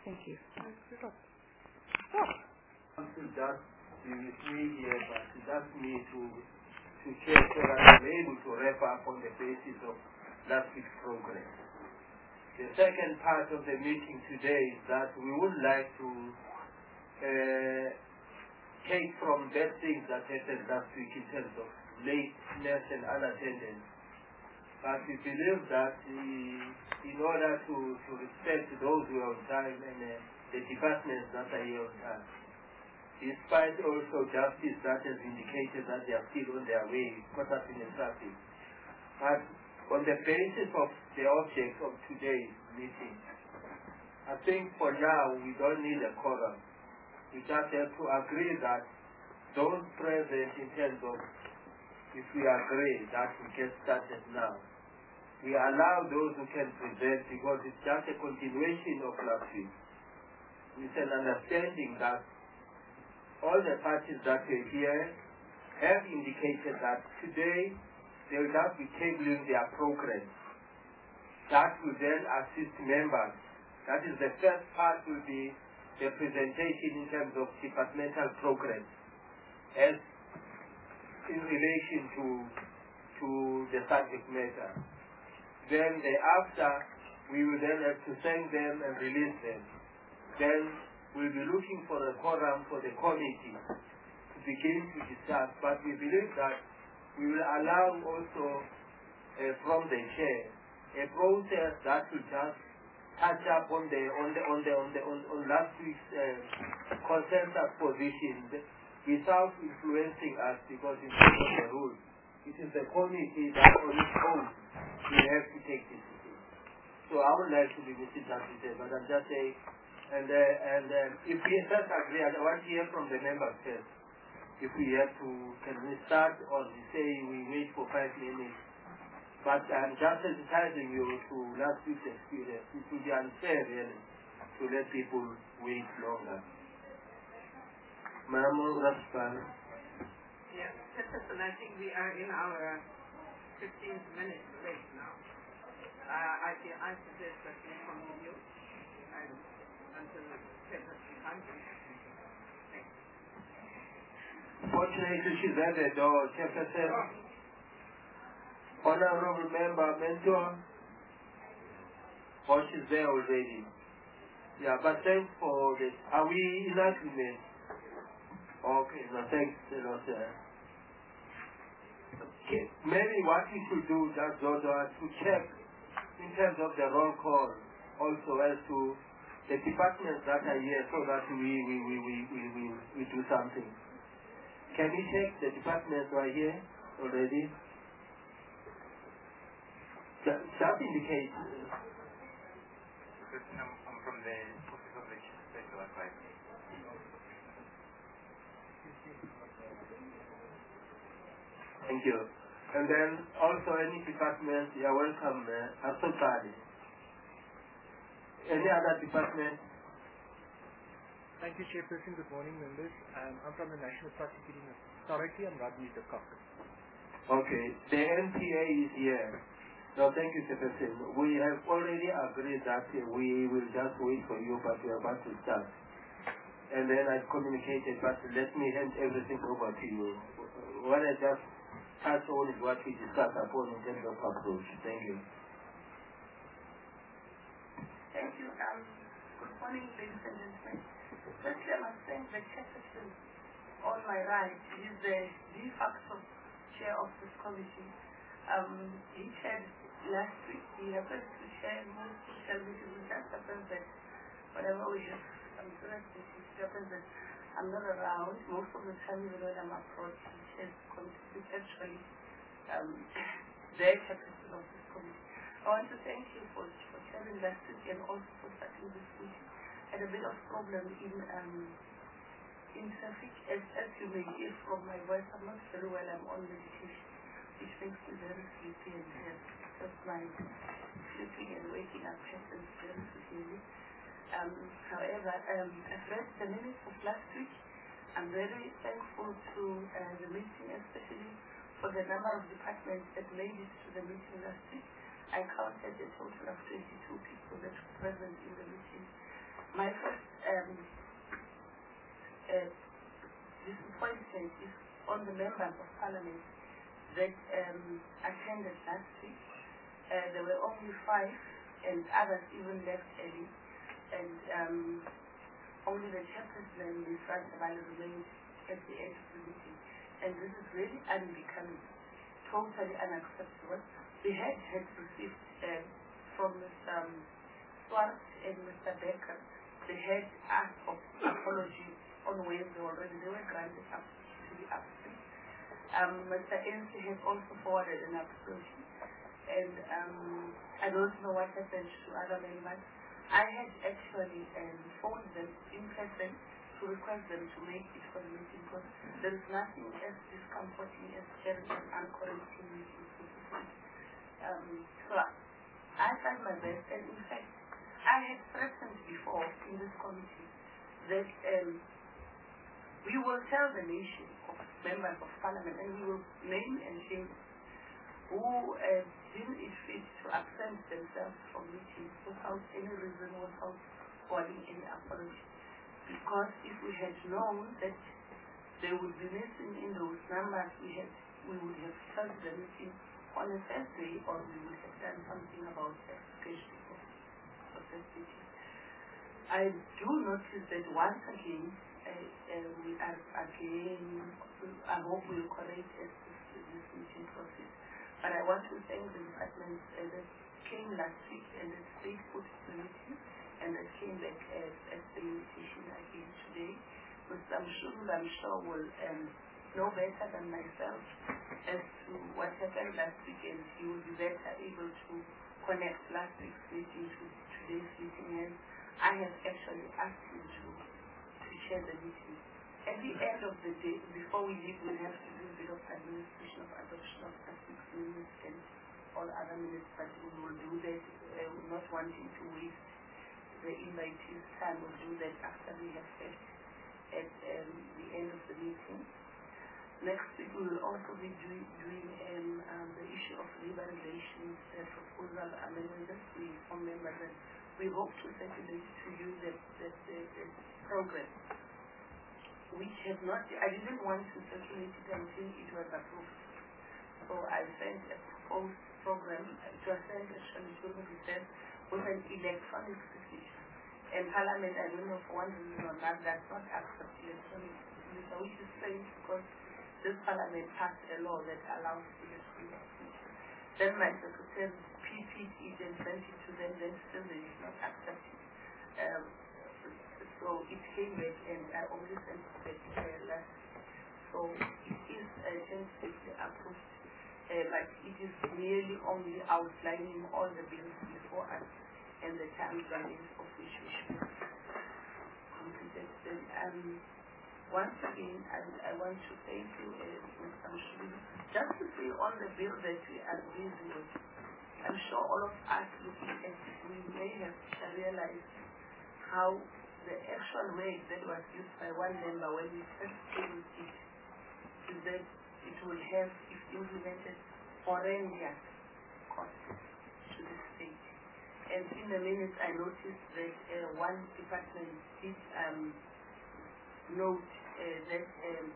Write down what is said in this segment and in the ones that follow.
Thank you. Council just with me here, but he asked me to share so that I'm able to wrap up on the basis of last week's progress. The second part of the meeting today is that we would like to take from bad things that happened last week in terms of lateness and unattendance. But we believe that in order to respect those who are on time and the departments that are here on time, despite also justice that has indicated that they are still on their way, caught up in the traffic. But on the basis of the object of today's meeting, I think for now we don't need a quorum. We just have to agree that those present in terms of if we agree that we get started now, we allow those who can present because it's just a continuation of last week. With an understanding that all the parties that are here have indicated that today they will not be tabling their progress. That will then assist members. That is the first part will be the presentation in terms of departmental progress as in relation to the subject matter. Then thereafter, we will then have to thank them and release them. Then we'll be looking for a quorum for the committee to begin to discuss. But we believe that we will allow also from the chair a process that will just touch up on last week's consensus position without influencing us because in terms of the rules, it is the committee that on its own will have to take this decision. So I would like to be Mr. Justice, but I'm just saying, and if we first agree, I want to hear from the members first. If we have to, can we start or we say we wait for 5 minutes? But I'm just sensitizing you to last week's experience. It would be unfair, really, to let people wait longer. Madam Raspan. Yes, Jefferson, I think we are in our 15th minute late now. I suggest that we continue until Jefferson comes. Fortunately, she's at the door. Jefferson. Honorable Member Mentor. Oh, she's there already. Yeah, but thanks for this. Are we in agreement? Okay, no, thanks a lot, sir. Okay. Maybe what we should do, just to check in terms of the roll call, also as to the departments that are here, so that we do something. Can we check the departments who are here already? Just indicate. I'm from the Office of the Special Advisor. Thank you. And then also any department, you are welcome, Asotani. Any other department? Thank you, Chairperson. Good morning, members. I'm from the National Prosecuting Authority. I'm Rodney de Kock. Okay. The NPA is here. No, thank you, Chairperson. We have already agreed that we will just wait for you, but we are about to start. And then I communicated, but let me hand everything over to you. What I just touched on is what we discussed upon in terms of approach. Thank you. Thank you. Good morning, ladies and gentlemen. Firstly, I must thank the Chairperson on my right. He is the de facto chair of this committee. He chaired last week. He happens to chair most social meetings. It just happens that whatever we have, I'm sure it happens that I'm not around. Most of the time, even when I'm abroad, he chairs the committee, which actually the Chairperson of this committee. I want to thank you for chairing last week and also for starting this week. I had a bit of problem in traffic, as you may hear from my voice. I'm not very well. I'm on medication, which makes me very sleepy and just my sleeping and waking up happens very quickly. However, I've read the minutes of last week. I'm very thankful to the meeting, especially for the number of departments that made it to the meeting last week. I counted a total of 22 people that were present in the meeting. my first disappointment is on the members of parliament that attended last week. There were only 5, and others even left early, and only the chairperson and Ms. Rantabala remained at the end of the meeting. And this is really unbecoming, totally unacceptable. We had received from Mr. Swart and Mr. Becker, they had asked for apology on Wednesday already. They were granted up to the absent. Mr. NC has also forwarded an apology, and I don't know what happened to other members. I had actually phoned them in person to request them to make it for the meeting, because there is nothing as discomforting as chairing an uncorrected meeting. So I tried my best, and in fact, I had threatened before in this committee that we will tell the nation of members of parliament, and we will name and shame who deem it fit to absent themselves from meetings without any reason, without calling any apology. Because if we had known that they would be missing in those numbers, we would have held the meeting on a Thursday, or we would have done something about the application of this meeting. I do notice that once again, we are again, I hope we will correct this meeting process. But I want to thank the department that came last week and that stayed put to the meeting and that came back as the invitation again today. Mr. Mshulu, I'm sure, will know better than myself as to what happened last week, and he will be better able to connect last week's meeting to today's meeting. And I have actually asked him to chair the meeting. At the end of the day, before we leave, we'll have to do a bit of administration of adoption of ethics minutes and all other minutes, but we will do that, not wanting to waste the invitees' time. We'll do that after we have said at the end of the meeting. Next week, we will also be doing the issue of labor relations proposal amendment. We inform members that we hope to circulate to you the program, which has not, I didn't want to circulate it until it was approved. So I sent a proposed program, it was sent actually to be sent with an electronic signature. And Parliament, I don't know for one reason or not, does not accept electronic signature, which is strange because this Parliament passed a law that allows electronic signature. Then my secretary PP'd it and sent it to them, then still they did not accept it. So it came back, and I only sent it back last. So it is tentatively approved, but it is merely only outlining all the bills before us and the time values of which we should complete it. Then, once again, I want to thank you, Mr. Mshulu, just to say on the bill that we are busy with. I'm sure all of us looking at it, we may have realized how the actual way that was used by one member when we first tabled it is that it will have, if implemented, horrendous costs to the state. And in the minutes, I noticed that one department did note that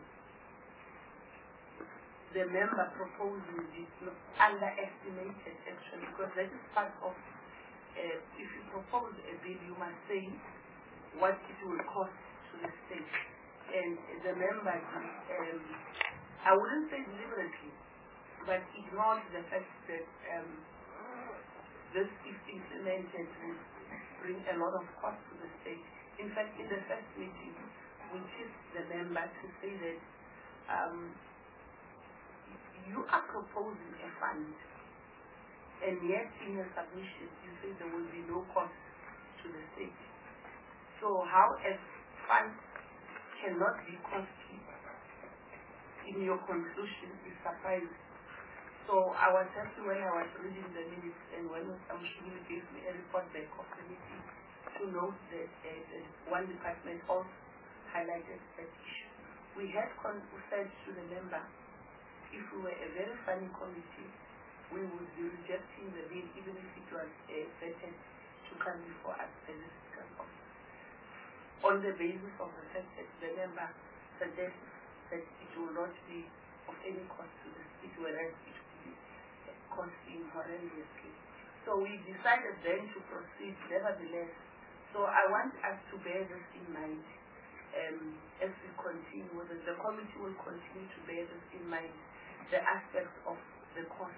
the member proposing this underestimated actually, because that is part of, if you propose a bill, you must say what it will cost to the state. And the member, I wouldn't say deliberately, but ignored the fact that this, if implemented, will bring a lot of cost to the state. In fact, in the first meeting, we kissed the member to say that you are proposing a fund, and yet in your submission you say there will be no cost to the state. So how a fund cannot be costly in your conclusion is surprising. So I was happy when I was reading the minutes and when Mr. Mshulu gave me a report back of the meeting to note that one department also highlighted that issue. We had said to the member, if we were a very funny committee, we would be rejecting the bill even if it was vetted to come before us as a fiscal officer. on the basis of the fact that the member suggests that it will not be of any cost to the state, whereas it will be costing horrendously. So we decided then to proceed nevertheless. So I want us to bear this in mind as we continue. The committee will continue to bear this in mind, the aspects of the cost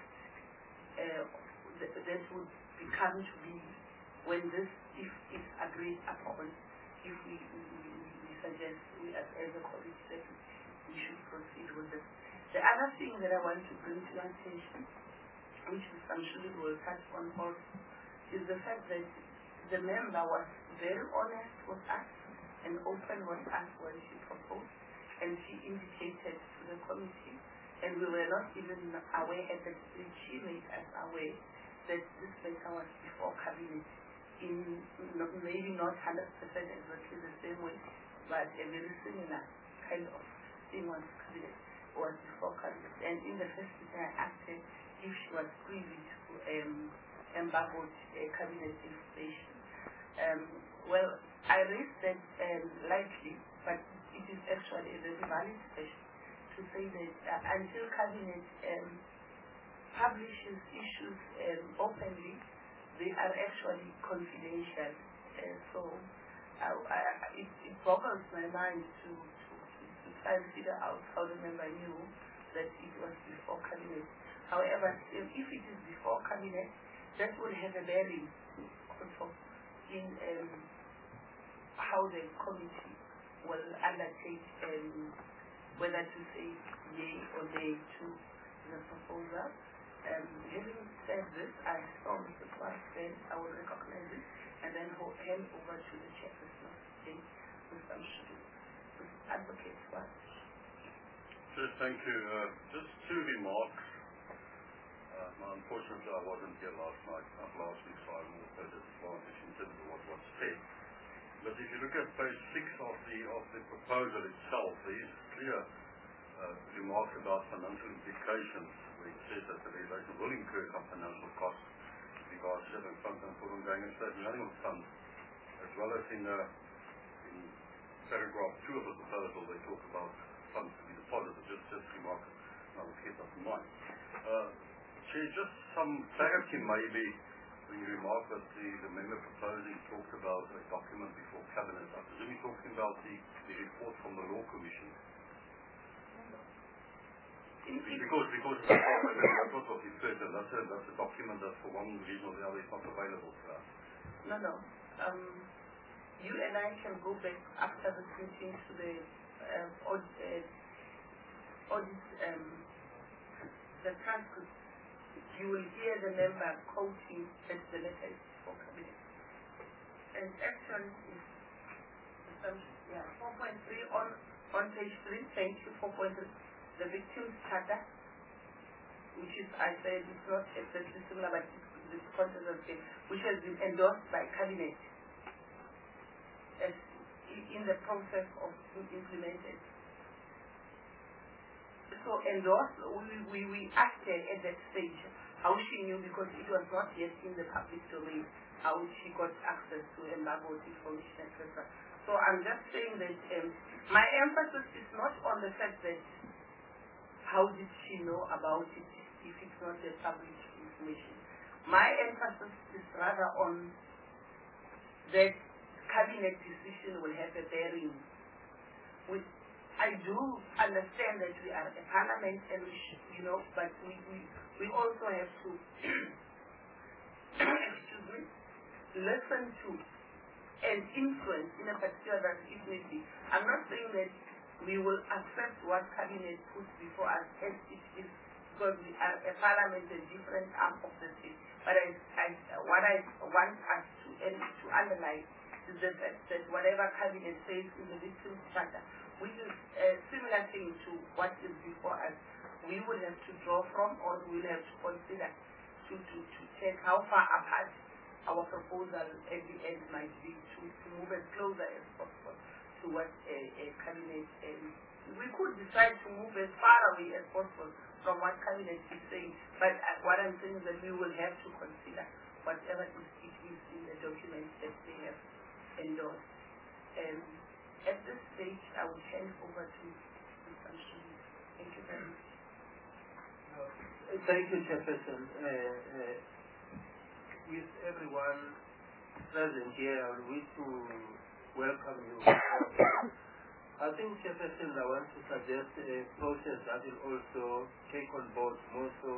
that would become to be when this, if it's agreed upon, if we suggest as a committee that we should proceed with this. The other thing that I want to bring to your attention, which I'm sure we will touch on also, is the fact that the member was very honest with us and open with us when she proposed, and she indicated to the committee, and we were not even aware at that stage, she made us aware that this matter was before cabinet in maybe not 100% exactly the same way, but a very similar kind of thing was cabinet, was before cabinet. And in the first meeting I asked her if she was privy to embargoed cabinet information. Well, I raised that lightly, but it is actually a very valid question to say that until cabinet publishes issues openly, they are actually confidential. So it boggles my mind to try and figure out how the member knew that it was before cabinet. However, if it is before cabinet, that will have a bearing also in how the committee will undertake whether to say yay or nay to the proposal. Having said this, I saw Mr. Swartz said I will recognize it and then hand over to the chairperson of the state, Mr. Mshudu. Advocate Swartz. Just thank you. Just two remarks. Unfortunately, I wasn't here last week, so I'm also disadvantaged in terms of what was said. But if you look at page 6 of the proposal itself, there is clear remark about financial implications, where it says that the regulation will incur some financial costs with regards to having funds and foreign going and certain annual funds, as well as in paragraph 2 of the proposal, they talk about funds to be deposited. Just remark, I will keep that in mind. Just some clarity maybe when you remark that the member proposing talked about a document before cabinet. I presume you're talking about the report from the Law Commission. Because that's what was referred to. That's a document that for one reason or the other is not available for us. No. You and I can go back after the meeting to the audit, the transcript. You will hear the member quoting that the letter is for cabinet. And actually, 4.3 on page 3, thank you, 4.3, the victim's charter, which is, I said, it's not exactly similar, but it's content of it, which has been endorsed by cabinet as in the process of being implemented. So endorsed, we asked her at that stage how she knew, because it was not yet in the public domain, how she got access to embargoed information, etc. So I'm just saying that my emphasis is not on the fact that how did she know about it if it's not the public information. My emphasis is rather on that cabinet decision will have a bearing. I do understand that we are a parliament and but we also have to listen to and influence in a particular dignity. I'm not saying that we will accept what cabinet puts before us as it is, because we are a parliament, a different arm of the state. But what I want us to analyze is the fact that whatever cabinet says in the victim's charter, which is a similar thing to what is before us, we will have to draw from, or we will have to consider to check how far apart our proposal at the end might be to move as closer as possible to what a cabinet. We could decide to move as far away as possible from what cabinet is saying, but what I'm saying is that we will have to consider whatever it is in the document that they have endorsed. At this stage, I will hand over to Mr. Mshini. Thank you very much. Thank you, Chairperson. With everyone present here, I wish to welcome you. I think, Chairperson, I want to suggest a process that will also take on board more so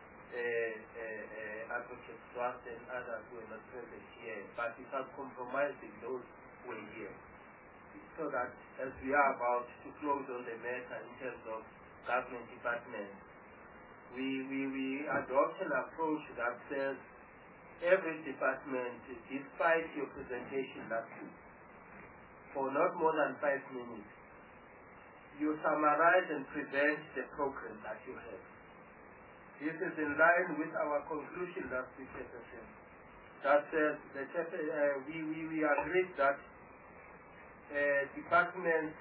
Advocate Swart and others who are not present here, but without compromising those who are here. So that as we are about to close on the matter in terms of government departments, we adopt an approach that says every department, despite your presentation last week, for not more than 5 minutes, you summarize and present the progress that you have. This is in line with our conclusion last week, that says we agreed that departments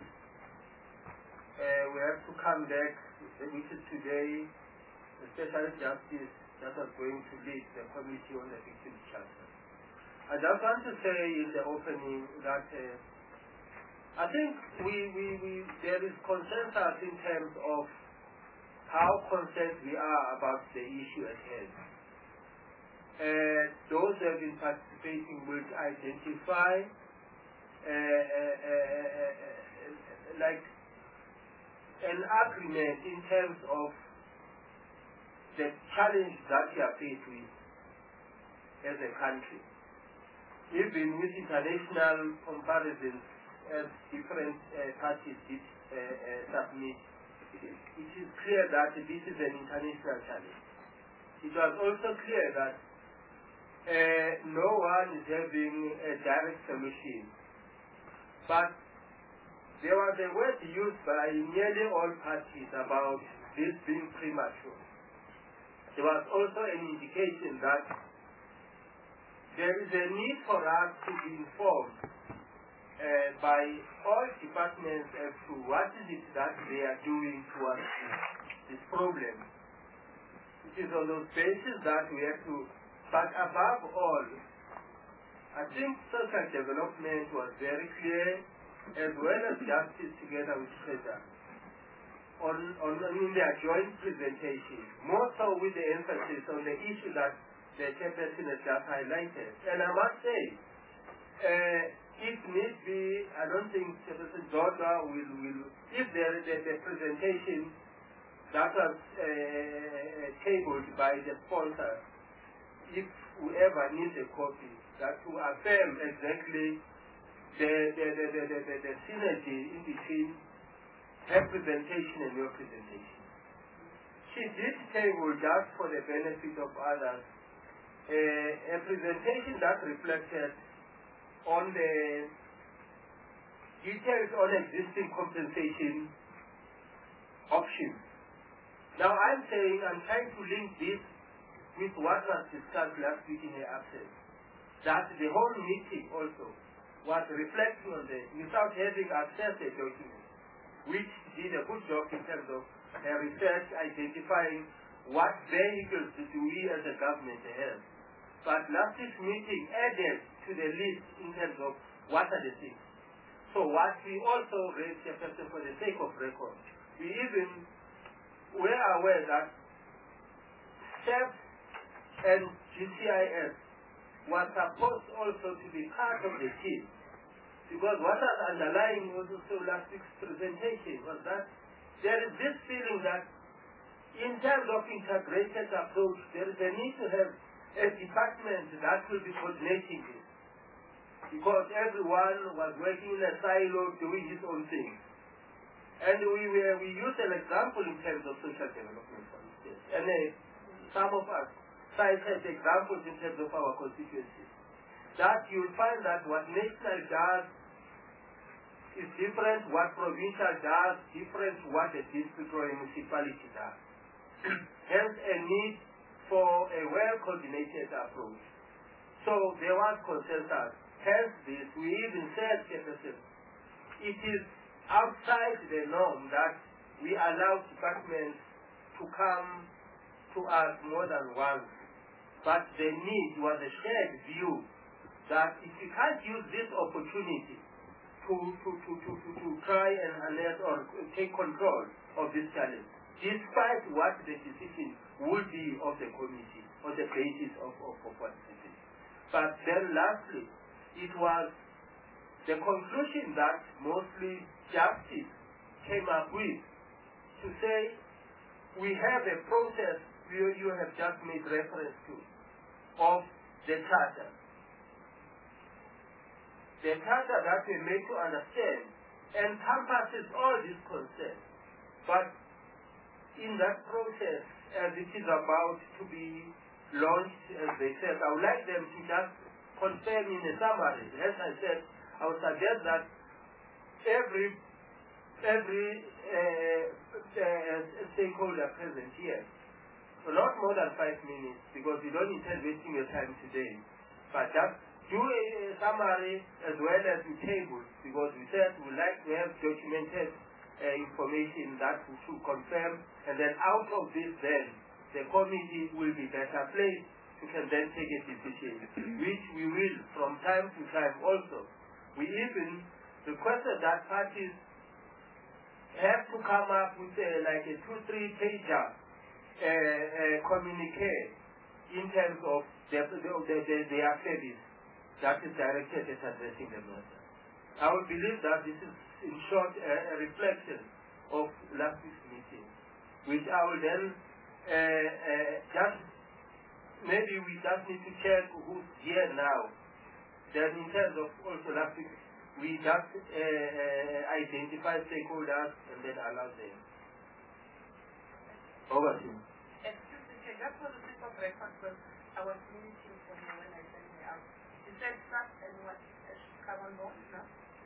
we have to come back, which is today, especially justice that was going to lead the committee on the victims' charter. I just want to say in the opening that I think there is consensus in terms of how concerned we are about the issue at hand. Those who have been participating will identify like an agreement in terms of the challenge that we are faced with as a country. Even with international comparisons, as different parties did submit, it is clear that this is an international challenge. It was also clear that no one is having a direct solution. But there was a word used by nearly all parties about this being premature. There was also an indication that there is a need for us to be informed by all departments as to what is it that they are doing towards this problem. It is on those bases that we have to, but above all, I think social development was very clear, as well as justice together with treasure, in their joint presentation, more so with the emphasis on the issue that the chairperson has just highlighted. And I must say, if need be, I don't think Chairperson Dodwa will, if the presentation that was tabled by the sponsor, if whoever needs a copy, that to affirm exactly the synergy in between her presentation and your presentation. She did table, just for the benefit of others, a presentation that reflected on the details on existing compensation options. Now I'm trying to link this with what was discussed last week in her absence. That the whole meeting also was reflecting on this without having accessed a document, which did a good job in terms of her research identifying what vehicles do we as a government have. But last week's meeting added to the list in terms of what are the things. So what we also raised, for the sake of record, we even were aware that SEF and GCIS was supposed also to be part of the team. Because what was underlying also last week's presentation was that there is this feeling that in terms of integrated approach, there is a need to have a department that will be coordinating this. Because everyone was working in a silo doing his own thing. And we used an example in terms of social development, for instance. And some of us cited examples in terms of our constituencies. That you'll find that what national does is different, what provincial does different, what a district or a municipality does. Hence a need for a well-coordinated approach. So there was consensus. Hence this, we even said, it is outside the norm that we allow departments to come to us more than once. But the need was a shared view that if we can't use this opportunity to to try and unearth or take control of this challenge, despite what the decision would be of the committee on the basis of what it is. But then lastly, it was the conclusion that mostly justice came up with to say we have a process you have just made reference to of the charter. The charter that we made to understand encompasses all these concerns. But in that process, as it is about to be launched, as they said, I would like them to just confirm in a summary. As I said, I would suggest that every stakeholder present here, not more than 5 minutes, because we don't intend wasting your time today, but just do a summary as well as the table, because we said we would like to have documented information that we should confirm, and then out of this then, the committee will be better placed to can then take a decision, which we will from time to time also. We even requested that parties have to come up with like a 2-3 pager communique in terms of their service that is directed at addressing the matter. I would believe that this is, in short, a reflection of last week's meeting, which I will then maybe we just need to check who's here now. Then in terms of also last week, we just identify stakeholders and then allow them. Over to you. Excuse me, just for the sake of record, because I was meeting from you when I sent me out. You said SAP and what? Come on board, no?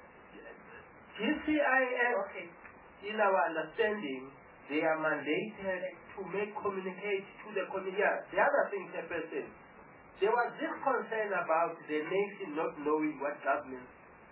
GCIS, Okay. in our understanding, they are mandated to make communicate to the community. Yeah, the other thing, Chairperson, there was this concern about the nation not knowing what government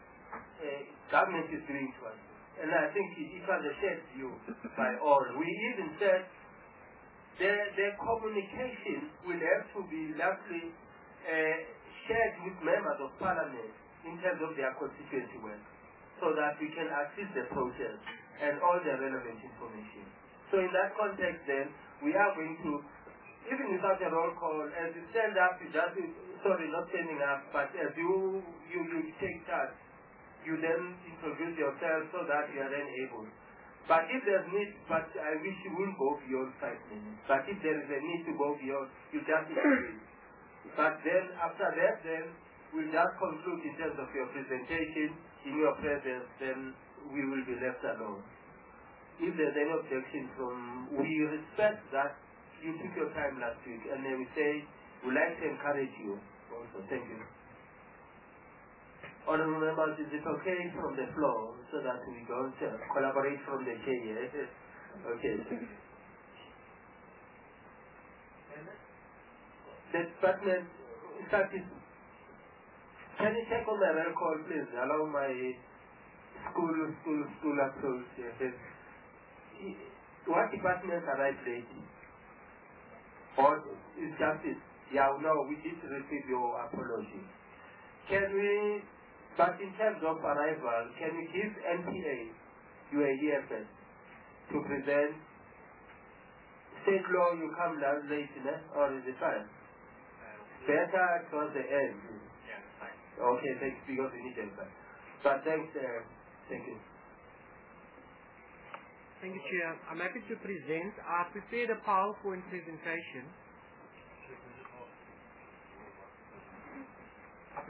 is doing to us. And I think it was a shared view by all. We even said the communication will have to be largely shared with members of parliament in terms of their constituency work, so that we can assist the process and all the relevant information. So in that context then, we are going to, even without a roll call, as you stand up, you just, sorry, not standing up, but as you take charge, you then introduce yourself so that you are then able. But if there's need, but I wish you wouldn't go beyond 5 minutes. But if there is a need to go beyond, you just introduce. But then after that, then we'll just conclude in terms of your presentation, in your presence, then we will be left alone. If there's any objection we respect that you took your time last week, and then we say, we'd like to encourage you also. Thank you. Honorable members, is it okay from the floor so that we don't collaborate from the chair? Yes? Okay. The department, in fact, can you check on my record, please? Allow my school approach. Yes. What departments arrived late? Or is justice? Yeah, no, we did receive your apology. Can we, but in terms of arrival, can we give NPA UAEFS to present? State law, you come down late, or is it fine? Better towards the end. Yeah, fine. Okay, thanks, because we need them. But thanks, thank you. Thank you, Chair. I'm happy to present. I prepared a PowerPoint presentation. I'm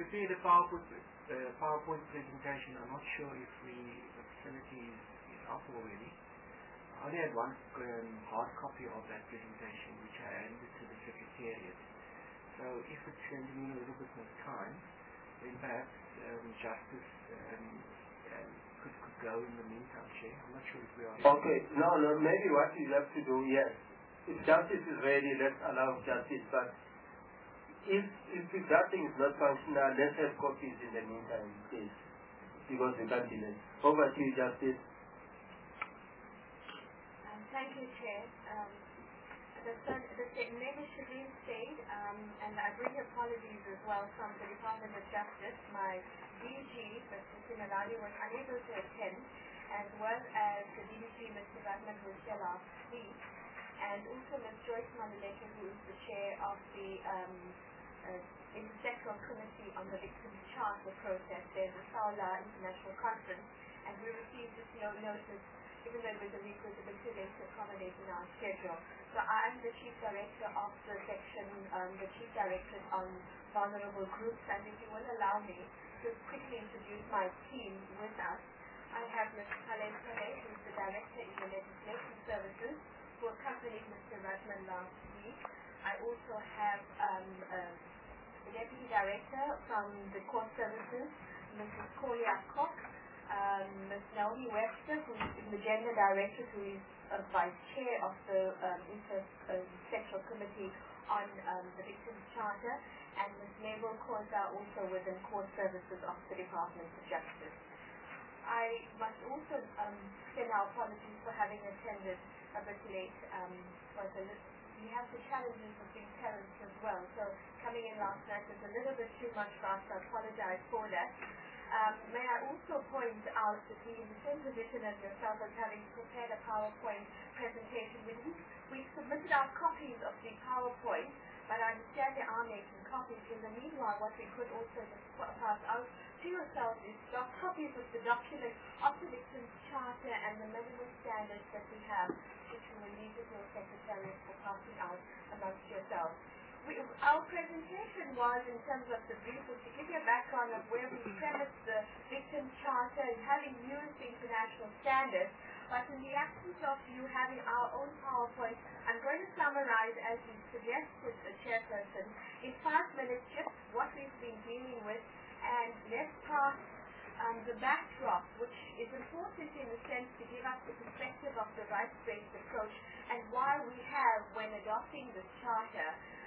not sure if the facility is up already. I only had one hard copy of that presentation, which I handed to the Secretariat. So if it's going to need a little bit more time, then perhaps Justice could go in the meantime, Chair. I'm not sure if we are... Okay, no, maybe what you have to do, yes. If Justice is ready, let's allow Justice, but if that thing is not functional, let's have copies in the meantime, please, because we can't delay. Over to you, Justice. Thank you, Chair. the member Shireen stayed, and I bring apologies as well from the Department of Justice. My DG, Mr. Sinalali, was unable to attend, as well as the DG, Mr. Ratman, who was here last week, and also Ms. Joyce Mandaleka, who is the chair of the Intersectoral Committee on the Victims' Charter process. There's a SAULA International Conference, and we received this notice, even though it was a week, it was a bit too late to accommodate in our schedule. So I'm the Chief Director of the section, the Chief Director on Vulnerable Groups, and if you will allow me to quickly introduce my team with us. I have Ms. Khaled Saleh, who is the Director in the Legislation Services, who accompanied Mr. Ratman last week. I also have the Deputy Director from the Court Services, Mrs. Kolia Koch, Ms. Naomi Webster, who is the Gender Director, who is Vice Chair of the Intersectoral Committee on the Victims' Charter, and Ms. Mabel Koza, also within Court Services of the Department of Justice. I must also send our apologies for having attended a bit late. We have the challenges of being parents as well, so coming in last night was a little bit too much for us, so I apologize for that. May I also point out that we, in the same position as yourself, as having prepared a PowerPoint presentation. We submitted our copies of the PowerPoint, but I understand they are making copies. In the meanwhile, what we could also just pass out to yourselves is copies of the document of the Victims' Charter and the minimum standards that we have, which we will leave with your secretariat for passing out amongst yourselves. Our presentation was, in terms of the brief, was to give you a background of where we premised the Victims' Charter and having used the international standards. But in the absence of you having our own PowerPoint, I'm going to summarize, as you suggested, the chairperson, in 5 minutes just what we've been dealing with, and let's pass the backdrop, which is important in the sense to give us the perspective of the rights-based approach and why we have, when adopting this charter,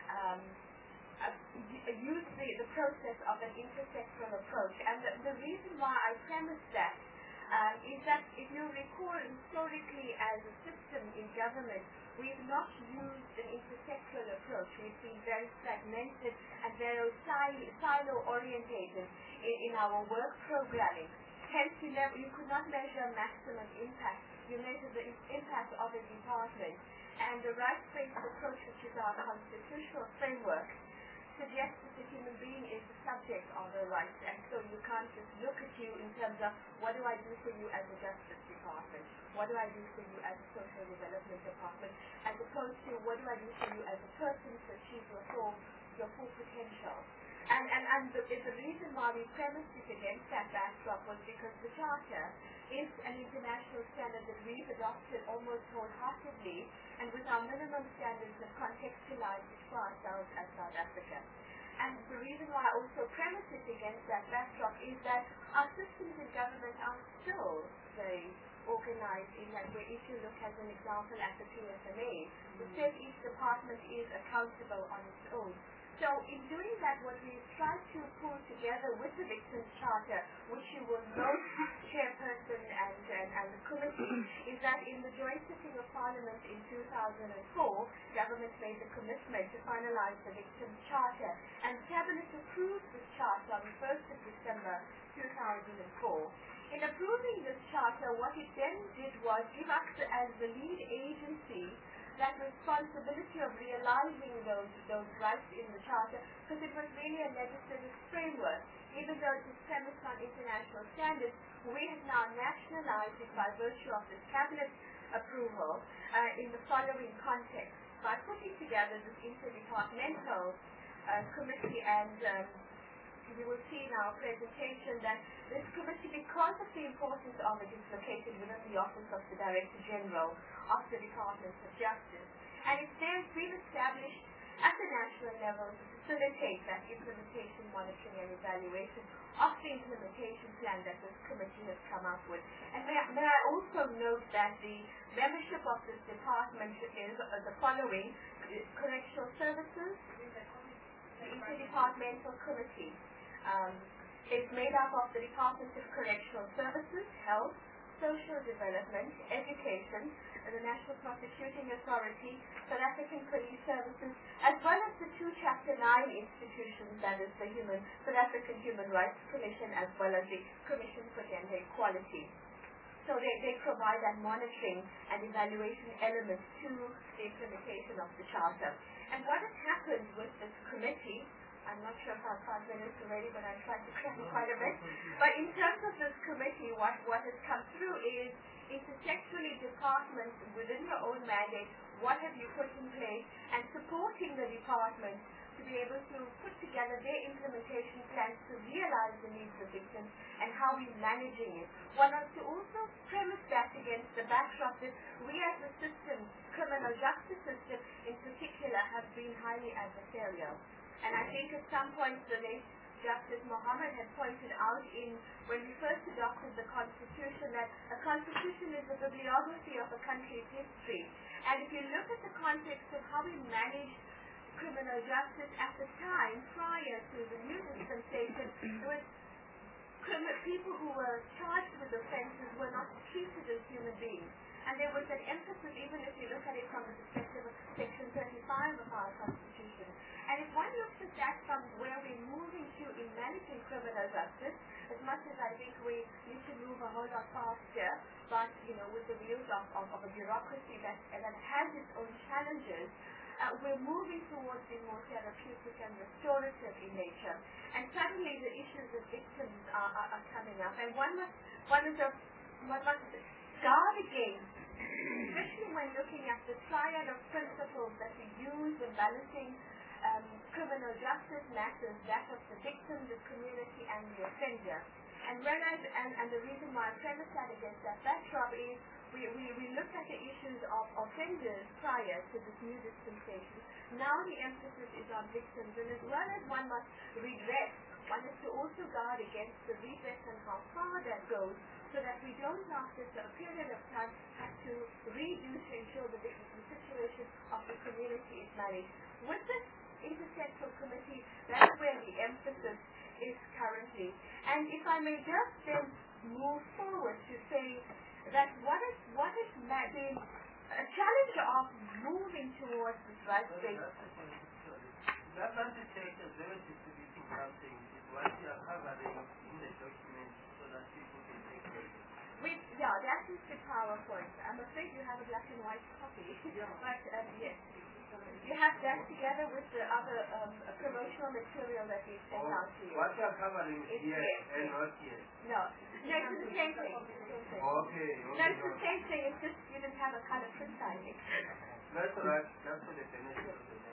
use the process of an intersectoral approach. And the reason why I premise that is that, if you recall, historically as a system in government, we've not used an intersectoral approach. We've been very fragmented and very silo-orientated in our work programming. Hence, you could not measure maximum impact. You measure the impact of a department. And the rights-based approach, which is our constitutional framework, suggests that the human being is the subject of the rights, and so you can't just look at you in terms of what do I do for you as a justice department, what do I do for you as a social development department, as opposed to what do I do for you as a person to achieve your full potential. And the reason why we premised it against that backdrop was because the Charter is an international standard that we've adopted almost wholeheartedly, and with our minimum standards have contextualized it for ourselves as South Africa. And the reason why I also premise it against that backdrop is that our systems in government are still very organized in that way. If you look, as an example, at the PSMA, the said each department is accountable on its own. So in doing that, what we've tried to pull together with the Victims' Charter, which you will note, Chairperson and the committee, is that in the joint sitting of Parliament in 2004, government made the commitment to finalize the Victims' Charter, and Cabinet approved this Charter on the 1st of December 2004. In approving this Charter, what it then did was give us, as the lead agency, that responsibility of realizing those rights in the Charter, because it was really a legislative framework. Even though it is premised on international standards, we have now nationalized it by virtue of this cabinet approval in the following context. By putting together this interdepartmental committee, and you will see in our presentation that this committee, because of the importance of it, is located within the Office of the Director General of the Department of Justice. And it's there been established at the national level to facilitate that implementation, monitoring and evaluation of the implementation plan that this committee has come up with. And may I also note that the membership of this department is the following: Correctional Services, the Interdepartmental Committee. It's made up of the Department of Correctional Services, Health, Social Development, Education, the National Prosecuting Authority, South African Police Services, as well as the two Chapter 9 institutions, that is the South African Human Rights Commission, as well as the Commission for Gender Equality. So they provide that monitoring and evaluation element to the implementation of the Charter. And what has happened with this committee, I'm not sure if I have 5 minutes already, but I'm trying to cram quite a bit. But in terms of this committee, what has come through is intersectionally departments within your own mandate, what have you put in place, and supporting the department to be able to put together their implementation plans to realize the needs of victims and how we're managing it. One has to also premise that against the backdrop that we as a system, criminal justice system in particular, have been highly adversarial. And I think at some point the late Justice Mohammed had pointed out when we first adopted the Constitution that a Constitution is a bibliography of a country's history. And if you look at the context of how we managed criminal justice at the time prior to the new dispensation, it was people who were charged with offenses were not treated as human beings. And there was an emphasis, even if you look at it from the perspective of Section 35 of our Constitution. And if one looks at that from where we're moving to in managing criminal justice, as much as I think we need to move a whole lot faster, but, with the views of a bureaucracy that has its own challenges, we're moving towards being more therapeutic and restorative in nature. And suddenly the issues of victims are coming up. And one must guard against, especially when looking at the triad of principles that we use in balancing criminal justice matters, that of the victim, the community, and the offender. And the reason why I premise that against that backdrop is we looked at the issues of offenders prior to this new dispensation. Now the emphasis is on victims, and as well as one must redress, one has to also guard against the redress and how far that goes, so that we don't, after a period of time, have to redo to ensure the situation of the community is managed. With this intersectoral committee, that's where the emphasis is currently. And if I may just then move forward to say that what is been a challenge of moving towards this right-based. That undertakes as well as distributing something is what you are covering in the document so that people can take it. That is the PowerPoint. I'm afraid you have a black and white copy, but yes. You have that together with the other promotional material that we sent out to you. What you are covering is here and not here. No, it's the same thing. Okay. No, it's the same thing. It's just you didn't have a color print, I think. That's all right. That's for the benefit of the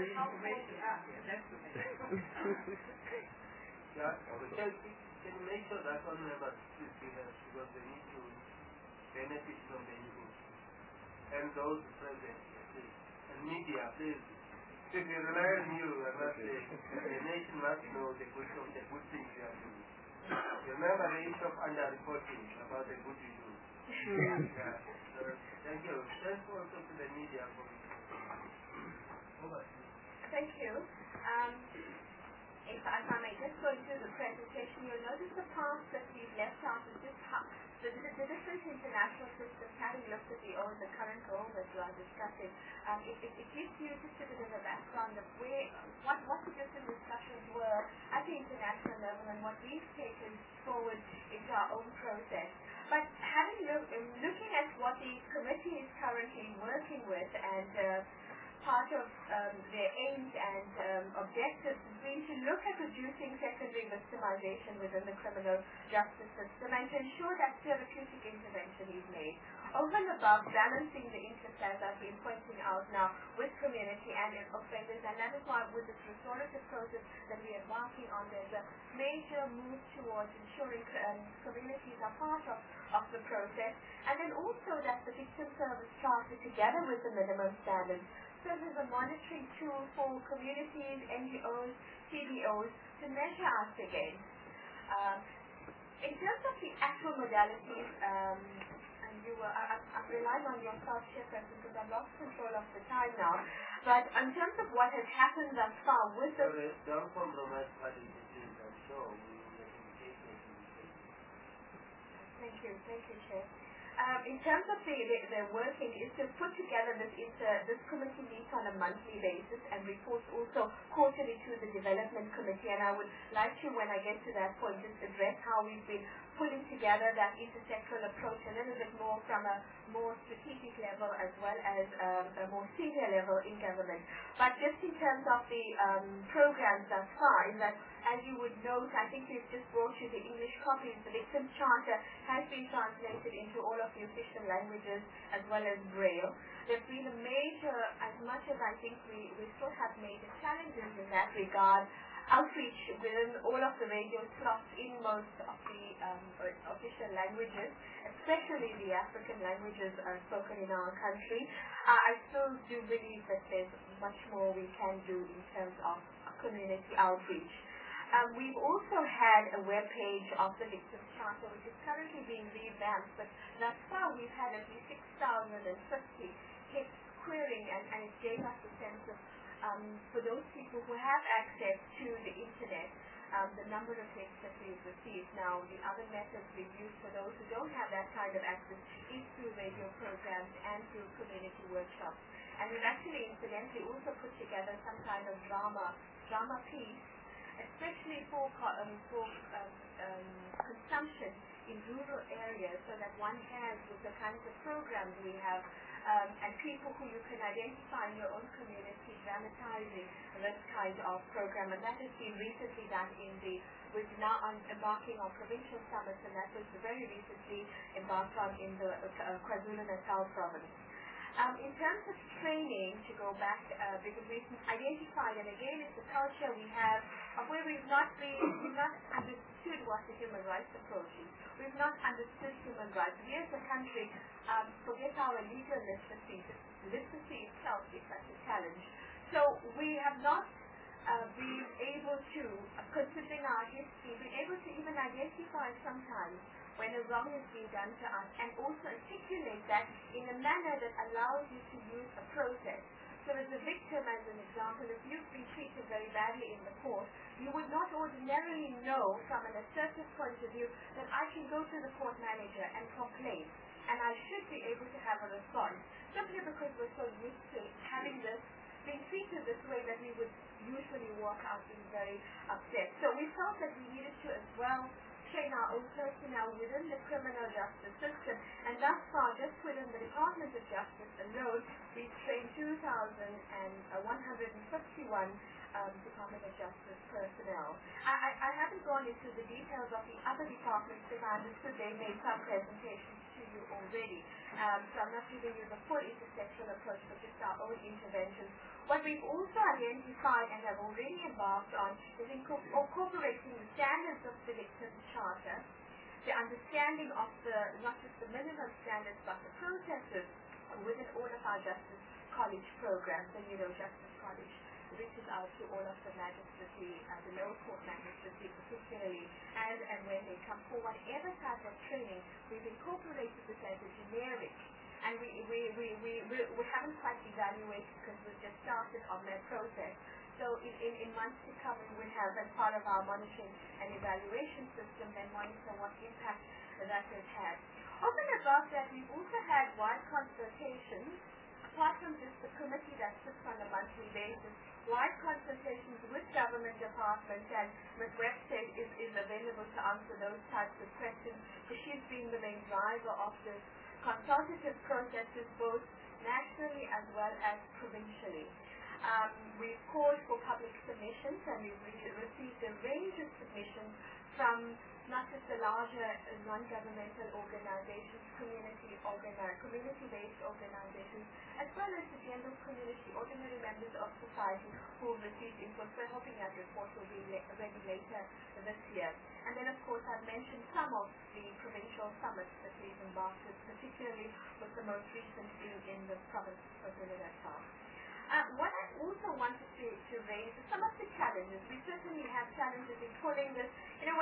can you make sure that all members should be there because they need to benefit from the input. And those present, please. And media, please. If you rely on you, the nation must know the good things you are doing. Remember the issue of under-reporting about the good you do. So, thank you. Thanks also to the media for it. Thank you. If I may just go into the presentation, you'll notice the part that we've left out is just the different international systems, having looked at the current goal that we are discussing. It gives you just a bit of a background of what the different discussions were at the international level and what we've taken forward into our own process. But looking at what the committee is currently working with and part of their aims and objectives is going to look at reducing secondary victimization within the criminal justice system and to ensure that therapeutic intervention is made. Over and above balancing the interests, as I've been pointing out now, with community and offenders, and that is why with this restorative process that we are embarking on, there's a major move towards ensuring communities are part of the process, and then also that the Victim Service Charter, together with the minimum standards, serves as a monitoring tool for communities, NGOs, CBOs to measure us against. In terms of the actual modalities, I'm relying on yourself, Chairperson, because I've lost control of the time now. But in terms of what has happened thus far with the... Don't compromise what is the I'm sure we will indicate it. Thank you, Chair. In terms of the working, is to put together this committee meets on a monthly basis and reports also quarterly to the development committee. And I would like to, when I get to that point, just address how we've been putting together that intersectoral approach a little bit more from a more strategic level as well as a more senior level in government. But just in terms of the programs thus far, is that as you would note, I think we've just brought you the English copies. The Victims Charter has been translated into all of the official languages as well as Braille. There's been a major, as much as I think we still have major challenges in that regard, outreach within all of the radio slots in most of the official languages, especially the African languages spoken in our country. I still do believe that there's much more we can do in terms of community outreach. We've also had a web page of the Victims Charter, which is currently being revamped, but thus far we've had at least 6,050 hits querying, and it gave us a sense of, for those people who have access to the internet, the number of hits that we've received. Now, the other methods we use for those who don't have that kind of access is through radio programs and through community workshops. And we've actually, incidentally, also put together some kind of drama piece, especially for consumption in rural areas, so that one has, with the kinds of programs we have, and people who you can identify in your own community dramatizing this kind of program. And that has been recently done we're now embarking on provincial summits, and that was very recently embarked on in the KwaZulu-Natal province. In terms of training, to go back, because we've identified, and again, it's a culture we have of where we've not understood what the human rights approach is. We've not understood human rights. We as a country forget our legal literacy. Literacy itself is such a challenge. So we have not been able to, considering our history, been able to even identify sometimes when a wrong has been done to us, and also articulate that in a manner that allows you to use a process. So as a victim, as an example, if you've been treated very badly in the court, you would not ordinarily know from an assertive point of view that I can go to the court manager and complain, and I should be able to have a response, simply because we're so used to having this, being treated this way, that we would usually walk out being very upset. So we felt that we needed to as well train our own personnel within the criminal justice system, and thus far, just within the Department of Justice alone, we've trained 2,151 Department of Justice personnel. I haven't gone into the details of the other departments, because I understood they made some presentations to you already, so I'm not giving you the full intersectional approach, but just our own interventions. What we've also identified and have already embarked on is incorporating the standards of the Victims Charter, the understanding of not just the minimum standards, but the processes within all of our Justice College programs. And Justice College reaches out to all of the magistracy, the lower court magistracy particularly, as and when they come for whatever type of training. We've incorporated this as a generic. And we haven't quite evaluated, because we've just started on that process. So in months to come, we will have, as part of our monitoring and evaluation system, then monitor what impact that has had. Over and above that, we've also had wide consultations, apart from just the committee that sits on a monthly basis, wide consultations with government departments, and Ms. Webster is available to answer those types of questions, because she's been the main driver of this consultative processes, both nationally as well as provincially. We've called for public submissions, and we've received a range of submissions from not just the larger non-governmental organizations, community-based organizations, as well as the general community, ordinary members of society who have received input. We're hoping that report will be ready later this year. And then, of course, I've mentioned some of the provincial summits that we've embarked with, particularly with the most recent being in the province of KwaZulu-Natal. What I also wanted to raise is some of the challenges. We certainly have challenges in pulling this,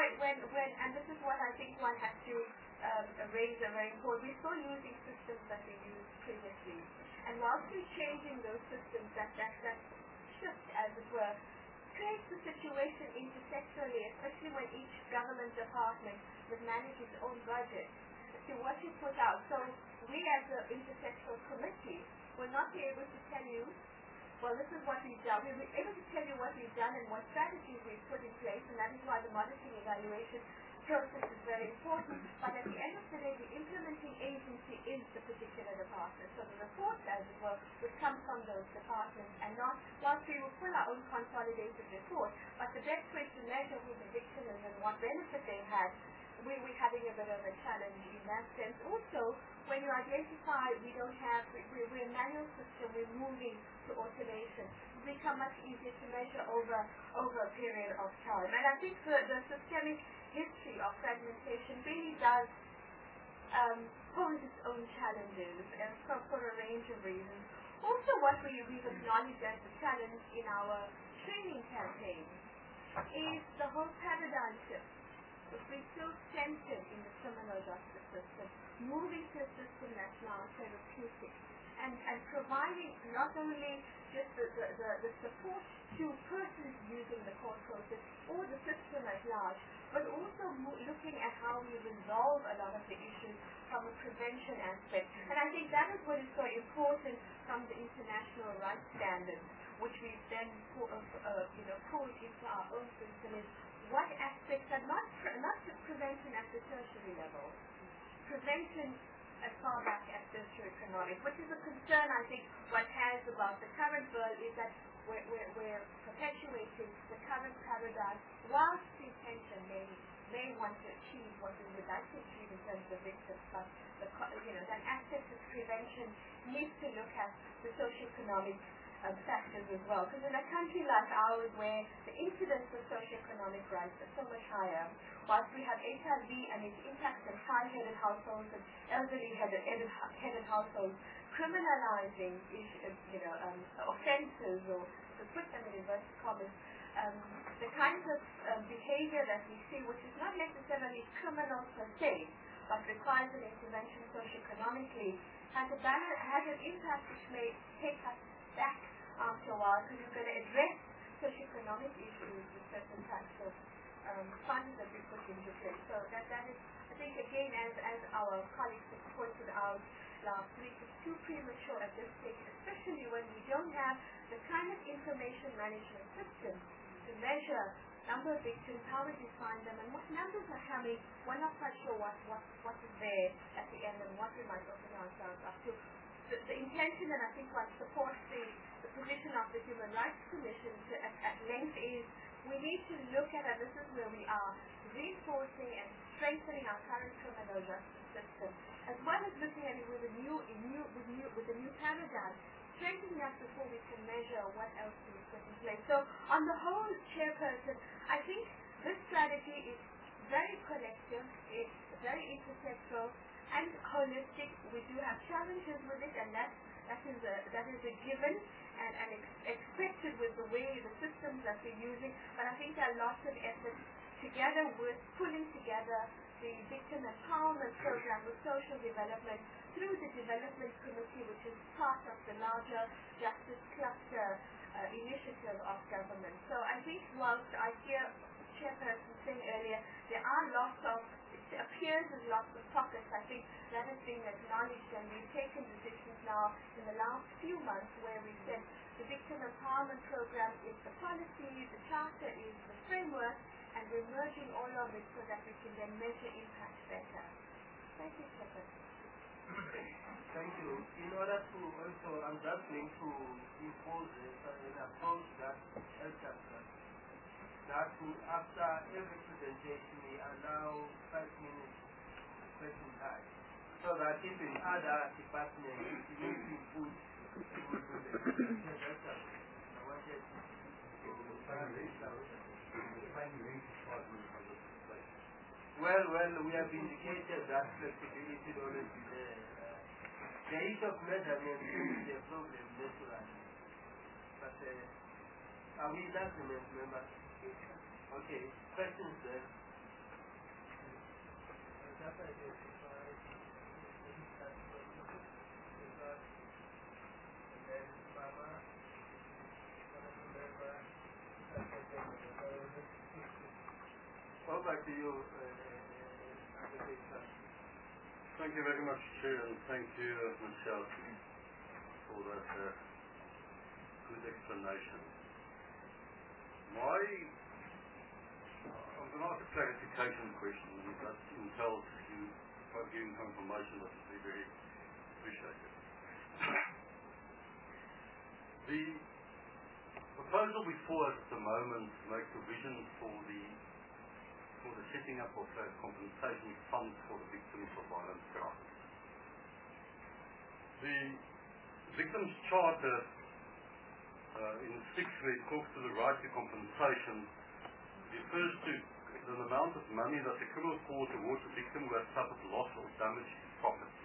and this is what I think one has to raise a very important. We're still using systems that we used previously. And whilst we're changing those systems, that shift, as it were, creates the situation intersectorally, especially when each government department would manage its own budget. to what you put out. So we as the intersectoral committee will not be able to tell you, well, this is what we've done. We'll be able to tell you what we've done and what strategies we've put in place, and that is why the monitoring evaluation process is very important. But at the end of the day, the implementing agency is the particular department. So the report, as it were, would come from those departments and not, whilst we will pull our own consolidated report, but the best way to measure who the victim is and what benefit they had, we're having a bit of a challenge in that sense. Also, when you identify we're a manual system, we're moving to automation, it becomes much easier to measure over a period of time. And I think the systemic history of fragmentation really does pose its own challenges for a range of reasons. Also, what we've acknowledged as a challenge in our training campaign is the whole paradigm shift. If we're still centered in the criminal justice system, moving to a system that's now therapeutic, and providing not only just the support to persons using the court process or the system at large, but also looking at how we resolve a lot of the issues from a prevention aspect. And I think that is what is so important from the international rights standards, which we've then pulled into our own system, is what aspects are not just prevention at the tertiary level, prevention as far back as socioeconomic, which is a concern I think one has about the current world, is that we're perpetuating the current paradigm whilst the intention may want to achieve what we would like to achieve in terms of victims, but that aspect of prevention needs to look at the socioeconomic factors as well. Because in a country like ours, where the incidence of socioeconomic rights are so much higher, whilst we have HIV and its impact on high-headed households and elderly-headed households, criminalizing offences, or to put them in inverted commas, the kinds of behavior that we see, which is not necessarily criminal per se, but requires an intervention socioeconomically, has an impact which may take us back after a while, because we're going to address socioeconomic issues with certain types of funds that we put into place. So that is, I think, again, as our colleagues have pointed out last week, it's too premature at this stage, especially when we don't have the kind of information management system to measure number of victims, how we define them, and what numbers are coming. We're not quite sure what is there at the end and what we might open ourselves up to. The intention, and I think what supports the position of the Human Rights Commission at length, is we need to look at, and this is where we are, reinforcing and strengthening our current criminal justice system, as well as looking at it with a new paradigm, strengthening that before we can measure what else can be put in place. So on the whole, Chairperson, I think this strategy is very collective, it's very intersectoral and holistic. We do have challenges with it, and that is a given and expected with the way the systems that we're using. But I think there are lots of efforts together with pulling together the victim empowerment program with social development through the development committee, which is part of the larger justice cluster initiative of government. So I think whilst I hear Chairperson saying earlier, there are lots of, it appears as lots of pockets, I think that has been acknowledged, and we've taken decisions now in the last few months where we've said the victim empowerment program is the policy, the charter is the framework, and we're merging all of it so that we can then measure impact better. Thank you, Chairperson. Thank you. In order to also, I'm just going to impose an approach that helps us, that after every presentation we allow 5 minutes question time, so that if in other departments you need to input, we will do the Well, we have indicated that flexibility will always be there. The issue of measurement is a problem naturally. But are we done, remember? Okay, questions there? Over to you, Thank you very much, Chair, and thank you, Michelle, for that good explanation. I'm going to ask a clarification question, and that entails you giving confirmation that would be very appreciated. The proposal before us at the moment makes provision for the setting up of a compensation fund for the victims of violent crime. The Victims' Charter in 6 where it talks to the right to compensation refers to an amount of money that the criminal court awards a victim who has suffered loss or damage to property.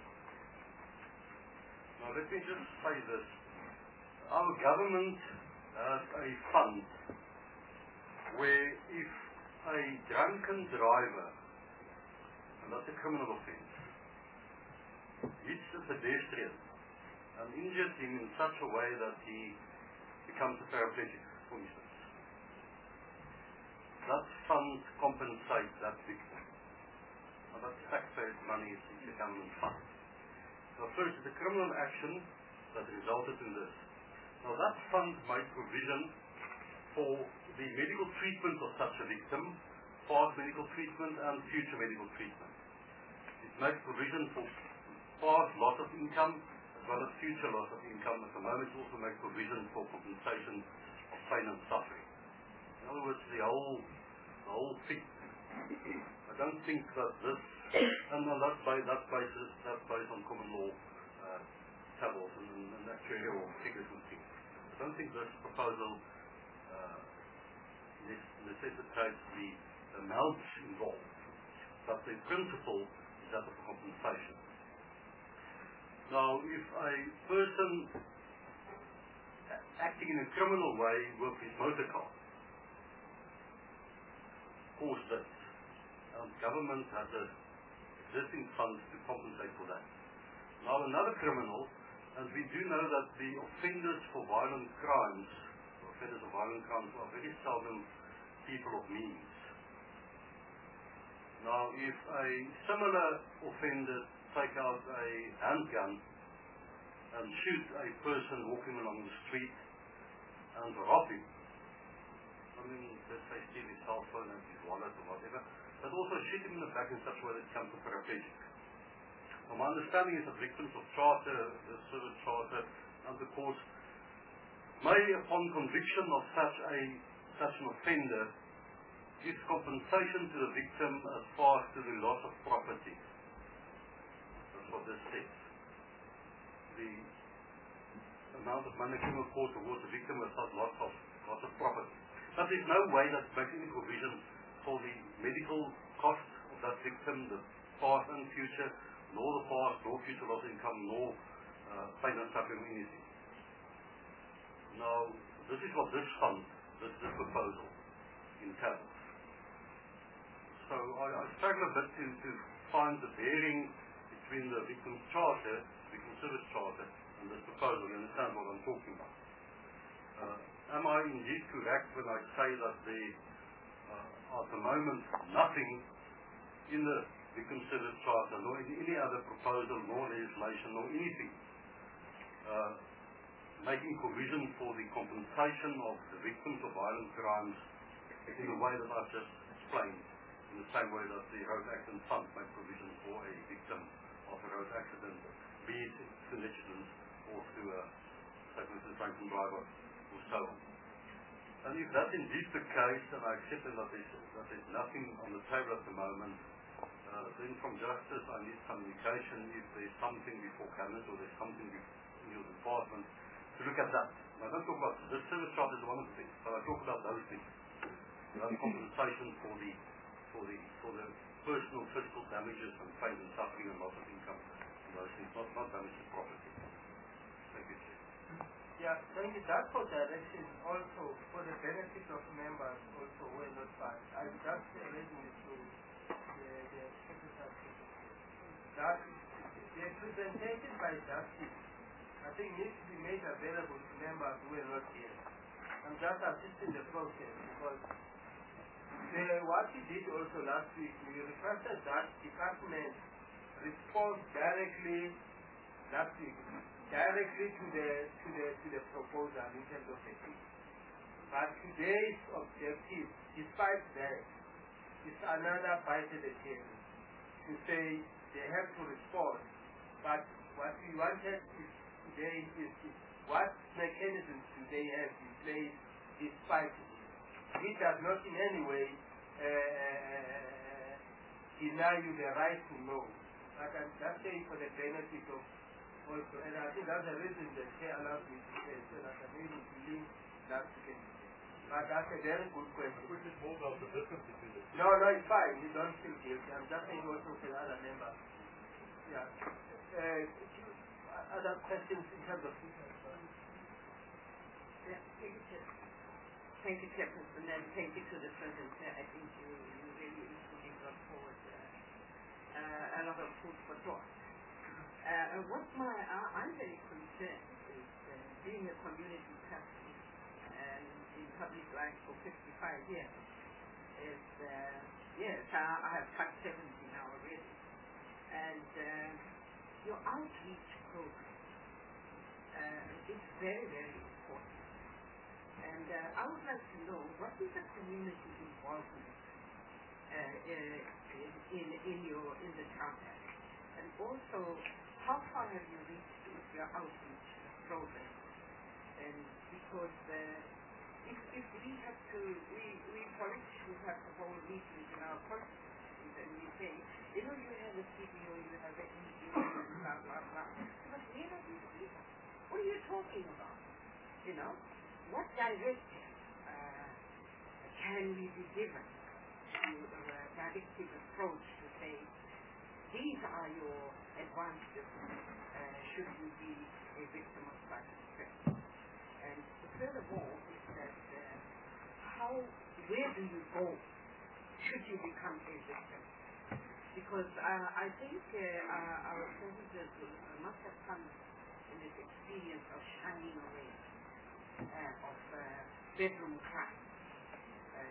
Now let me just say this. Our government has a fund where if a drunken driver, and that's a criminal offence, hits a pedestrian and injures him in such a way that he becomes a paraplegic, for instance, that fund compensates that victim. Now that's taxpayers' money, it's a government fund. Now first, it's a criminal action that resulted in this. Now that fund made provision for the medical treatment of such a victim, past medical treatment and future medical treatment. It makes provision for past loss of income as well as future loss of income. At the moment it also makes provision for compensation of pain and suffering. In other words, the whole thing. I don't think that this, and that's based on common law tables and actuarial figures and things. I don't think this proposal necessitates the amounts involved, but the principle is that of compensation. Now, if a person acting in a criminal way with his motor car caused this, government has existing funds to compensate for that. Now, another criminal, and we do know that the offenders for violent crimes, are very seldom people of means. Now, if a similar offender take out a handgun and shoot a person walking along the street and rob him, let's say steal his cell phone and his wallet or whatever, but also shoot him in the back in such a way that he becomes a paraplegic. Now, my understanding is that victims of charter, the service charter, and the course may, upon conviction of such an offender, give compensation to the victim as far as to the loss of property. That's what this says. The amount of money criminal court awards the victim has had loss of property. But there's no way that makes any provision for the medical costs of that victim, the past and future, nor the past, nor future loss of income, nor pain and suffering or anything. Now, this is what this fund, this proposal entails. So I struggle a bit to find the bearing between the Victims' Charter, Victim Service Charter, and this proposal. You understand what I'm talking about? Am I indeed correct when I say that there at the moment nothing in the Victim Service Charter, nor in any other proposal, nor legislation, nor anything making provision for the compensation of the victims of violent crimes in the way that I've just explained, in the same way that the Road Accident Fund makes provision for a victim of a road accident, be it through negligence or through a drunken driver or so on. And if that's indeed the case, and I accept that there's nothing on the table at the moment, then from Justice I need communication if there's something before Cabinet or there's something in your department to look at that. Now, I don't talk about this service charge is one of the things, but I talk about those things. Compensation for the personal physical damages and pain and suffering and loss of income and those things, not damage to property. Thank you, Chair. Yeah, thank you. That for direction also for the benefit of members also were not passed. I just raising it to the Secretary that the representation by Justice, I think, needs to be made available to members who are not here. I'm just assisting the process because what we did also last week, we requested that department respond directly to the proposal in terms of the fee. But today's objective, despite that, is another bite at the tail to say they have to respond. But what we wanted today is what mechanisms do they have in place despite it? It does not in any way deny you the right to know. But I'm just saying for the benefit of also, and I think that's the reason the chair allowed me to say, so that I'm able to link that together. But that's a very good question. Which is more about the difference between the two. No, it's fine. You don't feel guilty. I'm just saying also for the other members. Yeah. Other questions in terms of Yeah, thank you, Chairperson, and thank you to the President. I think you really brought forward a lot of food for thought. I'm very concerned is being a community person and in public life for 55 years. Yes, I have touched 70 now already. And your outreach program is very, very important. And I would like to know what is the community involvement in the charter, and also how far have you reached with your outreach program? And because if we have to, we politicians have to hold meetings in our constituencies and we say, you have a CBO, you have a EBO, blah, blah, blah. But where are these people? What are you talking about? What directive can we be given to a directive approach to say, these are your advantages should you be a victim of cyber? And furthermore, is that where do you go should you become a victim? Because I think our soldiers must have come in this experience of shining away of bedroom crime. And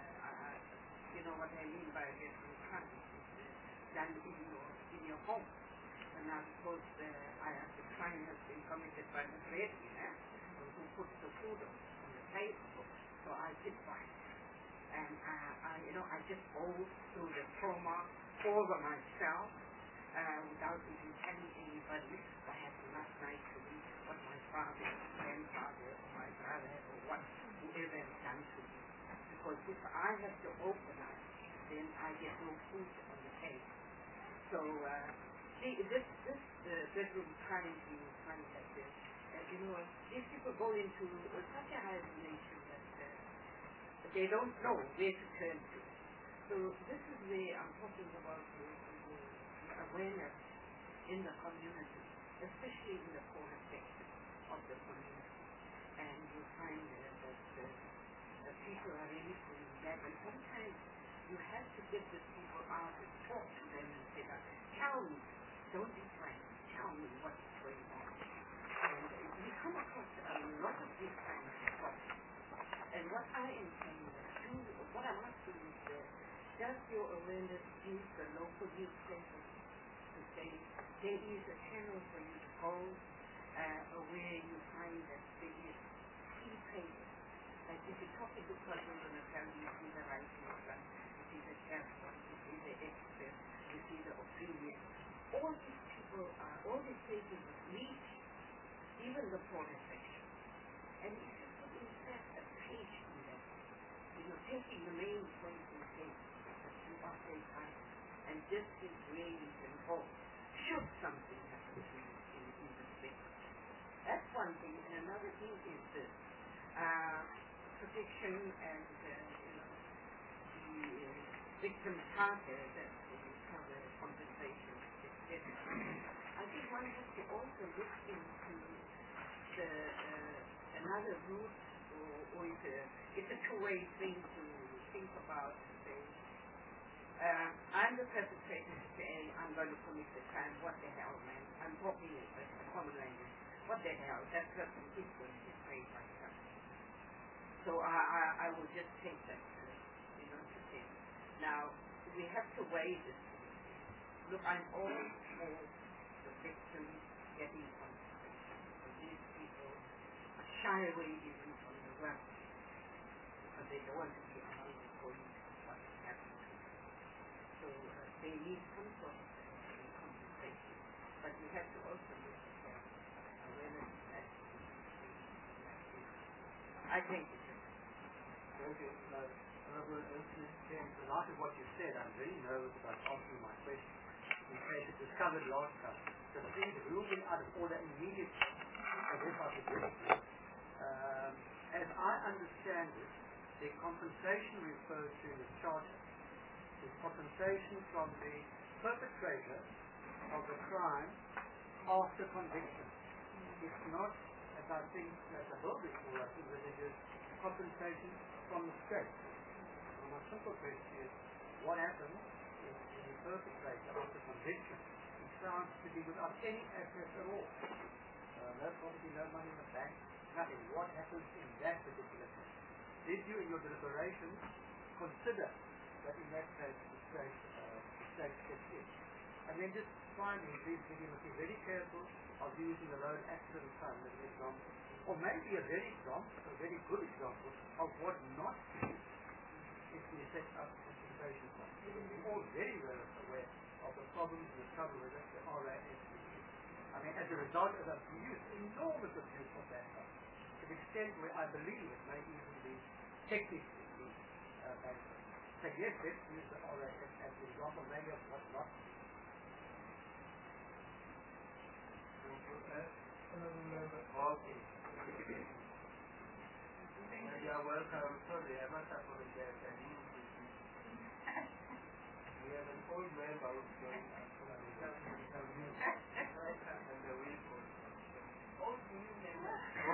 what I mean by bedroom crime is done in your home. And now, because the crime has been committed by the breadwinner who puts the food on the table, so I sit by it. And I just go through the trauma over myself without even telling anybody. I had last night to read what my father, grandfather, or my brother, or whoever has done to me. Because if I have to open up, then I get no food on the table. So this bedroom crime you find that these people go into such a hibernation that they don't know where to turn to. So this is where I'm talking about the awareness in the community, especially in the poorer section of the community. And you find that people are really feeling that. And sometimes you have to get the people out and talk to them and say, tell me, don't be frightened, tell me what's going on. And we come across a lot of these kinds of problems. And what I am saying is, what I'm asking is, does your awareness use the local newspapers to say there is a channel for you to go where you find that there is free pages? Like if you're talking to persons on the family, you see the writing of them, you see the careful, you see the expert, you see the opinion. All these people all these pages reach even the poorer section. And if you put in fact a page in that, taking the main points and saying that you are safe and this is where you can go should something happen to you in the space. That's one thing. And another thing is this protection and the victim charter that will cover compensation, etc. I think one has to also look into another route, or it's a two-way thing to think about. Say, I'm the perpetrator today, I'm going to commit the crime. What the hell, man? I'm talking in a common language. What the hell? That person is going to pay my crime. So I will just take that, to take. Now, we have to weigh this. Look, I'm all for the victims getting compensation. And these people shy away even from the work because they don't want to be among the police of what has happened to them. So they need some sort of compensation. But we have to also look at awareness that I think it's thank you. Honorable a lot of what you said, I'm very nervous about answering my question. In case it was covered last time. So the thing is ruling out of order immediately. So this I suggest. As I understand it, the compensation referred to in the charter is compensation from the perpetrator of the crime after conviction. It's not, as I think that the bill before us envisages, compensation from the state. So my simple question is, what happens if the perpetrator after conviction is found to be without any assets at all? No property, no money in the bank, nothing. What happens in that particular case? Did you, in your deliberations, consider that in that case the state steps in? And then just finally, please, we must be very careful of using the road accident fund as an example, or maybe a very good example of what not to do if we set up compensation fund. We're all very well aware of the problems and the trouble with the RAF. I mean, as a result of that, we use enormous abuse of that fund, to the extent where I believe it may even be technically bankrupt. So yes, let's use the RAF as an example, maybe of what not to do. You are welcome. Sorry, I must apologize. I didn't see you. We have an old member who's joined us. And the week was old new member.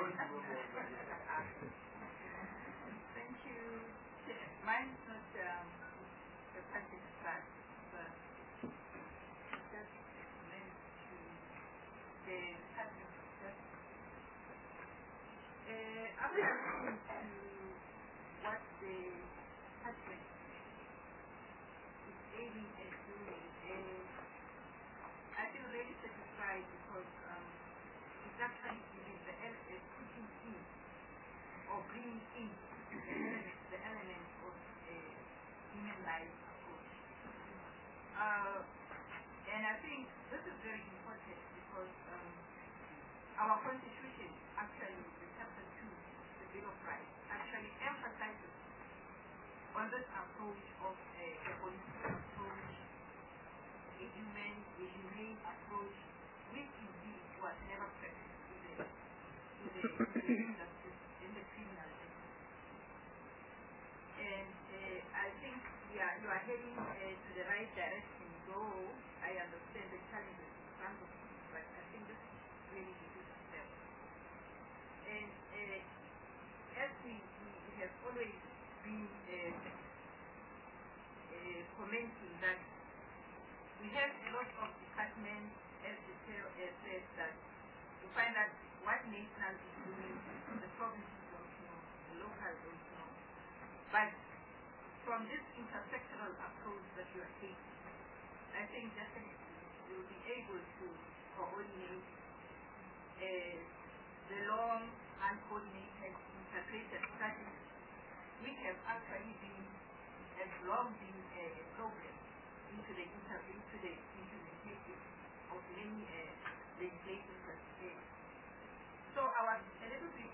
Thank you. Mine is not the practice class, but just meant to the practice. I'm listening to what the husband is aiming at doing, and I feel really satisfied because it's actually giving the putting in or bringing in the element of a human life approach. And I think this is very important because our constitution actually, the chapter 2, the Bill of Rights, actually emphasizes on this approach of a political approach, a humane approach, which indeed was never practiced in the justice, in the criminal justice. And I think you are heading to the right direction, though I understand the challenges in front of you, but I think this is really the good step. And as we have always been commenting that we have a lot of departments, as the chair said, that you find that what national is doing, the provinces don't know, the local don't know. But from this intersectional approach that you are taking, I think definitely you will be able to coordinate the long, uncoordinated, integrated strategies, which have actually long been a problem into the implementation of many legislative processes. So I was a little bit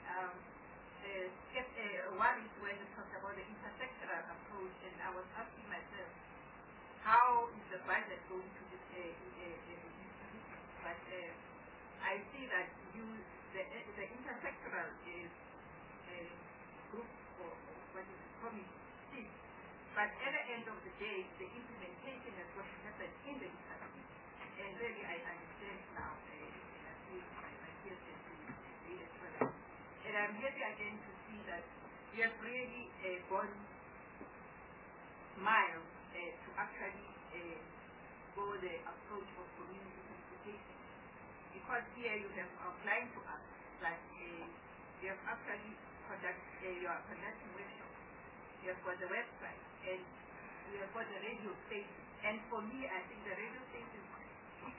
worried when you talked about the intersectional approach, and I was asking myself, how is the budget going to be distributed? But I see that the intersectional is a group or what is it, committee. But at the end of the day, the implementation is what happens in the department. And really, I understand now, and I feel my peers can see it as well. And I'm happy again to see that we have really gone miles to actually go the approach of community participation. Because here you have outlined to us that you have actually you are conducting workshops, you have got the website, and you have got the radio station. And for me, I think the radio station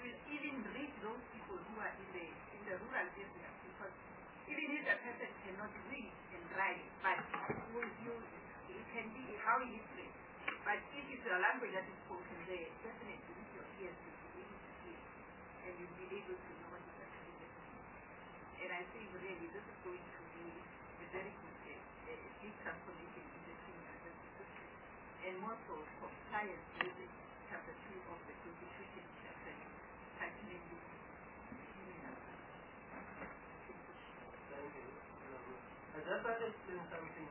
will even reach those people who are in the rural areas, because even if the person cannot read and write, but it can be how he is read. But if it's a language that is spoken there, definitely with your ears you'll be able to hear, and you'll be able to know what is actually happening. And I think really this is going to be a very good big transformation in the criminal justice system, and more so compliance with chapter 2 of the Constitution, chapter tackling the criminal justice. Thank you. I just want to explain something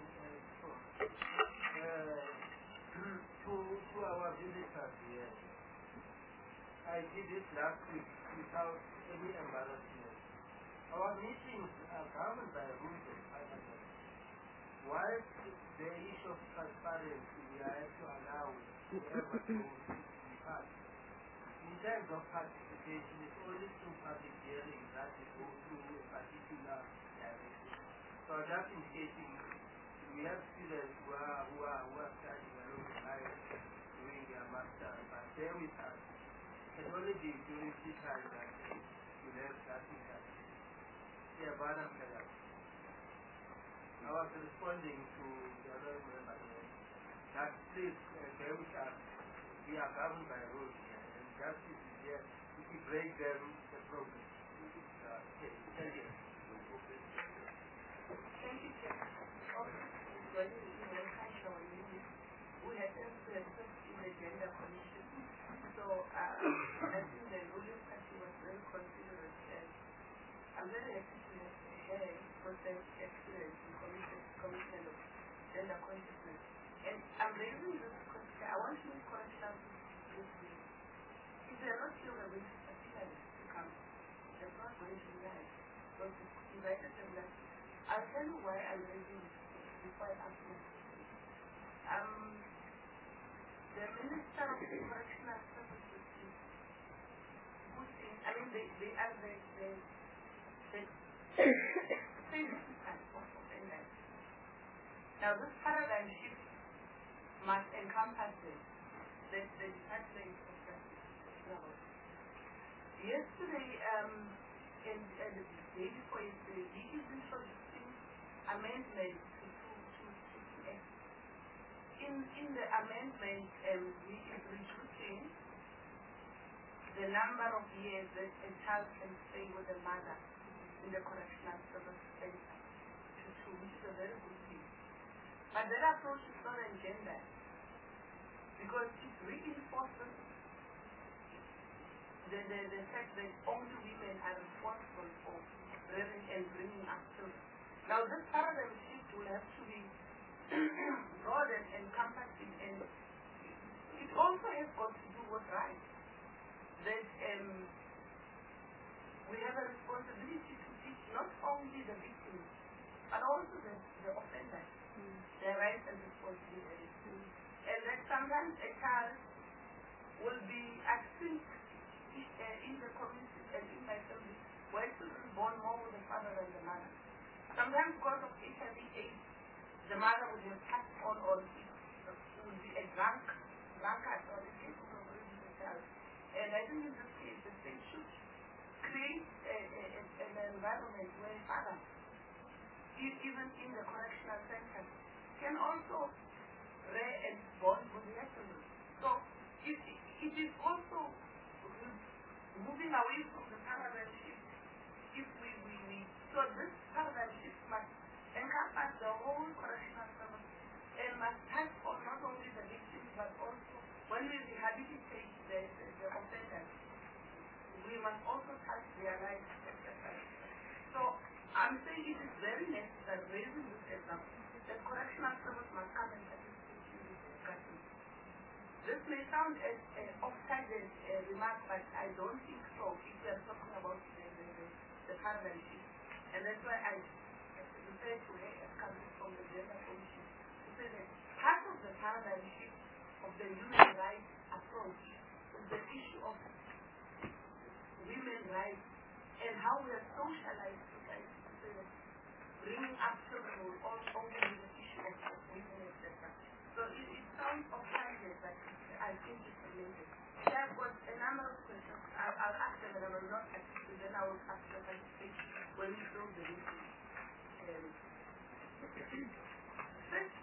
to our visitors here. I did it last week without any embarrassment. Our meetings are governed by rules of parliament. While the issue of transparency we have to allow whoever to be part. In terms of participation, it's only through public hearings that we go through a particular direction. So just indicating we have students who are studying along the line doing their masters, but they're with us. It can only be during this time that we have that interaction. Yeah, Madam Chair. I was responding to the other member that please bear with us. We are governed by rules here, and justice is here. If we break them, the problem. Okay, thank you. Thank you, Chair. We have in the Gender Commission. So I think the ruling party was very considerate, and I'm very happy to have process experience in commitment of gender consciousness. And I'm raising this because I want to encourage them this week. If they are not sure we're going to particularly to come, they're not going to realize. Because we invited them that I'll tell you why I'm raising this before I ask you. The Minister of Correctional Services is pushing, I mean, they are the significant of offenders. Now, this paradigm shift must encompass the Department of Justice. Yesterday, and the day before yesterday, he is introducing amendments to Act. In the amendment, we is reducing the number of years that a child can stay with a mother in the correctional service center to 2, which is a very good thing. But that approach is not engendered because it reinforces the fact that only women are responsible for rearing and bringing up children. Now, this paradigm shift will have to be broad and encompassing, and it also has got to do with rights. That we have a responsibility to teach not only the victims, but also the offenders, their rights and responsibilities. And that sometimes a child will be extinct in the community and in my family, where children born more with the father than the mother. Sometimes because of HIV/AIDS, the mother would have passed on, or would be a drunkard, or a case of raising the child. And I think in this case, the state should create an environment where fathers, even in the correctional center, can also rear and bond with their children. So it is also moving away from the paradigm shift. If so this paradigm shift must encompass the whole correctional service and must touch on not only the victims but also when we rehabilitate the offenders, we must also touch their lives, etc. So I'm saying it is very necessary, raising this example, that correctional service must come and participate in this discussion. This may sound as an off-sided remark, but I don't think so if we are talking about the paradigm shift. And that's why I refer to it as coming from the Gender Commission to say that part of the paradigm shift of the human rights approach is the issue of women's rights and how we are socialized society to say that bringing up children will only be the issue of women, etc. So it sounds off-sided, but I think it's related. I've got a number of questions. I'll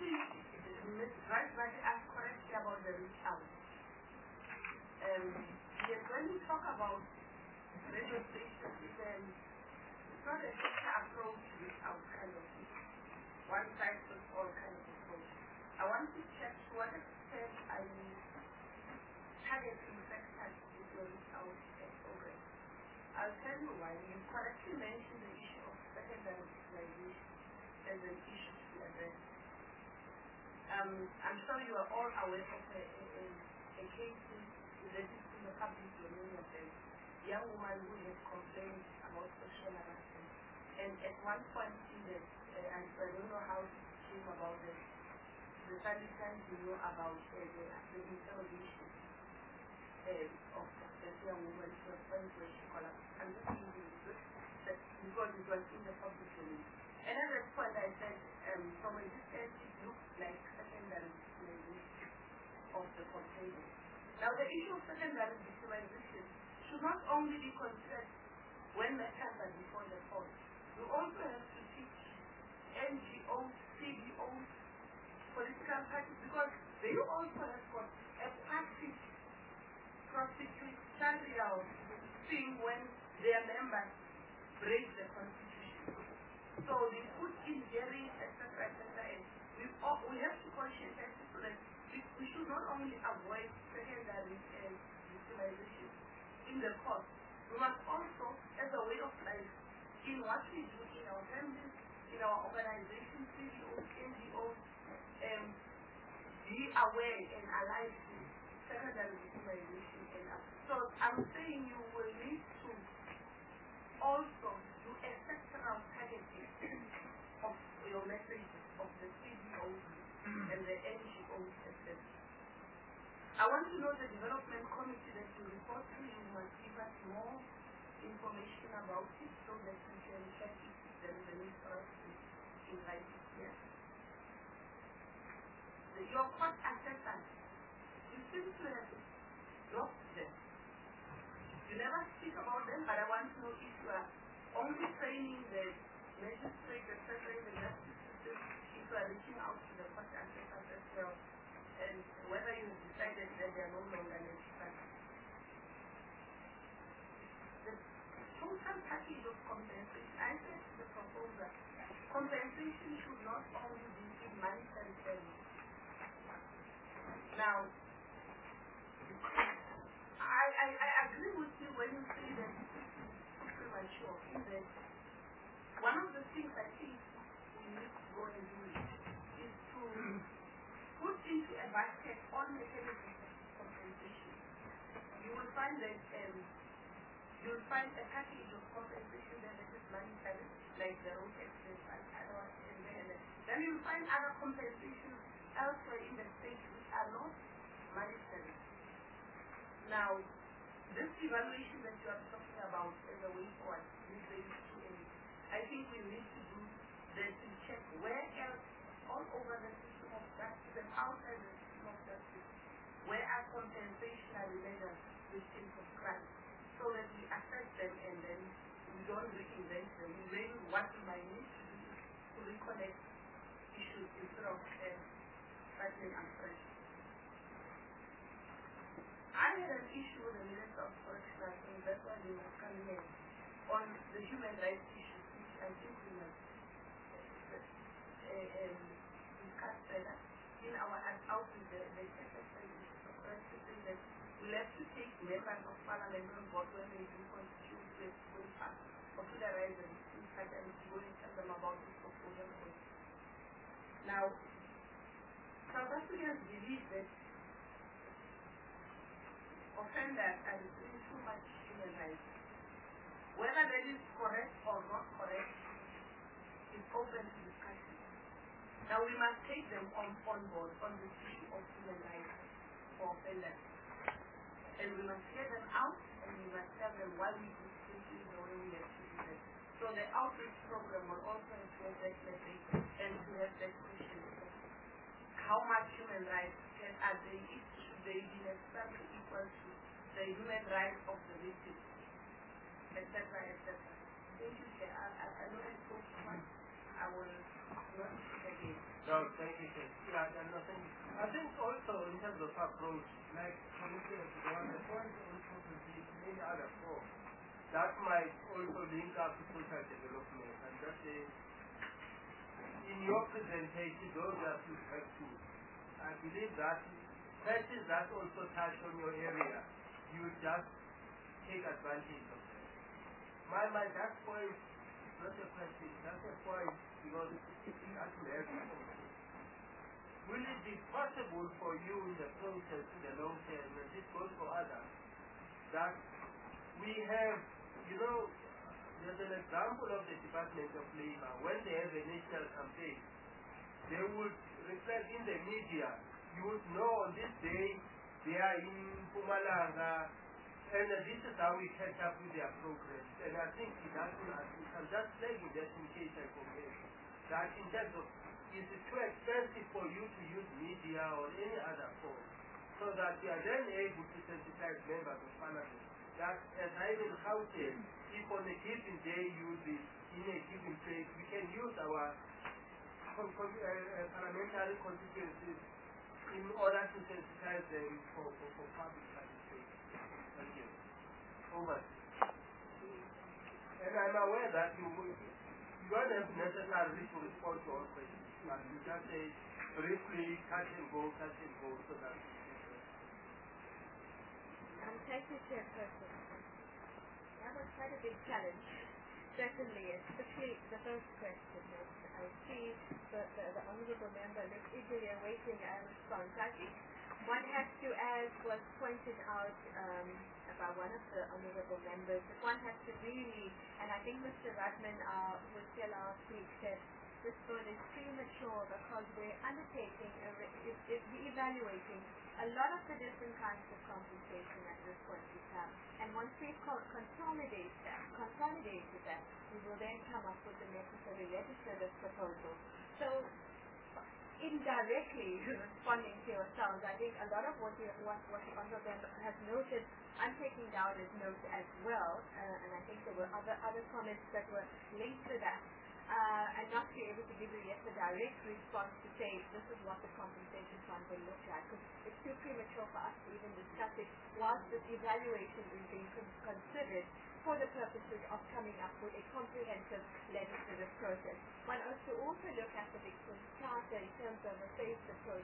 Ms. Rajmati asked correctly about the reach out. Yes, when we talk about radio stations, it's not a sector approach reach out kind of thing. One size fits all kind of approach. I want to check to what extent are you targeting sectors with your reach out program. I'll tell you why. You correctly mentioned the issue of secondary utilization as an issue to address. I'm sure you are all aware of a case related to the public domain of a young woman who had complained about sexual harassment. And at one point in the, I don't know how it came about this, the Sunday Times knew about the interrogation of the young woman to a point where she collapsed. I'm just using this because it was in the public domain. And at that point I said, from a distance it looked like secondary victimization of the complainant. Now the issue of secondary victimization should not only be considered when matters are before the court. You also have to teach NGOs, CBOs, political parties, because they also have got a practice prosecutorial thing when their members break the constitution. So they put in hearings, etc., and we have to conscientize so that we should not only avoid secondary victimization in the court, we must also, as a way of life, in what we do in our families, in our organizations, CBOs, NGOs, be aware and alive to secondary victimization. So I'm saying you will need to also do a sectoral targeting of your messages of the CBOs and the NGOs, etc. I want to know the development committee that you report to. You must give us more information about it so that we can check if there is a need for us to invite it here. Your court assessors, you seem to have dropped them. You never speak about them, but I want to know if you are only training the magistrate, etc., in the justice system, if you are reaching out to the court assessors as well, and whether you have decided that they are no longer necessary. The total package of compensation, I said to the proposer, compensation should not only be in monetary terms. Now, I agree with you when you say that it's premature, in that one of the things I think we need to go and do is to put into a basket all mechanisms of compensation. You will find that you will find a package of compensation that is monetary, like the road accident and other, then you will find other compensations elsewhere in the state which are not monetary. Now, this evaluation that you are talking about as a way forward, I think we need to do that to check where else, all over the system of justice and outside the system of justice, where are compensationary measures which can prescribe, so that we assess them and then we don't reinvent them. We maybe what we might need to do is to reconnect issues instead of starting afresh. I had an issue with the Minister of Correctional Things, that's why they were coming in, on the human rights issues, which I think we must discuss further. In our outreach, the SSL issues of correctional that we'll have to take members of parliament on board when they do constitute going past or to the rise and things like that, and go and tell them about this proposal. Now, South Africans believe that offenders are receiving too much human rights. Whether that is correct or not correct is open to discussion. Now we must take them on board on this issue of human rights for offenders. And we must hear them out and we must tell them why we do things the way we have to do it. So the outreach program will also include that message and to have that question. How much human rights are they, should they be necessarily equal to the human rights of the victim, etc., etc. Thank you, Chair. I know I spoke too much. I will begin. No, thank you, sir. Yeah, no, thank you. I think also in terms of approach, like for instance, the point also to be many other forms that might also link up to social development, and that is in your presentation, those that you have to, I believe that questions that also touch on your area, you just take advantage of them. That point is not a question, that's a point because that will help you. Will it be possible for you in the process, in the long term, and this goes for others, that we have, there's an example of the Department of Labor, when they have a national campaign, they would reflect in the media, you would know on this day, they are in Pumalanga, and this is how we catch up with their progress. And I think I'm just flagging that in case I forget, that in terms of, is it too expensive for you to use media or any other form, so that you are then able to sensitize members of parliament that as I will Gauteng, if on a given day use it in a given place, we can use our parliamentary constituencies in order to sensitize them for public participation. Thank you. Over. And I'm aware that you don't have necessarily to respond to all questions. You just say briefly, touch and go, so that thank you, Chairperson. That was quite a big challenge, certainly, especially the first question. I see the Honourable Member is eagerly awaiting a response. I think one has to, as was pointed out by one of the Honourable Members, that one has to really, and I think Mr. Rudman was here last week, said this bill is premature because we're undertaking, evaluating a lot of the different kinds of compensation at this point in time. And once we've consolidated that, we will then come up with the necessary legislative proposals. So, indirectly responding to yourselves, I think a lot of what the Honourable Member has noted, I'm taking down his note as well, and I think there were other comments that were linked to that. And not be able to give you yet a direct response to say this is what the compensation fund will look like, because it's too premature for us to even discuss it whilst this evaluation is being considered for the purposes of coming up with a comprehensive legislative process. One has to also look at the Victim Charter in terms of a phased approach.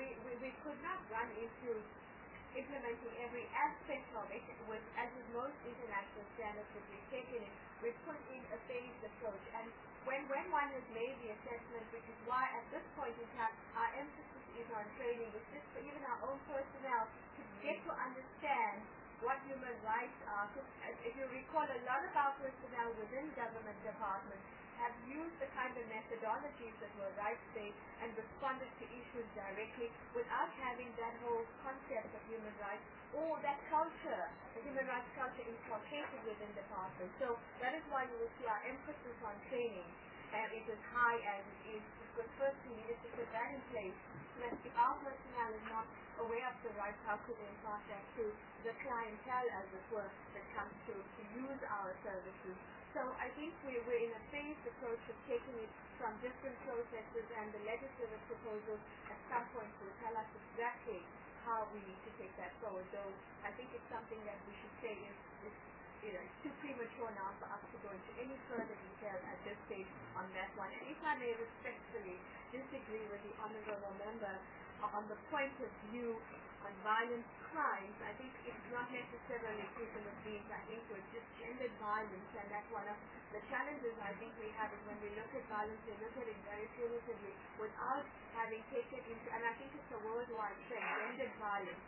We could not run into implementing every aspect of it, as with most international standards that we've taken in, we've put in a phased approach. And when one has made the assessment, which is why at this point in time our emphasis is on training, it's just for even our own personnel to get to understand what human rights are. If you recall, a lot of our personnel within government departments have used the kind of methodologies that were rights-based and responded to issues directly without having that whole concept of human rights or that culture, the human rights culture inculcated within departments. So that is why you will see our emphasis on training is as high as it is, because first we needed to put that in place so that if our personnel is not aware of the rights, how could they impart that to the clientele, as it were, that comes to use our services. So I think we're in a phased approach of taking it from different processes, and the legislative proposals at some point will tell us exactly how we need to take that forward. Though I think it's something that we should say is it's too premature now for us to go into any further detail at this stage on that one. And if I may respectfully disagree with the Honourable Member on the point of view on violent crimes, I think it's not necessarily people of beings. I think it's just gendered violence, and that's one of the challenges I think we have is when we look at violence, we look at it very punitively without having taken into, and I think it's a worldwide trend, gendered violence.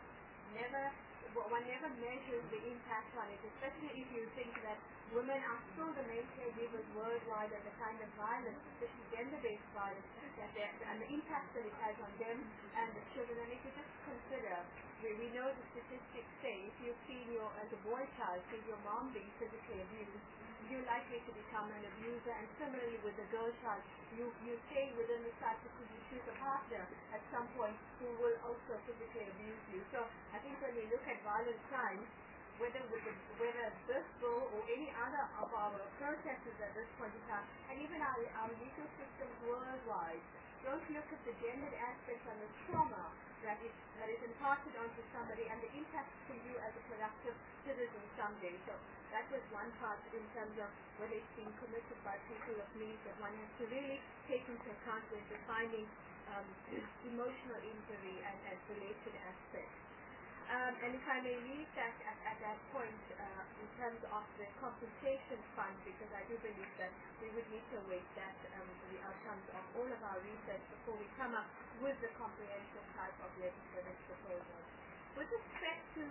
One never measures the impact on it, especially if you think that women are still the main caregivers worldwide, and the kind of violence, especially gender-based violence, and the impact that it has on them and the children. And if you just consider, we know the statistics say if you've seen as a boy child, see your mom being physically abused, you're likely to become an abuser. And similarly with the girl child, you stay within the cycle because you choose a partner at some point who will also physically abuse you. So I think when we look at violent crimes, whether this bill or any other of our processes at this point in time, and even our legal systems worldwide, don't look at the gendered aspects and the trauma that is imparted onto somebody and the impact to you as a productive citizen someday. So that was one part in terms of whether it's being committed by people of means that one has to really take into account when defining emotional injury and related aspects. And if I may leave that at that point in terms of the compensation fund, because I do believe that we would need to await that the outcomes of all of our research before we come up with the comprehensive type of legislative proposal. With respect to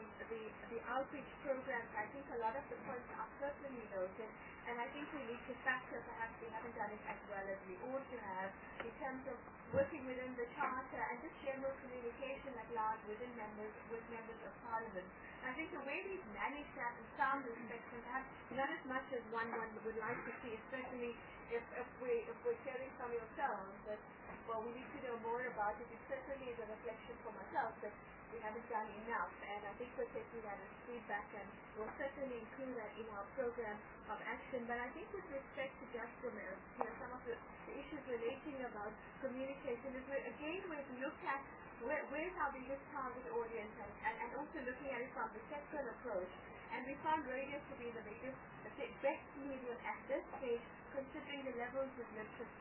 the outreach programs, I think a lot of the points are certainly noted, and I think we need to factor, perhaps we haven't done it as well as we ought to have, in terms of working within the Charter and just general communication at large with members of Parliament. I think the way we've managed that in some respects, and perhaps not as much as one would like to see, especially if we're hearing from yourselves that, well, we need to know more about it. It certainly is a reflection for myself that we haven't done enough, and I think we're taking that as feedback, and we'll certainly include that in our program of action. But I think with respect to just some of the issues relating about communication is we've looked at where's our biggest target audience and also looking at it from the sectoral approach. And we found radio to be the best medium at this stage, considering the levels of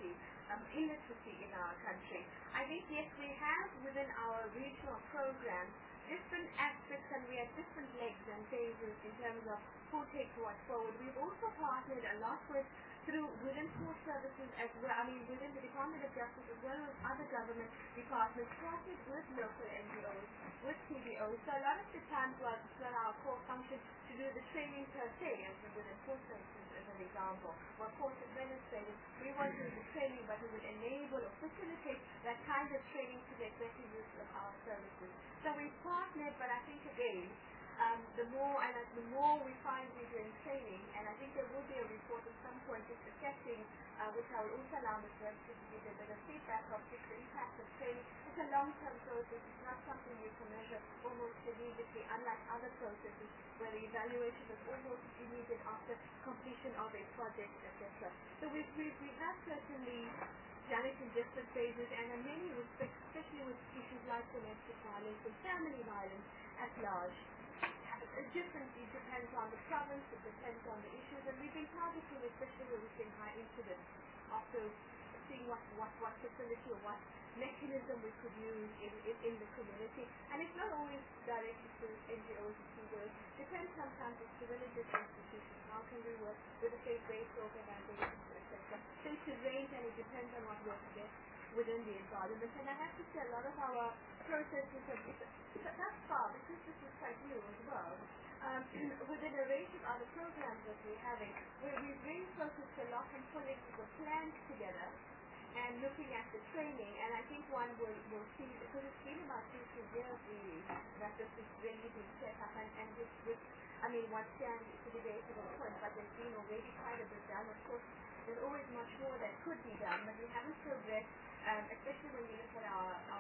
illiteracy in our country. I think, yes, we have within our regional program different aspects, and we have different legs and phases in terms of who takes what forward. We've also partnered a lot within court services as well, within the Department of Justice as well as other government departments, partnered with local NGOs, with TBOs. So a lot of the times was not our core function to do the training per se, as we would in court services as an example, or court administrators. We won't do the training, but we would enable or facilitate that kind of training to make better use of our services. So we've partnered, but I think again, the more we find we're doing training, and I think there will be a report at some point just assessing, which I will also allow Ms. Webster to give a bit of feedback of, just the impact of training. It's a long-term process. It's not something you can measure almost immediately, unlike other processes where the evaluation is almost immediate after completion of a project, etc. So we have certainly done it in different phases, and in many respects, especially with issues like domestic violence and family violence at large. It depends on the province, it depends on the issues, and we've been targeting, especially where we've seen high incidents, after seeing what facility or what mechanism we could use in the community. And it's not always directed to NGOs and CBOs. It depends sometimes to religious institutions. How can we work with the faith-based organizations, etc. So it's a range, and it depends on what works best within the environment. And I have to say a lot of our processes have thus far, because this is quite new as well, within a range of other programs that we're having, where we've really focused a lot on pulling the plans together and looking at the training. And I think one will see, because it's been about 2 years really that this has really been set up, and one stands to be debatable point, but there's been already quite a bit done. Of course, there's always much more that could be done, but we haven't progressed, especially when you look at our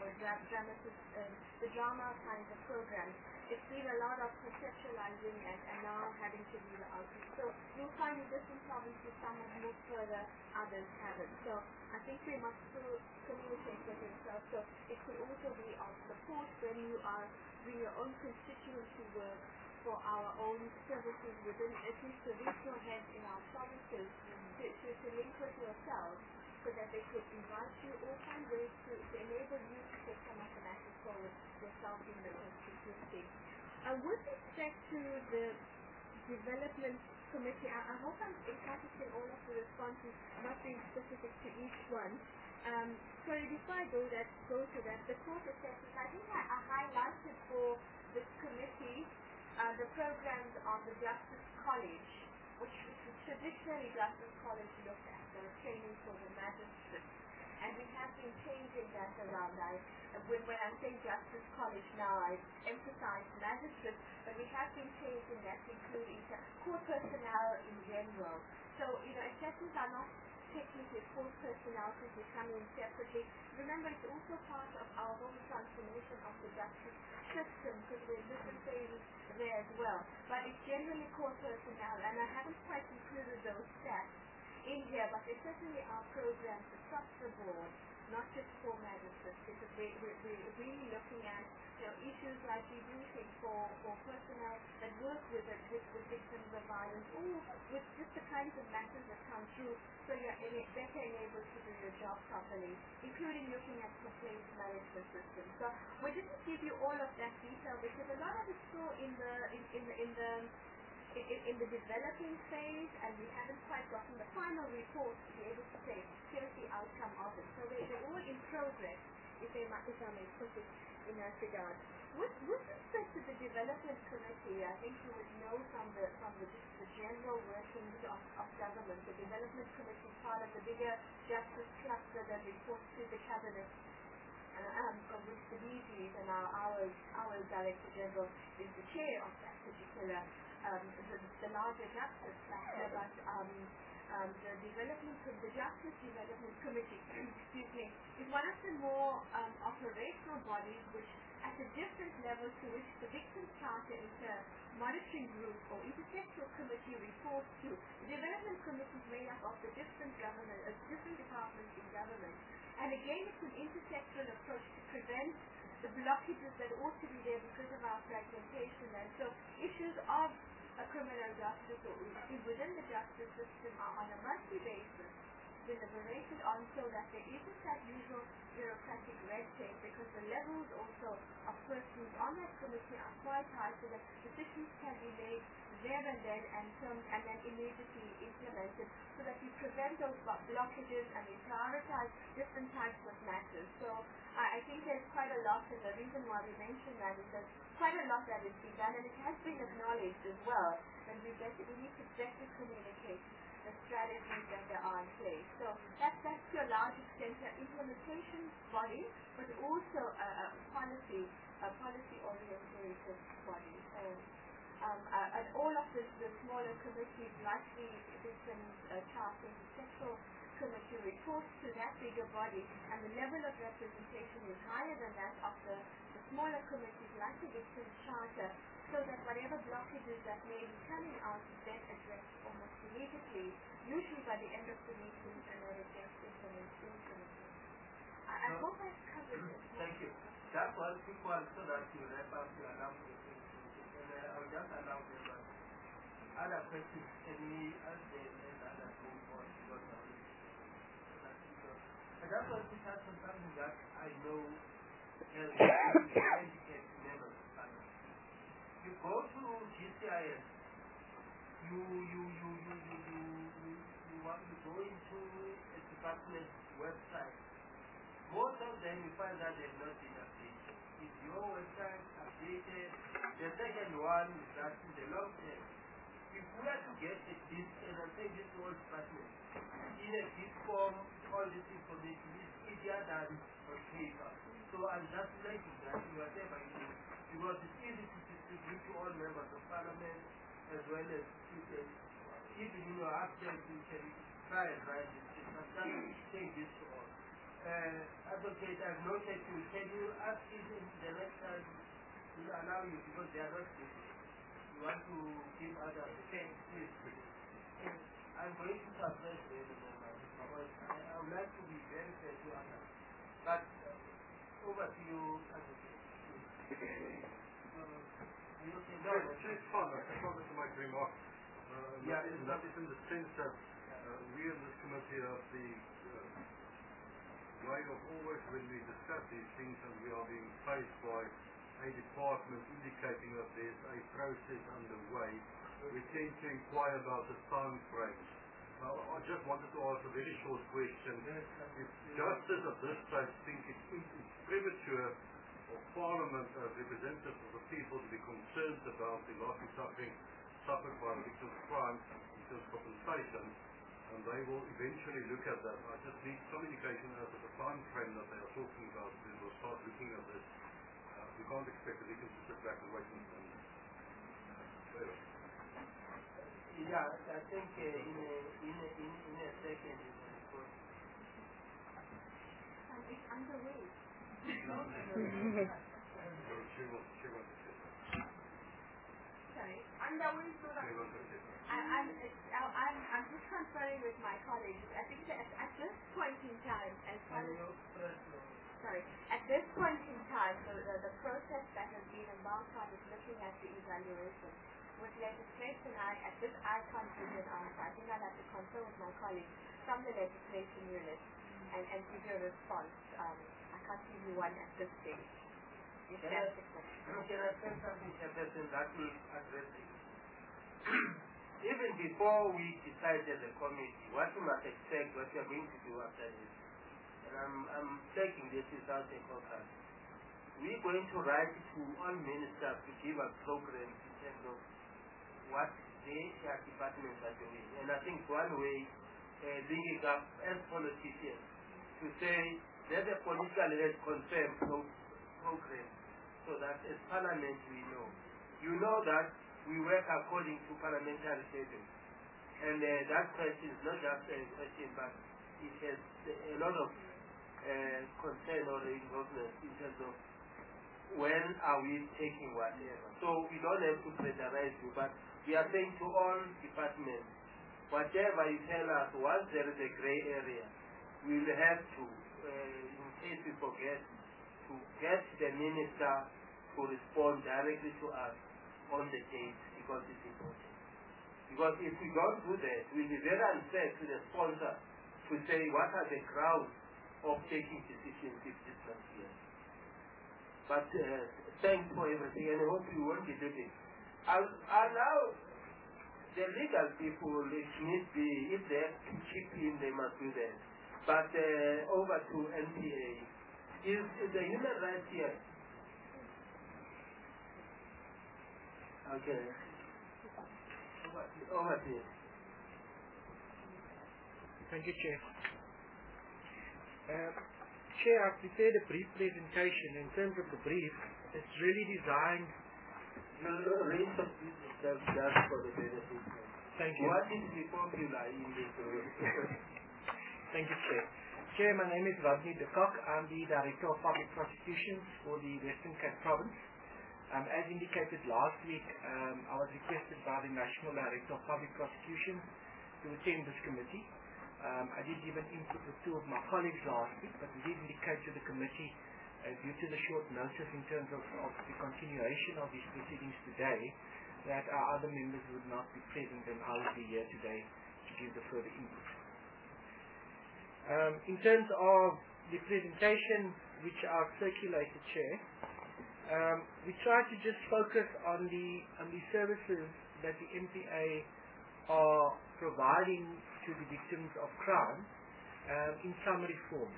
the drama kinds of programs. It's been a lot of conceptualizing and now having to do the outreach. So you'll find in different provinces some have moved further, others haven't. So I think we must still communicate with yourself. So it could also be of support when you are doing your own constituency work for our own services within at least the regional heads in our provinces to link with yourselves, so that they could invite you or find ways to enable you to take some of the matters forward yourself in the constituency. With respect to the development committee, I hope I'm encompassing all of the responses, not being specific to each one. Sorry, before I go to that, the court assessments, I think I highlighted for this committee the programs of the Justice College, which traditionally Justice College looked at, the training for the magistrates. And we have been changing that around. When I'm saying Justice College now, I emphasize magistrates, but we have been changing that to include court personnel in general. So, assessments are not technically court personnel since we come in separately. Remember, it's also part of our whole transformation of the justice system, because we're in different phases there as well. But it's generally core personnel, and I haven't quite included those stats in here, but there certainly are programs across the board, not just for magistrates, because we're really looking at issues like debriefing for personnel that work with victims of violence, or with just the kinds of matters that come through, so you're better enabled to do your job properly, including looking at complaints management systems. So we didn't give you all of that detail because a lot of it's still in the developing phase, and we haven't quite gotten the final report to be able to say here's the outcome of it. So they're all in progress, if I may put it in that regard. With respect to the development committee, I think you would know from the general workings of government, the development committee is part of the bigger justice cluster that reports to the cabinet, of which the DGs and our Director General is the chair of that particular, the larger justice cluster, but the Justice Development Committee, excuse me, is one of the more operational bodies which, at a different level to which the Victim Charter Monitoring Group or Intersectoral Committee reports to. The Development Committee is made up of the different departments in government. And again, it's an intersectoral approach to prevent the blockages that ought to be there because of our fragmentation. And so issues of criminal justice or within the justice system are on a monthly basis deliberated on, so that there isn't that usual bureaucratic red tape, because the levels also of persons on that committee are quite high, so that decisions can be made there and then and then immediately implemented, so that we prevent those blockages and we prioritize different types of matters. So I think there's quite a lot, and the reason why we mention that is there's quite a lot that is being done, and it has been acknowledged as well, and we need to better communicate the strategies that there are in place. So that's to a large extent an implementation body, but also a policy-oriented body. And all of the smaller committees, like the Victims Charter Sexual Committee, reports to that bigger body, and the level of representation is higher than that of the smaller committees, like the Victims Charter, so that whatever blockages that may be coming out is then addressed almost immediately, usually by the end of the meeting, and then it gets implemented. I hope I've covered it. Thank you. That was quick one, so that you wrap up to allow the presentation. And I will just allow them other questions. Can we ask them and other move on? I just want to touch on something that I know has indicated members of Parliament. You go to GCIS, you go into a department's website. Most of them you find that they've not been updated. Is your website updated? The second one is that in the long term, if we are to get a this, and I say this whole department, in a this form, all this information is easier than on paper. So I'm just liking that whatever you do, because it's easy to distribute to all members of Parliament as well as students. Even in your absence, you can try and write this. I'm just saying this to all. Advocate, I've noted you. Can you ask if in the next time will allow you, because they are not busy. You want to give others the same, please. I'm going to suppress the members because I would like to be very fair to others. But over to you, Advocate. No, it's fun. I just wanted to make a remark. That is in the sense that we in this committee have the way of always, when we discuss these things and we are being faced by a department indicating that there's a process underway, we tend to inquire about the time frames. I just wanted to ask a very short question. If Justice at this stage think it's premature for Parliament as representatives of the people to be concerned about the loss and suffering suffered by victims of crime in terms of compensation, and they will eventually look at that. I just need some indication as to the time frame that they are talking about. They will start looking at this. We can't expect the victims to sit back and wait and yeah, I think in a second you can report. It's underway. she will. So sorry. I'm just conferring with my colleagues. I think that at this point in time, at this point in time, the process that has been embarked on is looking at the evaluation. With legislation, I can't give you an answer. I think I'll have to confer with my colleagues from the legislation unit and give you a response. I can't give you one at this stage. If that's the question. Can I say something, Chairperson, that will address it? Even before we decide as a committee what we must expect, what we are going to do after this, and I'm taking this without a caucus, we're going to write to all ministers to give us programs in terms of what their departments are doing. And I think one way, bringing up as politicians, to say there's a politically confirmed program, so that as Parliament we know. You know that we work according to parliamentary schedules. And that question is not just a question, but it has a lot of concern or involvement in terms of when are we taking whatever. So we don't have to pressurize you, but we are saying to all departments, whatever you tell us, once there is a gray area, we will have to, in case we forget, to get the minister to respond directly to us on the date, because it's important. Because if we don't do that, we'll be very unfair to the sponsor to say what are the grounds of taking decisions if this not here. But thanks for everything, and I hope you won't be doing. I'll now the legal people, if need be, if they have to chip in, they must do that. But over to NPA. Is the human rights here? Okay. Over to you. Thank you, Chair. Chair, I've prepared a brief presentation. In terms of the brief, it's really designed... Read some just for the benefit. Thank you. What is the formula in this? Thank you, Chair. Chair, my name is Rodney de Kock. I'm the Director of Public Prosecutions for the Western Cape Province. As indicated last week, I was requested by the National Director of Public Prosecutions to attend this committee. I did give an input with two of my colleagues last week, but we did indicate to the committee, due to the short notice in terms of the continuation of these proceedings today, that our other members would not be present, and I will be here today to give the further input. In terms of the presentation which I've circulated, Chair, we try to just focus on the services that the NPA are providing to the victims of crime in summary form.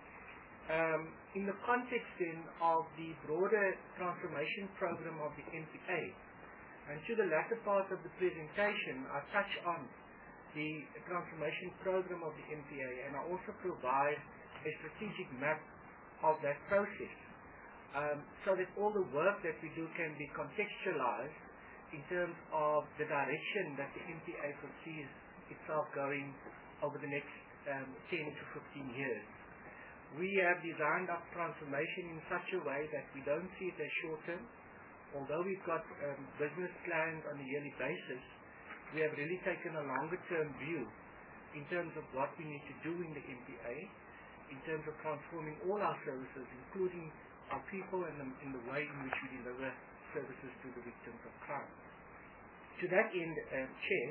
In the context then of the broader transformation program of the NPA, and to the latter part of the presentation, I touch on the transformation program of the NPA, and I also provide a strategic map of that process, so that all the work that we do can be contextualized in terms of the direction that the NPA foresees itself going over the next 10 to 15 years. We have designed our transformation in such a way that we don't see it as short-term. Although we've got business plans on a yearly basis, we have really taken a longer-term view in terms of what we need to do in the NPA, in terms of transforming all our services, including our people and in the way in which we deliver services to the victims of crime. To that end, Chair,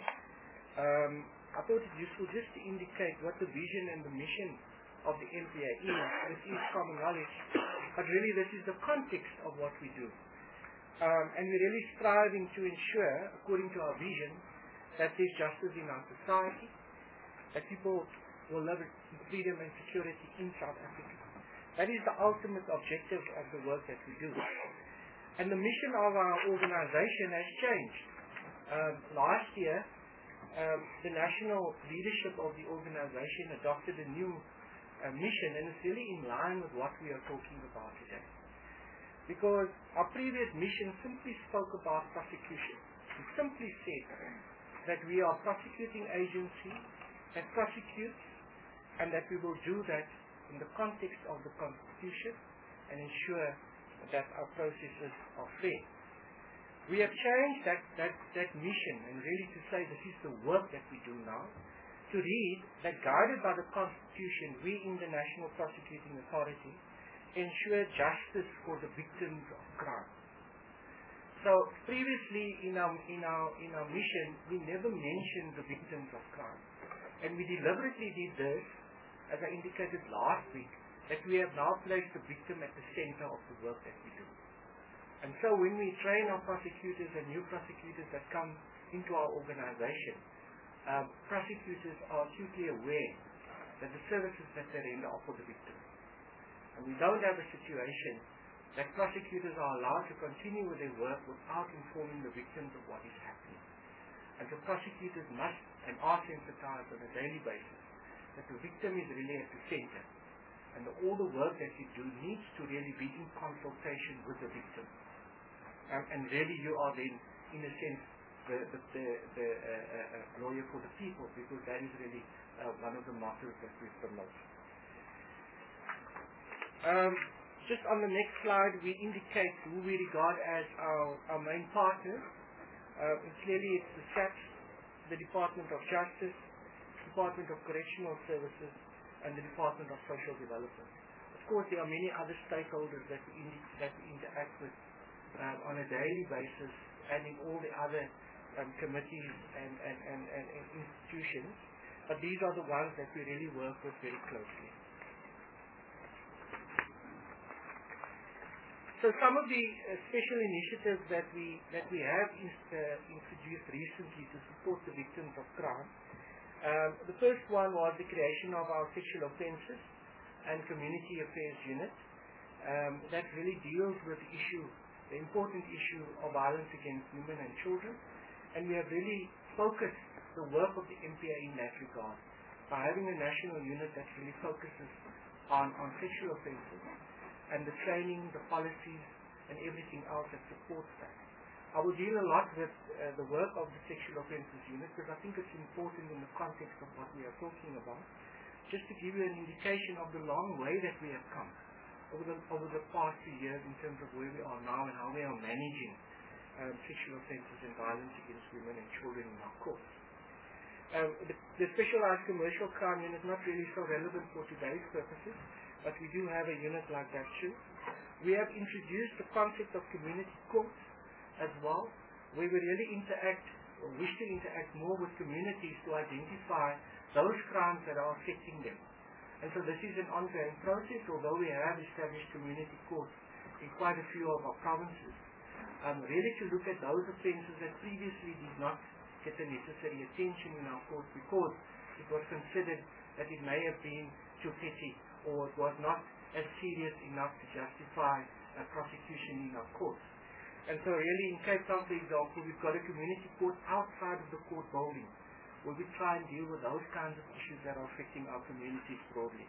I thought it useful just to indicate what the vision and the mission of the NPA is. This is common knowledge, but really this is the context of what we do. And we're really striving to ensure, according to our vision, that there's justice in our society, that people will live in freedom and security in South Africa. That is the ultimate objective of the work that we do. And the mission of our organization has changed. Last year, the national leadership of the organization adopted a new mission, and it's really in line with what we are talking about today. Because our previous mission simply spoke about prosecution. We simply said that we are a prosecuting agency that prosecutes, and that we will do that in the context of the Constitution and ensure that our processes are fair. We have changed that mission and really to say this is the work that we do now, to read that guided by the Constitution, we in the National Prosecuting Authority ensure justice for the victims of crime. So previously in our mission, we never mentioned the victims of crime. And we deliberately did this, as I indicated last week, that we have now placed the victim at the center of the work that we do. And so when we train our prosecutors and new prosecutors that come into our organization, prosecutors are acutely aware that the services that they render are for the victim. And we don't have a situation that prosecutors are allowed to continue with their work without informing the victims of what is happening. And so prosecutors must and are sensitized on a daily basis that the victim is really at the center. And all the work that you do needs to really be in consultation with the victim. And really you are then, in a sense, the lawyer for the people, because that is really one of the mottos that we promote. Just on the next slide, we indicate who we regard as our main partners. Clearly it's the SAPS, the Department of Justice, Department of Correctional Services, and the Department of Social Development. Of course, there are many other stakeholders that we interact with on a daily basis, and in all the other committees and institutions, but these are the ones that we really work with very closely. So some of the special initiatives that we have introduced recently to support the victims of crime. The first one was the creation of our Sexual Offences and Community Affairs Unit. That really deals with the important issue of violence against women and children. And we have really focused the work of the MPA in that regard by having a national unit that really focuses on sexual offences and the training, the policies, and everything else that supports that. I will deal a lot with the work of the Sexual Offences Unit because I think it's important in the context of what we are talking about. Just to give you an indication of the long way that we have come over the past few years in terms of where we are now and how we are managing sexual offences and violence against women and children in our courts. The Specialized Commercial Crime Unit is not really so relevant for today's purposes, but we do have a unit like that too. We have introduced the concept of community courts as well, where we really wish to interact more with communities to identify those crimes that are affecting them. And so this is an ongoing process, although we have established community courts in quite a few of our provinces. Really to look at those offences that previously did not get the necessary attention in our courts because it was considered that it may have been too petty or it was not as serious enough to justify a prosecution in our courts. And so really in Cape Town, for example, we've got a community court outside of the court building where we try and deal with those kinds of issues that are affecting our communities broadly.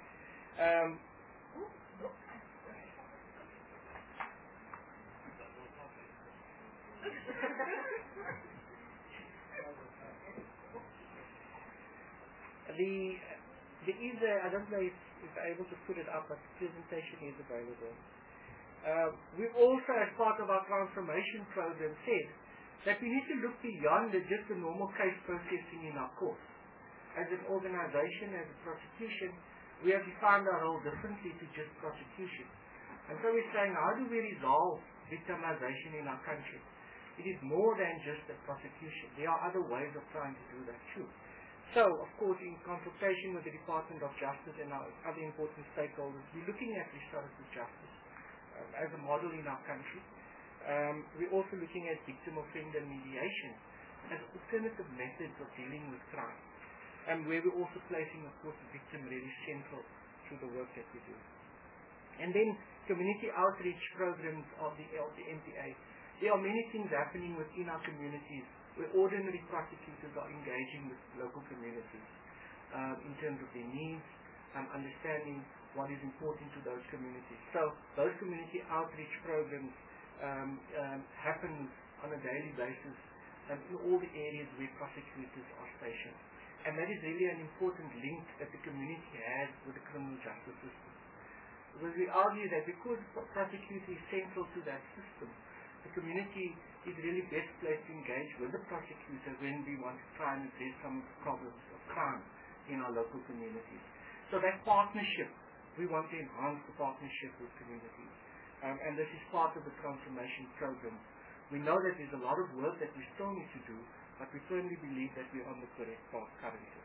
I don't know if I'm able to put it up, but the presentation is available. We've also, as part of our transformation program, said that we need to look beyond just the normal case processing in our courts. As an organization, as a prosecution, we have defined our role differently to just prosecution. And so we're saying, how do we resolve victimization in our country? It is more than just a prosecution. There are other ways of trying to do that too. So, of course, in consultation with the Department of Justice and our other important stakeholders, we're looking at restorative justice as a model in our country. We're also looking at victim-offender mediation as alternative methods of dealing with crime, and where we're also placing, of course, the victim really central to the work that we do. And then community outreach programs of the MPA. There are many things happening within our communities where ordinary prosecutors are engaging with local communities in terms of their needs and understanding what is important to those communities. So those community outreach programs happen on a daily basis in all the areas where prosecutors are stationed. And that is really an important link that the community has with the criminal justice system. Because we argue that because the prosecutor is central to that system, the community is really best placed to engage with the prosecutor when we want to try and address some problems of crime in our local communities. So that partnership, we want to enhance the partnership with communities. And this is part of the transformation program. We know that there's a lot of work that we still need to do, but we firmly believe that we're on the correct path currently.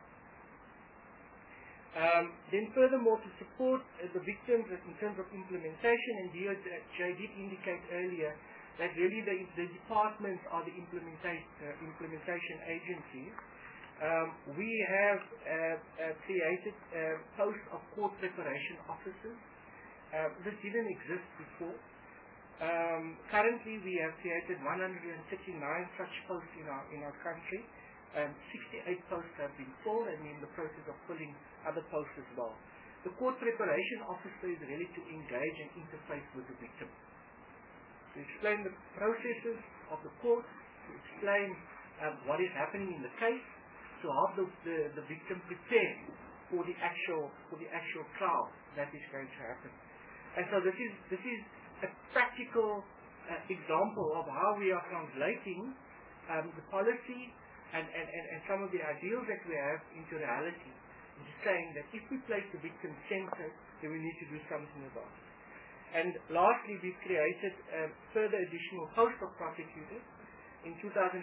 Then furthermore, to support the victims in terms of implementation, and DOJ did indicate earlier that really the departments are the implementation agencies. We have created posts of court preparation officers. This didn't exist before. Currently, we have created 139 such posts in our country. 68 posts have been filled, and we're in the process of filling other posts as well. The court preparation officer is really to engage and interface with the victim, to explain the processes of the court, to explain what is happening in the case, to help the victim prepare for the actual trial that is going to happen. And so this is a practical example of how we are translating the policy and some of the ideals that we have into reality. Into saying that if we place the victim centered, then we need to do something about it. And lastly, we created further additional posts of prosecutors. In 2006,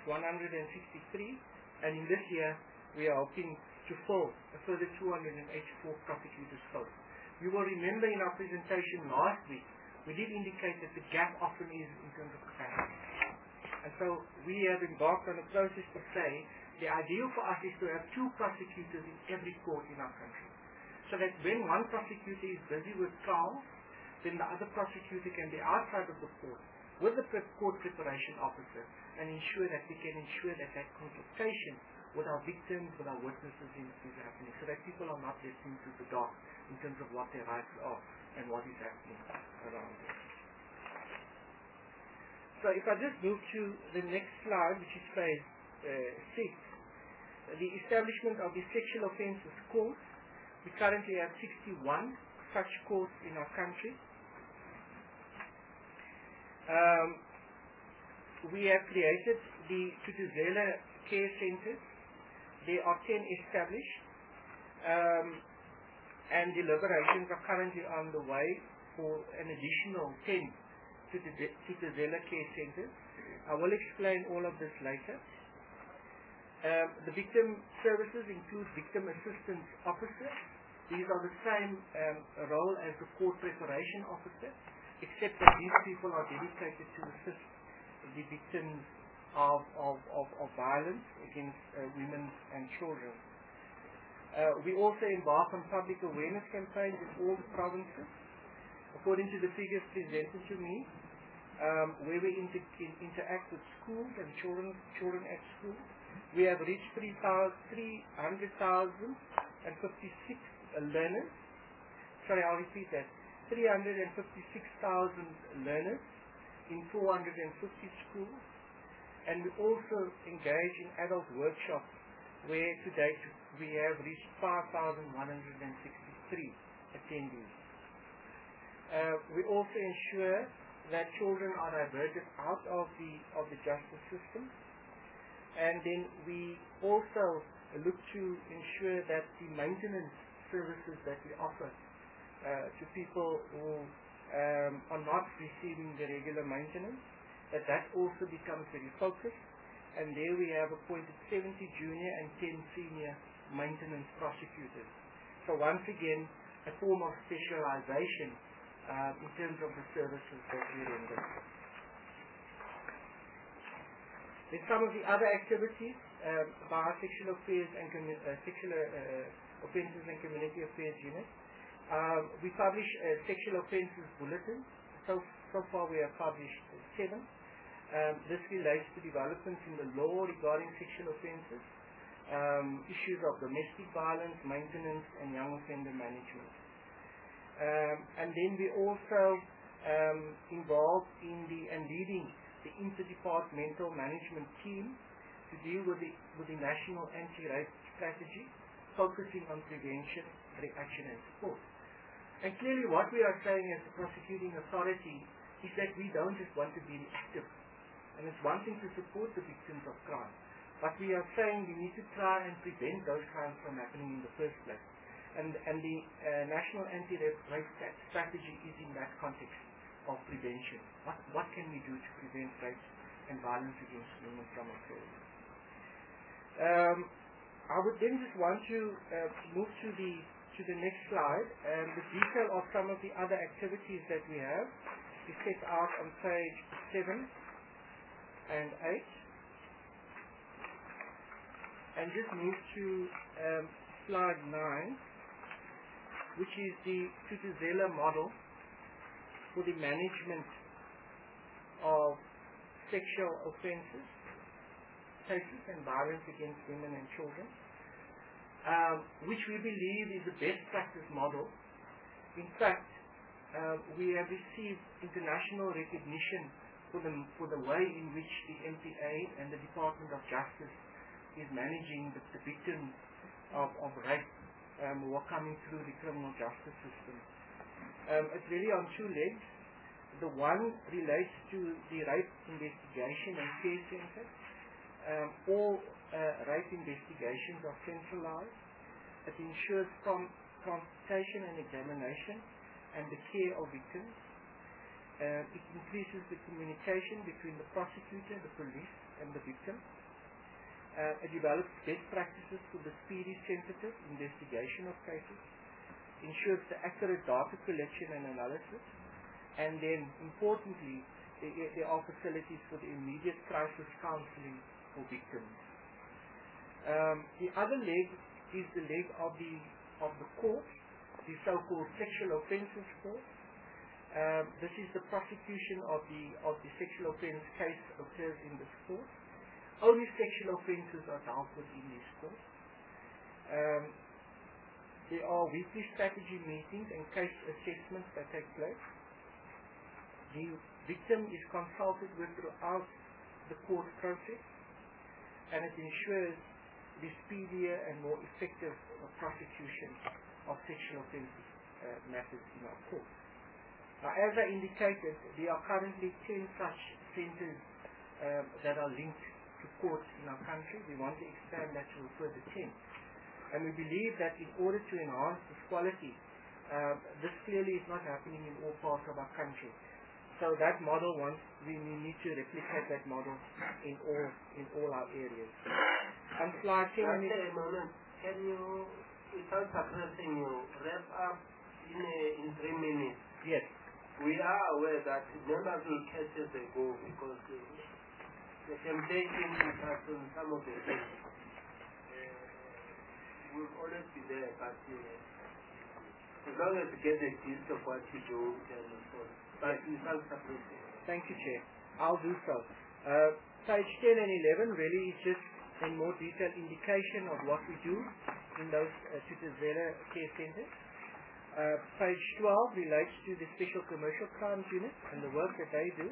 163, and in this year, we are hoping to fill a further 284 prosecutors posts. You will remember in our presentation last week, we did indicate that the gap often is in terms of capacity. And so we have embarked on a process to say the ideal for us is to have 2 prosecutors in every court in our country. So that when one prosecutor is busy with trials, then the other prosecutor can be outside of the court with the court preparation officer and ensure that we can ensure that consultation with our victims, with our witnesses is happening, so that people are not left into the dark in terms of what their rights are and what is happening around them. So if I just move to the next slide, which is phase 6, the establishment of the sexual offences courts. We currently have 61 such courts in our country. We have created the Thuthuzela Care Centres. There are 10 established, and deliberations are currently on the way for an additional 10 Thuthuzela Care Centres. I will explain all of this later. The victim services include victim assistance officers. These are the same role as the court preparation officer, except that these people are dedicated to assist the victims of violence against women and children. We also embark on public awareness campaigns in all the provinces. According to the figures presented to me, where we interact with schools and children at school, we have reached 300,056 learners. Sorry, I'll repeat that. 356,000 learners in 450 schools. And we also engage in adult workshops where to date we have reached 5,163 attendees. We also ensure that children are diverted out of the justice system. And then we also look to ensure that the maintenance services that we offer to people who are not receiving the regular maintenance, that also becomes very focused. And there we have appointed 70 junior and 10 senior maintenance prosecutors. So once again, a form of specialization in terms of the services that we render. Then some of the other activities by our Sexual Affairs and Sexual Offences and Community Affairs Unit. We publish a Sexual Offences Bulletin. So far we have published 7. This relates to developments in the law regarding sexual offences, issues of domestic violence, maintenance, and young offender management. And then we also involved in leading the interdepartmental management team to deal with the national anti-rape strategy, focusing on prevention, reaction, and support. And clearly what we are saying as a prosecuting authority is that we don't just want to be reactive And it's one thing to support the victims of crime, but we are saying we need to try and prevent those crimes from happening in the first place. And the National Anti-Rape Strategy is in that context of prevention. What can we do to prevent rape and violence against women from occurring? I would then just want to move to the next slide. The detail of some of the other activities that we have is set out on page 7 and 8. And just move to slide 9, which is the Thuthuzela model for the management of sexual offences, cases and violence against women and children, which we believe is the best practice model. In fact, we have received international recognition for the way in which the MPA and the Department of Justice is managing the victims of rape who are coming through the criminal justice system. It's really on two legs. The one relates to the rape investigation and care center. All rape investigations are centralized. It ensures consultation and examination and the care of victims. It increases the communication between the prosecutor, the police, and the victim. It develops best practices for the speedy, sensitive investigation of cases. Ensures the accurate data collection and analysis. And then, importantly, there are facilities for the immediate crisis counseling for victims. The other leg is the leg of the court, the so-called sexual offences court. This is the prosecution of the sexual offence case occurs in this court. Only sexual offences are dealt with in this court. There are weekly strategy meetings and case assessments that take place. The victim is consulted with throughout the court process, and it ensures the speedier and more effective prosecution of sexual offences matters in our court. As I indicated, there are currently 10 such centres that are linked to courts in our country. We want to expand that to a further 10. And we believe that in order to enhance this quality, this clearly is not happening in all parts of our country. So that model, we need to replicate that model in all our areas. On slide 10, can you, without suppressing you, wrap up in 3 minutes? Yes. We are aware that members will catch as they go because the temptation is that on some of the things will always be there, but as long as you get the gist of what you do, then but without suppressing. Thank you, Chair. I'll do so. Page 10 and 11 really is just a more detailed indication of what we do in those Thuthuzela care centres. Page 12 relates to the Special Commercial Crimes Unit and the work that they do.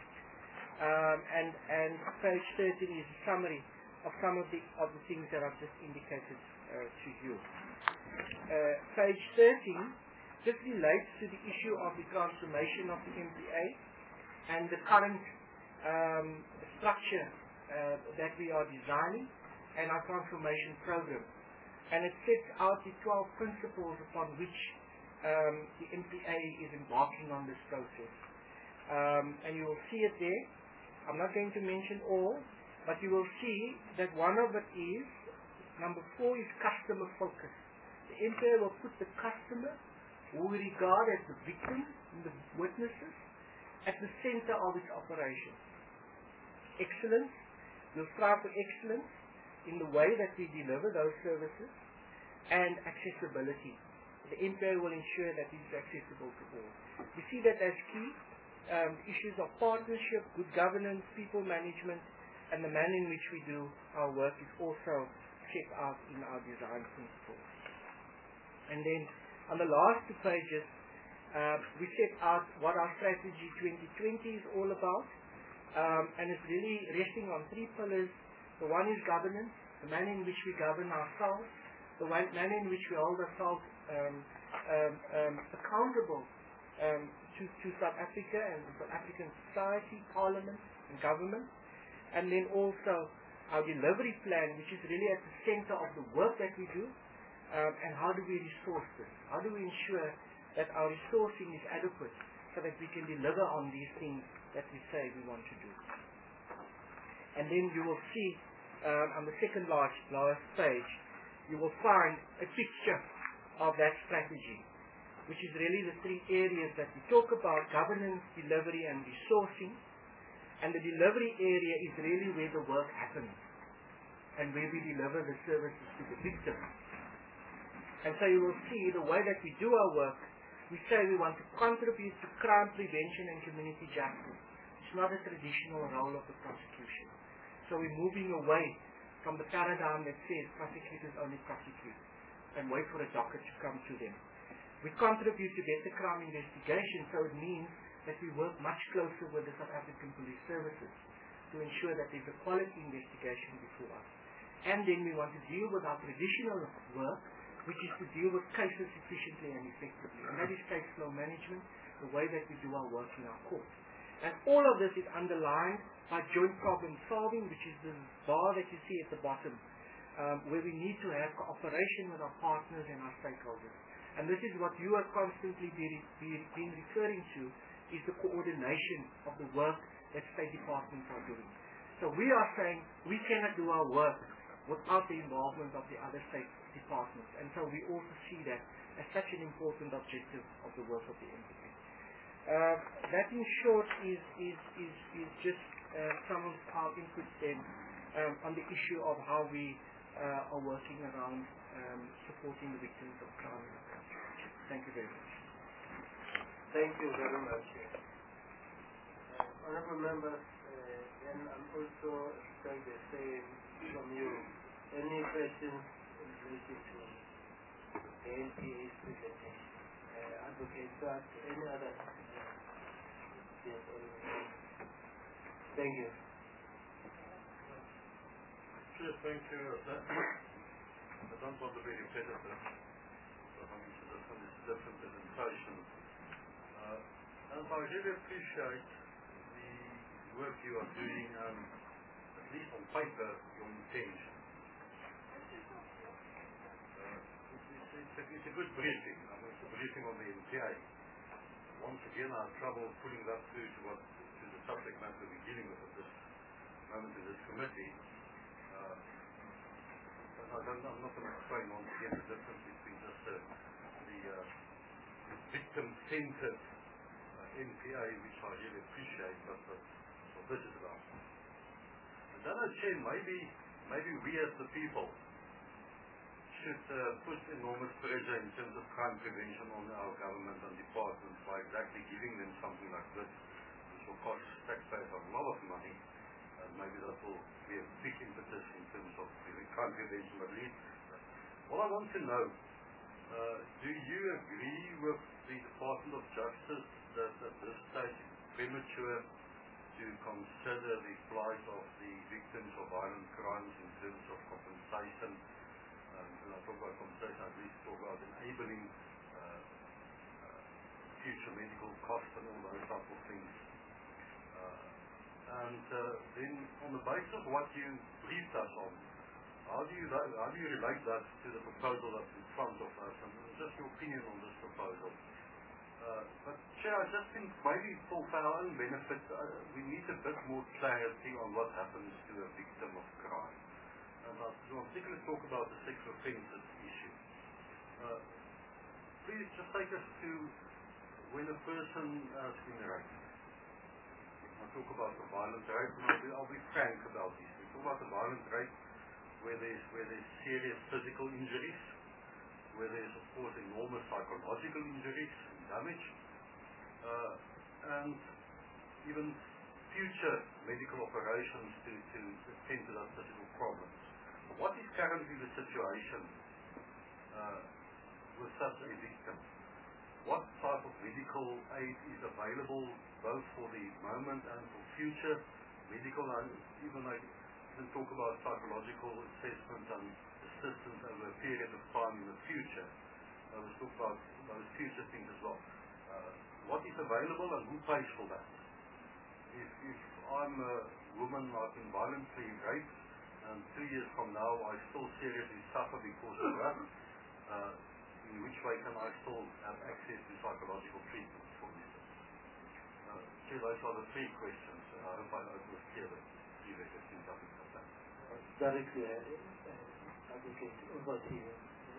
And page 13 is a summary of some of the things that I've just indicated to you. Page 13 just relates to the issue of the transformation of the MPA and the current structure that we are designing and our transformation program. And it sets out the 12 principles upon which the MPA is embarking on this process. And you will see it there. I'm not going to mention all, but you will see that one of it is, number 4 is customer focus. The MPA will put the customer, who we regard as the victims and the witnesses, at the center of its operation. Excellence, we'll strive for excellence in the way that we deliver those services, and accessibility. The MPA will ensure that it is accessible to all. We see that as key. Issues of partnership, good governance, people management, and the manner in which we do our work is also set out in our design principles. And then on the last 2 pages, we set out what our strategy 2020 is all about, and it's really resting on 3 pillars. The one is governance, the manner in which we govern ourselves, the manner in which we hold ourselves accountable to South Africa and South African society, Parliament, and government. And then also our delivery plan, which is really at the center of the work that we do, and how do we resource this? How do we ensure that our resourcing is adequate so that we can deliver on these things that we say we want to do? And then you will see on the second last page, you will find a picture of that strategy, which is really the three areas that we talk about: governance, delivery, and resourcing. And the delivery area is really where the work happens and where we deliver the services to the victim. And so you will see the way that we do our work, we say we want to contribute to crime prevention and community justice. It's not a traditional role of the prosecution. So we're moving away from the paradigm that says prosecutors only prosecute and wait for a docket to come to them. We contribute to better crime investigation, so it means that we work much closer with the South African Police Services to ensure that there's a quality investigation before us. And then we want to deal with our traditional work, which is to deal with cases efficiently and effectively. And that is case flow management, the way that we do our work in our court. And all of this is underlined by joint problem solving, which is the bar that you see at the bottom, where we need to have cooperation with our partners and our stakeholders. And this is what you are constantly being referring to, is the coordination of the work that state departments are doing. So we are saying we cannot do our work without the involvement of the other state departments. And so we also see that as such an important objective of the work of the entity. That in short is just some of our inputs then on the issue of how we are working around supporting the victims of crime in our country. Thank you very much. Thank you very much. Honorable members, then I'm also expecting the same from you. Any questions in relation to the NPA's presentation? Advocate Clark, any other? Yes, thank you. Sure, thank you. I don't want to be repetitive, but I'm interested in this different presentation. And I really appreciate the work you are doing, at least on paper, your intention. It's a good briefing. I mean, it's a briefing on the NPA. Once again, I have trouble putting that through to the subject matter we're dealing with at this moment in this committee. I'm not going to explain once again the difference between just the victim-centered NPA, which I really appreciate, but what this is about. And then I said maybe we as the people should put enormous pressure in terms of crime prevention on our government and departments by exactly giving them something like this, which will cost taxpayers a lot of money. Maybe that will be a big impetus in terms of crime prevention, but at least all I want to know, do you agree with the Department of Justice that at this stage it's premature to consider the plight of the victims of violent crimes in terms of compensation? When I talk about compensation, I at least talk about enabling future medical costs and all those type of things. Then on the basis of what you briefed us on, how do you relate that to the proposal that's in front of us, and just your opinion on this proposal? But Chair, I just think maybe for our own benefit, we need a bit more clarity on what happens to a victim of crime. And I want particularly talk about the sex offences issue. Please just take us to when a person has been raped. I talk about the violent rape, and I'll be frank about this. We talk about the violent rape where there's serious physical injuries, where there's of course enormous psychological injuries and damage, and even future medical operations to attend to those physical problems. What is currently the situation with such a victim? What type of medical aid is available both for the moment and for future medical, and even talk about psychological assessment and assistance over a period of time in the future. Let's talk about those future things as well. What is available and who pays for that? If I'm a woman, I've been violently raped, and 2 years from now I still seriously suffer because of that, in which way can I still have access to psychological treatment for instance? So those are the 3 questions. I hope I was clear that Vivek has been covering that. Very clear. Advocate, over to you.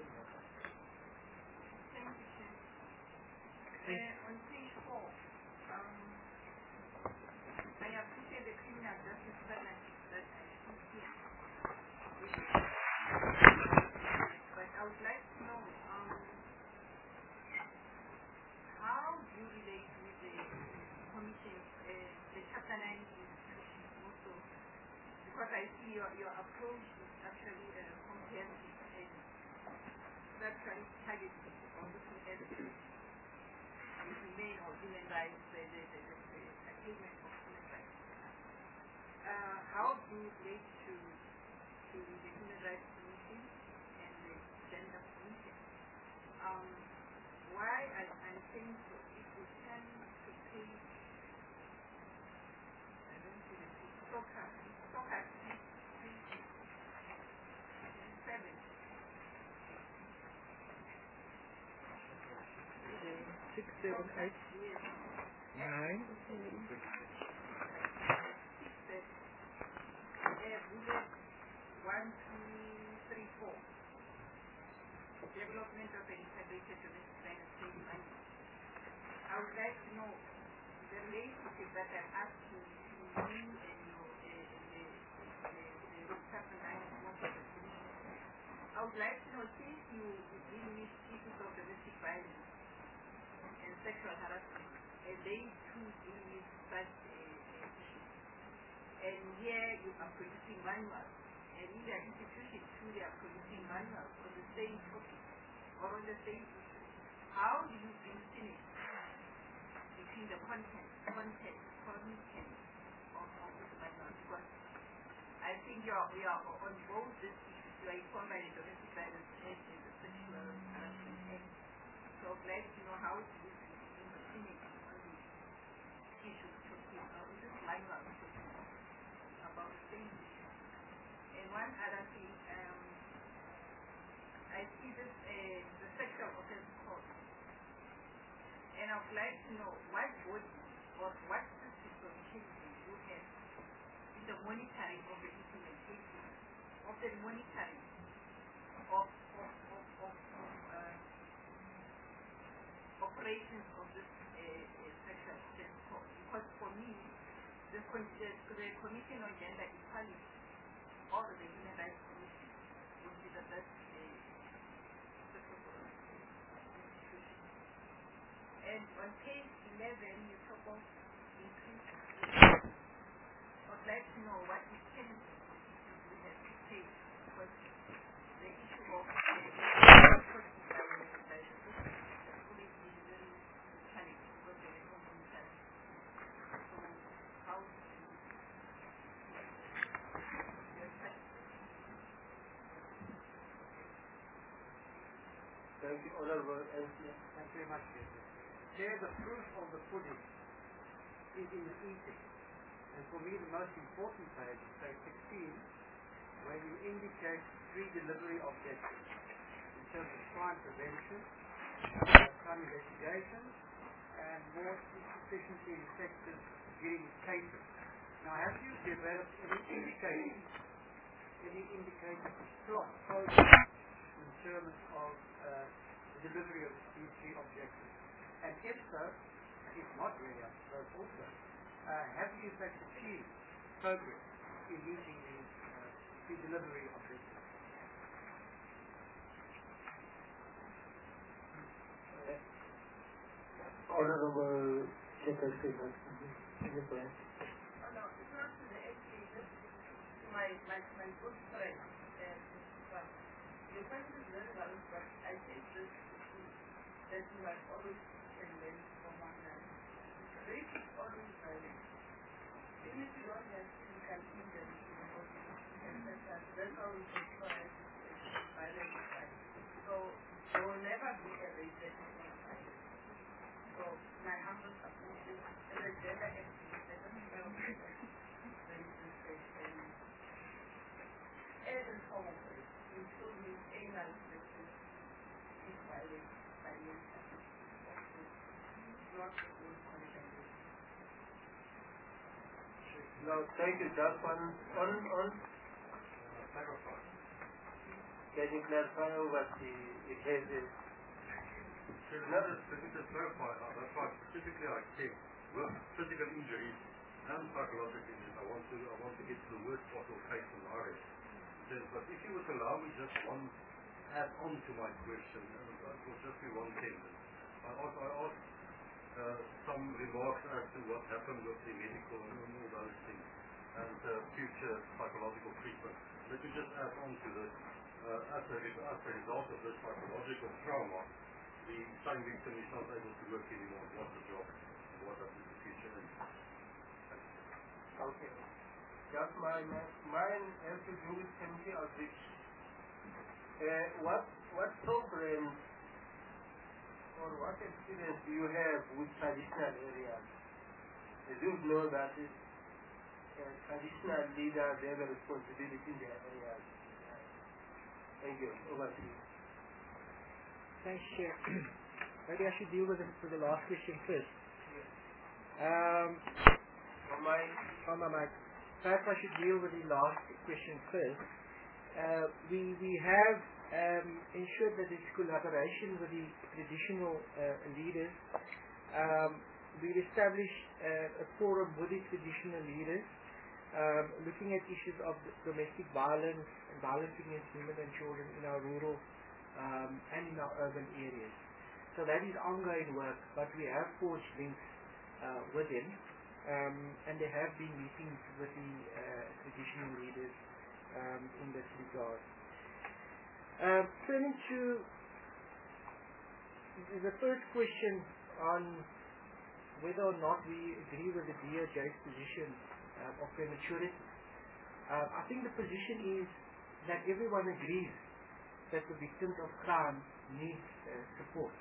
Thank you, Chair. On page 4, I appreciate the criminal justice benefits that I see here. But I would like to know how do you relate with the commission, the Chapter 9 institution also, because I see your approach is actually comprehensive and actually targeted on looking at the humane or human rights, the achievement of human rights. How do you relate to the Human Rights Commission and the Gender Commission? Why I'm saying so, if we turn to page, I don't see the page, soccer 7. 6, 7, 8, 9. Bullet 1, 2, 3, 4. Development of an integrated domestic violence training manual. I would like to know the relationship that I'm asking between you and the Chapter 9 most of the commission. I would like to know, since you deal with issues of domestic violence and sexual harassment, and they too deal with such issues. And here you are producing manuals, and in their institutions too they are producing manuals on the same topic or on the same issue. How do you bring synergy between the content of this manual? Because I think we are on both these issues. You are informed by the Domestic Violence Act and the Sexual Harassment Act. So I'd like to know how to use the synergy on the issues talking about this manual talking about the same issue. And one other thing, I see this the Sexual Offense Code, and I would like to know what body or what systems of changes you have in the monitoring of the implementation of the monitoring of operations of this Sexual Offense Code. Because for me, the Commission on Gender Equality or the Human Rights Commission would be the best institution. And on page 11, you talk about increasing. I would like to know what is changing we have to take, because the issue of Thank you, Honorable Elsie. Thank you very much, Chair. The proof of the pudding is in the eating. And for me, the most important page is page 16, where you indicate 3 delivery objectives in terms of crime prevention, crime investigation, and more efficiency and effective dealing with cases. Now, have you developed any indicated slot program in terms of the delivery of these 3 objectives? And if so, if not really, I suppose also, have you in fact achieved progress in meeting the delivery objectives? Honorable Secretary, no, it's not to the SC, this is my good friend. Your question is very valid, but I think this is that you have always can learn from one another. Rape is always violent. Even if you don't have physical injury to the body, that's how we can try violence. So there will never be a rape that is not violent. So my humble submission as a gender activist, I don't know cooperate. We still need anal justice inquiry by the internet. Not the full content. No, thank you. Just on Clarify. can you clarify what it has is? Let me just clarify. That's why specifically I said with physical injuries and psychological injuries, I want to get to the worst possible case scenario. But if you would allow me just one add on to my question, it will just be one sentence. I asked some remarks as to what happened with the medical and all those things, and future psychological treatment. Let me just add on to this. As a result of this psychological trauma, the same victim is not able to work anymore. What's the job? What does the future end? Okay. Just mine has to do with community outreach. What programs or what experience do you have with traditional areas? As you know that traditional leaders have a responsibility in their areas. Thank you. Over to you. Thanks, Chair. Maybe I should deal with the last question first. Perhaps I should deal with the last question first. We have ensured that there's collaboration with the traditional leaders. We've established a forum with the traditional leaders, looking at issues of domestic violence and violence against women and children in our rural and in our urban areas. So that is ongoing work, but we have forged links with them, and there have been meetings with the traditional leaders in this regard. Turning to the first question on whether or not we agree with the DOJ's position of prematurity. I think the position is that everyone agrees that the victims of crime need support,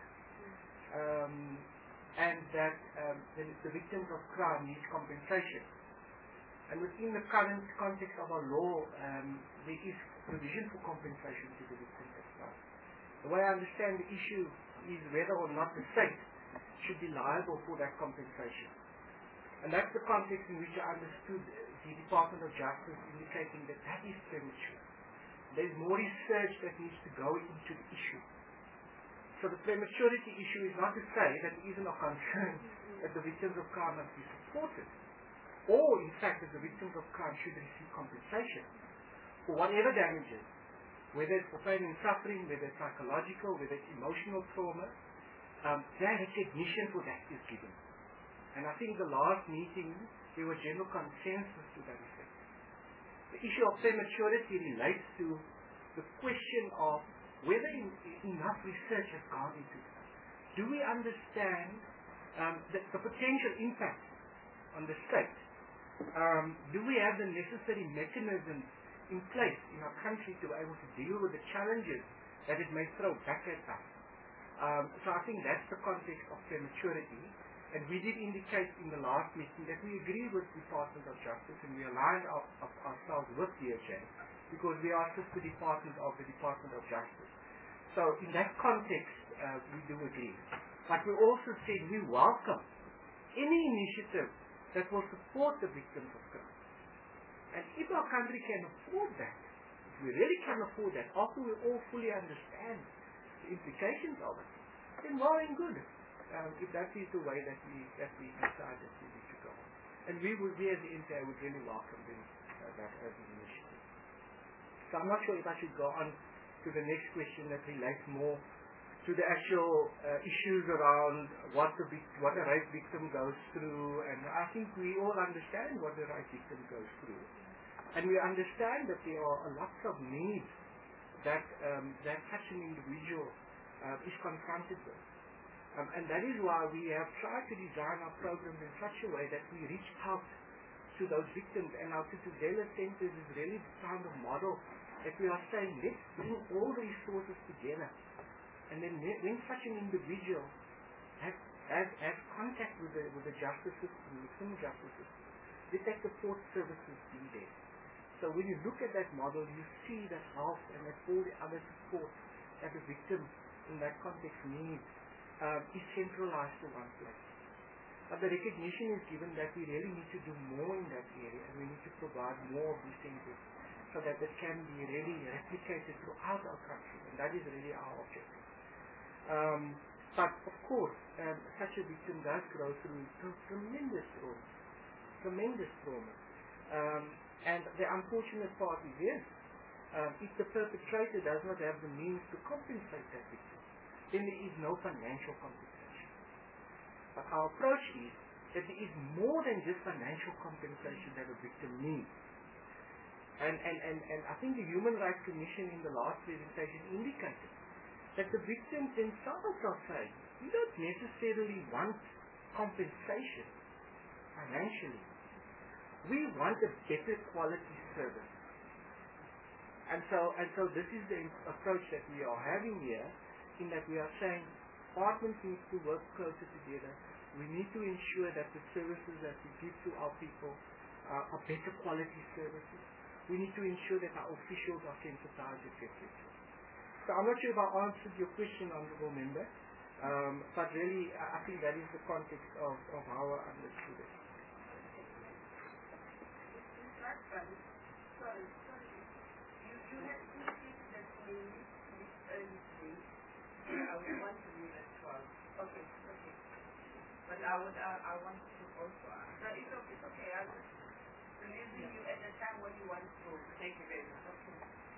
and that the victims of crime need compensation. And within the current context of our law, there is provision for compensation to the victims of crime. The way I understand the issue is whether or not the state should be liable for that compensation. And that's the context in which I understood the Department of Justice indicating that that is premature. There's more research that needs to go into the issue. So the prematurity issue is not to say that there isn't a concern that the victims of crime must be supported, or in fact that the victims of crime should receive compensation for whatever damages, whether it's for pain and suffering, whether it's psychological, whether it's emotional trauma. That recognition for that is given. And I think the last meeting there was general consensus to that effect. The issue of prematurity relates to the question of whether enough research has gone into it. Do we understand the potential impact on the state? Do we have the necessary mechanisms in place in our country to be able to deal with the challenges that it may throw back at us? So I think that's the context of prematurity. And we did indicate in the last meeting that we agree with the Department of Justice, and we aligned ourselves with DOJ because we are sister department of the Department of Justice. So in that context, we do agree. But we also said we welcome any initiative that will support the victims of crime. And if our country can afford that, if we really can afford that, after we all fully understand the implications of it, then well and good. If that is the way that we decide that we need to go on. And we as the NPA would really welcome that as an initiative. So I'm not sure if I should go on to the next question that relates more to the actual issues around what a rape victim goes through, and I think we all understand what the rape victim goes through. And we understand that there are lots of needs that such an individual is confronted with. And that is why we have tried to design our programs in such a way that we reach out to those victims. And our Tutuzela Centers is really the kind of model that we are saying, let's bring all the resources together. And then when such an individual has contact with the justice system, the criminal justice system, let that support services be there. So when you look at that model, you see that health and that all the other support that a victim in that context needs is centralized to one place. But the recognition is given that we really need to do more in that area, and we need to provide more of these centers so that it can be really replicated throughout our country, and that is really our objective. But of course, such a victim does go through tremendous trauma. And the unfortunate part is, yes, if the perpetrator does not have the means to compensate that victim, then there is no financial compensation. But our approach is that there is more than just financial compensation that a victim needs. And I think the Human Rights Commission in the last presentation indicated that the victims themselves are saying, we don't necessarily want compensation financially. We want a better quality service. And so this is the approach that we are having here, in that we are saying departments need to work closer together. We need to ensure that the services that we give to our people are better quality services. We need to ensure that our officials are sensitized, etc. So I'm not sure if I answered your question, Honourable Member, but really I think that is the context of how I understood it. Sorry. You had indicated that we need to be early stage. I would want to leave at 12. Okay. But I want to also ask. No, it's okay. I was releasing you at the time when you want to. Thank you very much. Okay.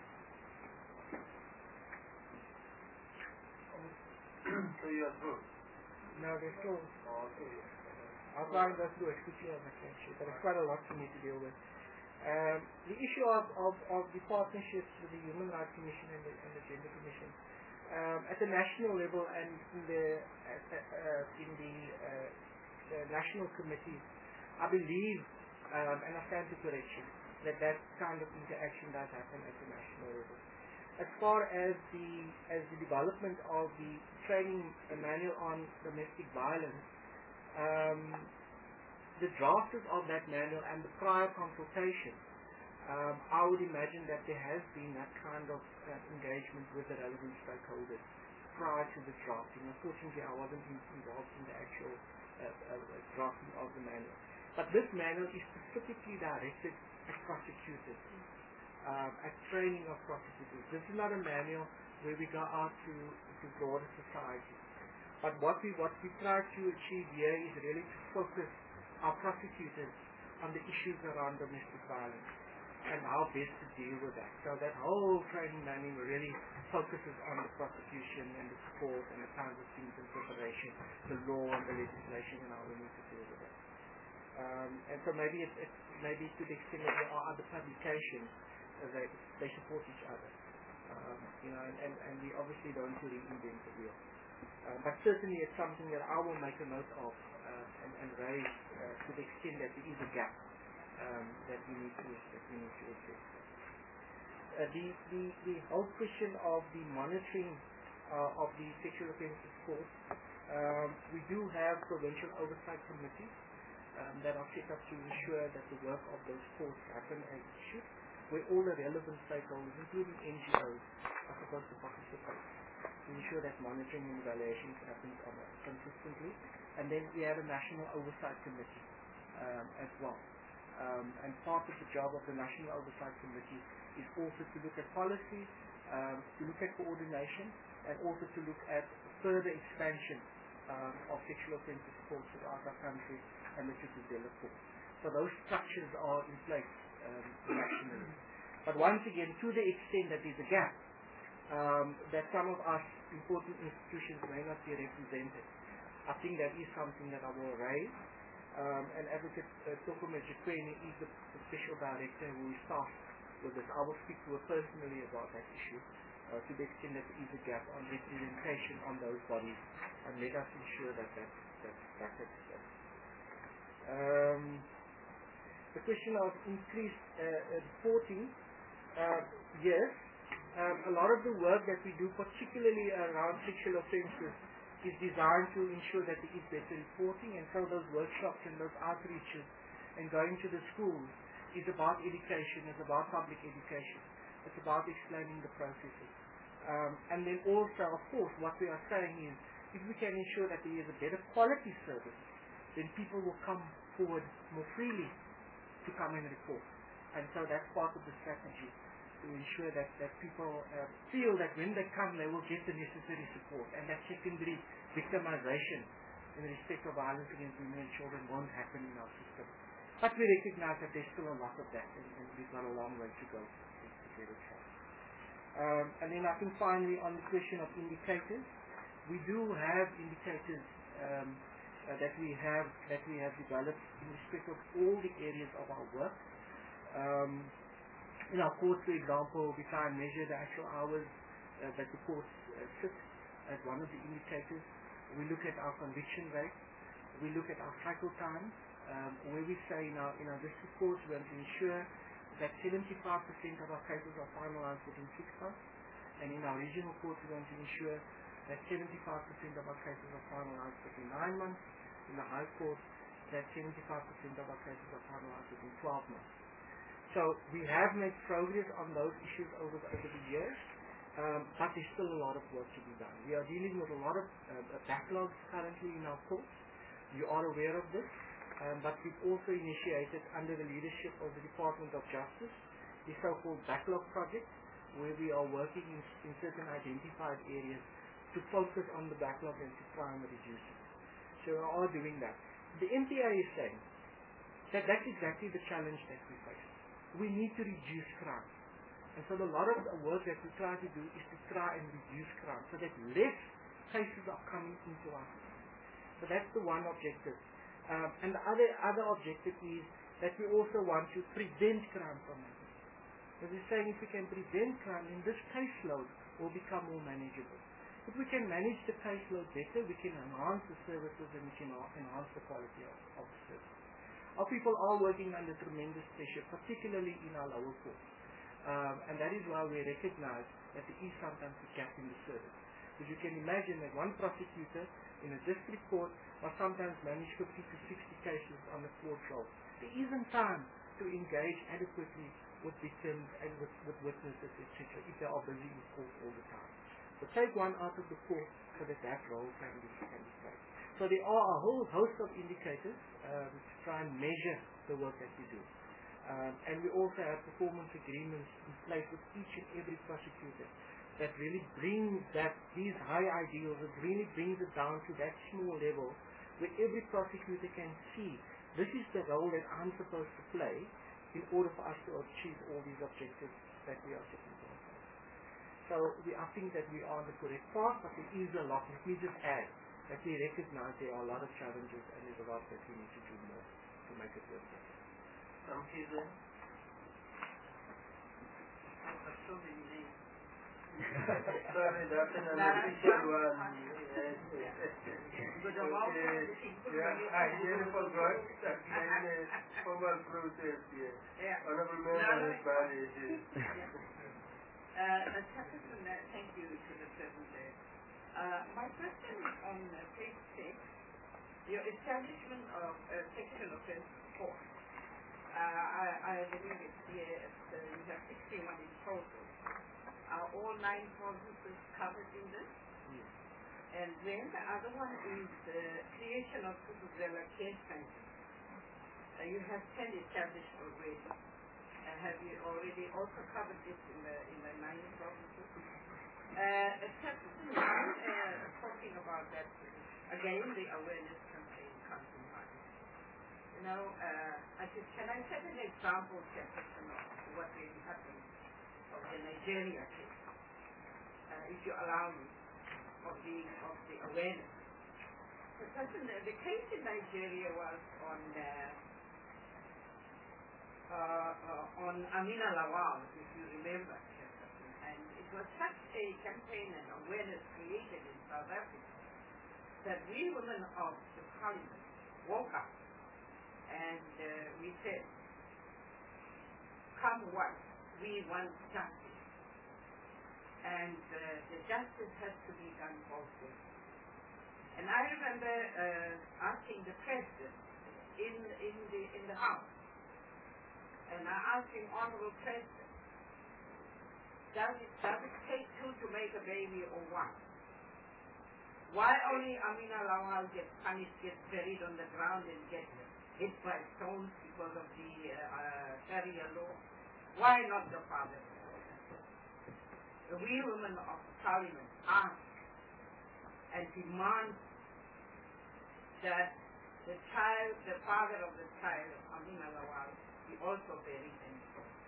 So you are through? No, there's still Okay. I'll try and go through as quickly as I can, but it's quite a lot for me to deal with. The issue of the partnerships with the Human Rights Commission and the Gender Commission at the national level and in the national committee, I believe, and I stand to correction, that kind of interaction does happen at the national level. As far as the development of the training manual on domestic violence, the drafters of that manual and the prior consultation, I would imagine that there has been that kind of engagement with the relevant stakeholders prior to the drafting. Unfortunately, I wasn't involved in the actual drafting of the manual. But this manual is specifically directed at prosecutors, at training of prosecutors. This is not a manual where we go out to broader society. But what we try to achieve here is really to focus our prosecutors on the issues around domestic violence and how best to deal with that. So that whole training manual really focuses on the prosecution and the support and the kinds of things in preparation, the law and the legislation and how we need to deal with it. And so maybe maybe to the extent that there are other publications, they support each other. And we obviously don't reinvent the wheel. But certainly it's something that I will make a note of and raise to the extent that there is a gap that we need to address. The whole question of the monitoring of the sexual offences courts, we do have provincial oversight committees that are set up to ensure that the work of those courts happen as it should, where all the relevant stakeholders, including NGOs, are supposed to participate to ensure that monitoring and evaluations happen consistently. And then we have a national oversight committee as well. And part of the job of the National Oversight Committee is also to look at policy, to look at coordination, and also to look at further expansion of sexual offences courts throughout our country and the Tutuzela court. So those structures are in place nationally. But once again, to the extent that there's a gap, that some of our important institutions may not be represented, I think that is something that I will raise. And Advocate Toko Majikweni is the special director who is tasked with this. I will speak to her personally about that issue to the extent that there is a gap on representation on those bodies, and let us ensure that that's the question of increased reporting, yes, a lot of the work that we do, particularly around sexual offences, is designed to ensure that there is better reporting, and so those workshops and those outreaches and going to the schools is about education, it's about public education. It's about explaining the processes. And then also, of course, what we are saying is, if we can ensure that there is a better quality service, then people will come forward more freely to come and report. And so that's part of the strategy, to ensure that people feel that when they come, they will get the necessary support. And that secondary victimization in respect of violence against women and children won't happen in our system. But we recognize that there's still a lot of that, and we've got a long way to go to get it right. And then I think finally on the question of indicators, we do have indicators that we have developed in respect of all the areas of our work. In our courts, for example, we try and measure the actual hours that the courts sit as one of the indicators. We look at our conviction rate. We look at our cycle time, where we say in our district courts we want to ensure that 75% of our cases are finalized within 6 months, and in our regional courts we want to ensure that 75% of our cases are finalized within 9 months. In the High Court, that 75% of our cases are finalized within 12 months. So we have made progress on those issues over the years, but there's still a lot of work to be done. We are dealing with a lot of backlogs currently in our courts. You are aware of this. But we've also initiated, under the leadership of the Department of Justice, the so-called backlog project, where we are working in certain identified areas to focus on the backlog and to try and reduce it. So we are doing that. The MPA is saying that that's exactly the challenge that we face. We need to reduce crime. And so a lot of the work that we try to do is to try and reduce crime so that less cases are coming into our system. So that's the one objective. And the other objective is that we also want to prevent crime from happening. As we're saying, if we can prevent crime, then this caseload will become more manageable. If we can manage the caseload better, we can enhance the services and we can enhance the quality of the service. Our people are working under tremendous pressure, particularly in our lower courts. And that is why we recognize that there is sometimes a gap in the service. Because you can imagine that one prosecutor in a district court must sometimes manage 50 to 60 cases on a court roll. There isn't time to engage adequately with victims and with witnesses, etc., if they are busy in court all the time. So take one out of the court so that role can be played. So there are a whole host of indicators to try and measure the work that we do. And we also have performance agreements in place with each and every prosecutor that really brings these high ideals, it really brings it down to that small level where every prosecutor can see this is the role that I'm supposed to play in order for us to achieve all these objectives that we are setting for ourselves. So I think that we are on the correct path, but there is a lot. Let me just add that we recognize there are a lot of challenges and there's a lot that we need to do more to make it work better. Sorry, that's an unofficial one. Jennifer Brooks, formal process here. Honorable Member Bali. Thank you to the President. My question on page 6, your establishment of section offense force. I believe it's here, you have 61 in total. Are all 9 provinces covered in this? Yes. And then the other one is the creation of Suzuzela care centers. You have 10 established already. Have you already also covered this in the 9 provinces? Section 1, talking about that, again, the awareness campaign comes in mind. You know, can I set an example, Chairperson, of what really happened of the Nigeria case, if you allow me, of the awareness. The case in Nigeria was on Amina Lawal, if you remember, and it was such a campaign and awareness created in South Africa that we women of the parliament woke up and we said, come what, we want justice. And the justice has to be done both ways. And I remember asking the president in the House, And I asked him, Honorable President, does it take two to make a baby or one? Why only Amina Lawal gets punished, gets buried on the ground and gets hit by stones because of the Sharia law? Why not the father? We women of Parliament ask and demand that the father of the child, Amina Lawal, be also buried and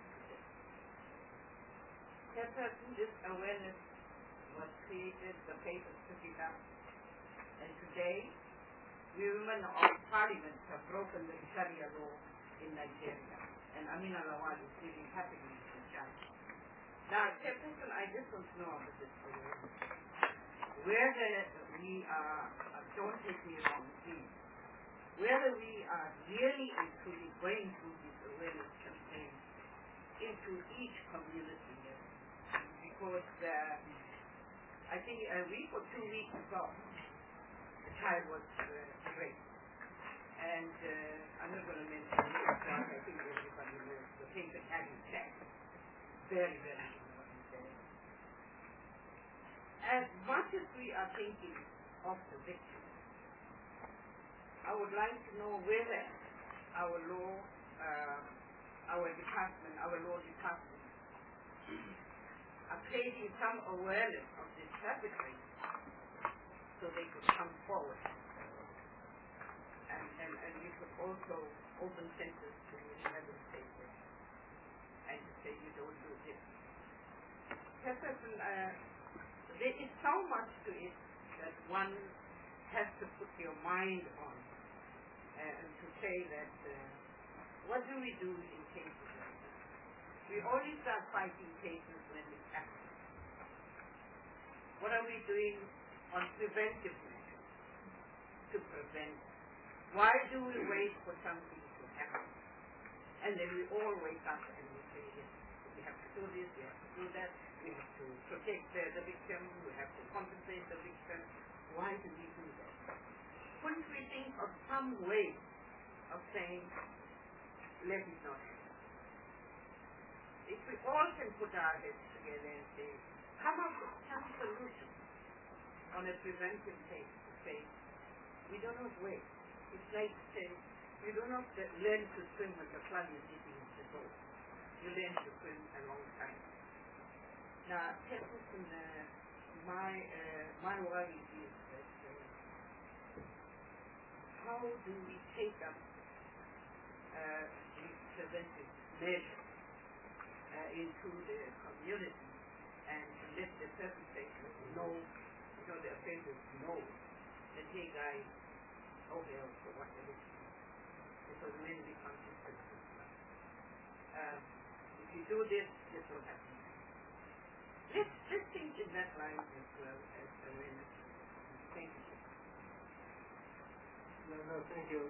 this awareness was created, the papers took it up, and today we women of Parliament have broken the Sharia law in Nigeria, and Amina Lawal is living happily in China. Now, Chairperson, I just want to know about this awareness. Whether we are, don't take me wrong, please, whether we are really and truly going through this awareness campaign into each community level. Because I think a week or 2 weeks ago, the child was raped. And I'm not going to mention it, but I think everybody knows the paper hadn't checked. Very, very important. As much as we are thinking of the victim, I would like to know whether our law, our law department, are creating some awareness of this perpetrator so they could come forward. And we could also open centers to administrators and to say you don't do this. Chairperson, there is so much to it that one has to put your mind on and to say that what do we do in cases like that? We only start fighting cases when it happens. What are we doing on preventive measures to prevent? Why do we wait for something to happen? And then we all wake up and we say, yes, we have to do this, we have to do that, we have to protect the victim, we have to compensate the victim. Why do we do that? Couldn't we think of some way of saying, let it not happen? If we all can put our heads together and say, come up with some solution on a preventive basis to say, we do not wait. It's like saying, you do not learn to swim when the flood is hitting the boat. You learn to swim a long time. Now, Chairperson, my worry is that how do we take up these preventive measures into the community and to let the perpetrators know, the offenders know that, hey guys, oh hell, for what it is. Because when we come to if you do this, this will happen. Let's think in that line as well as awareness. Thank you. No, thank you.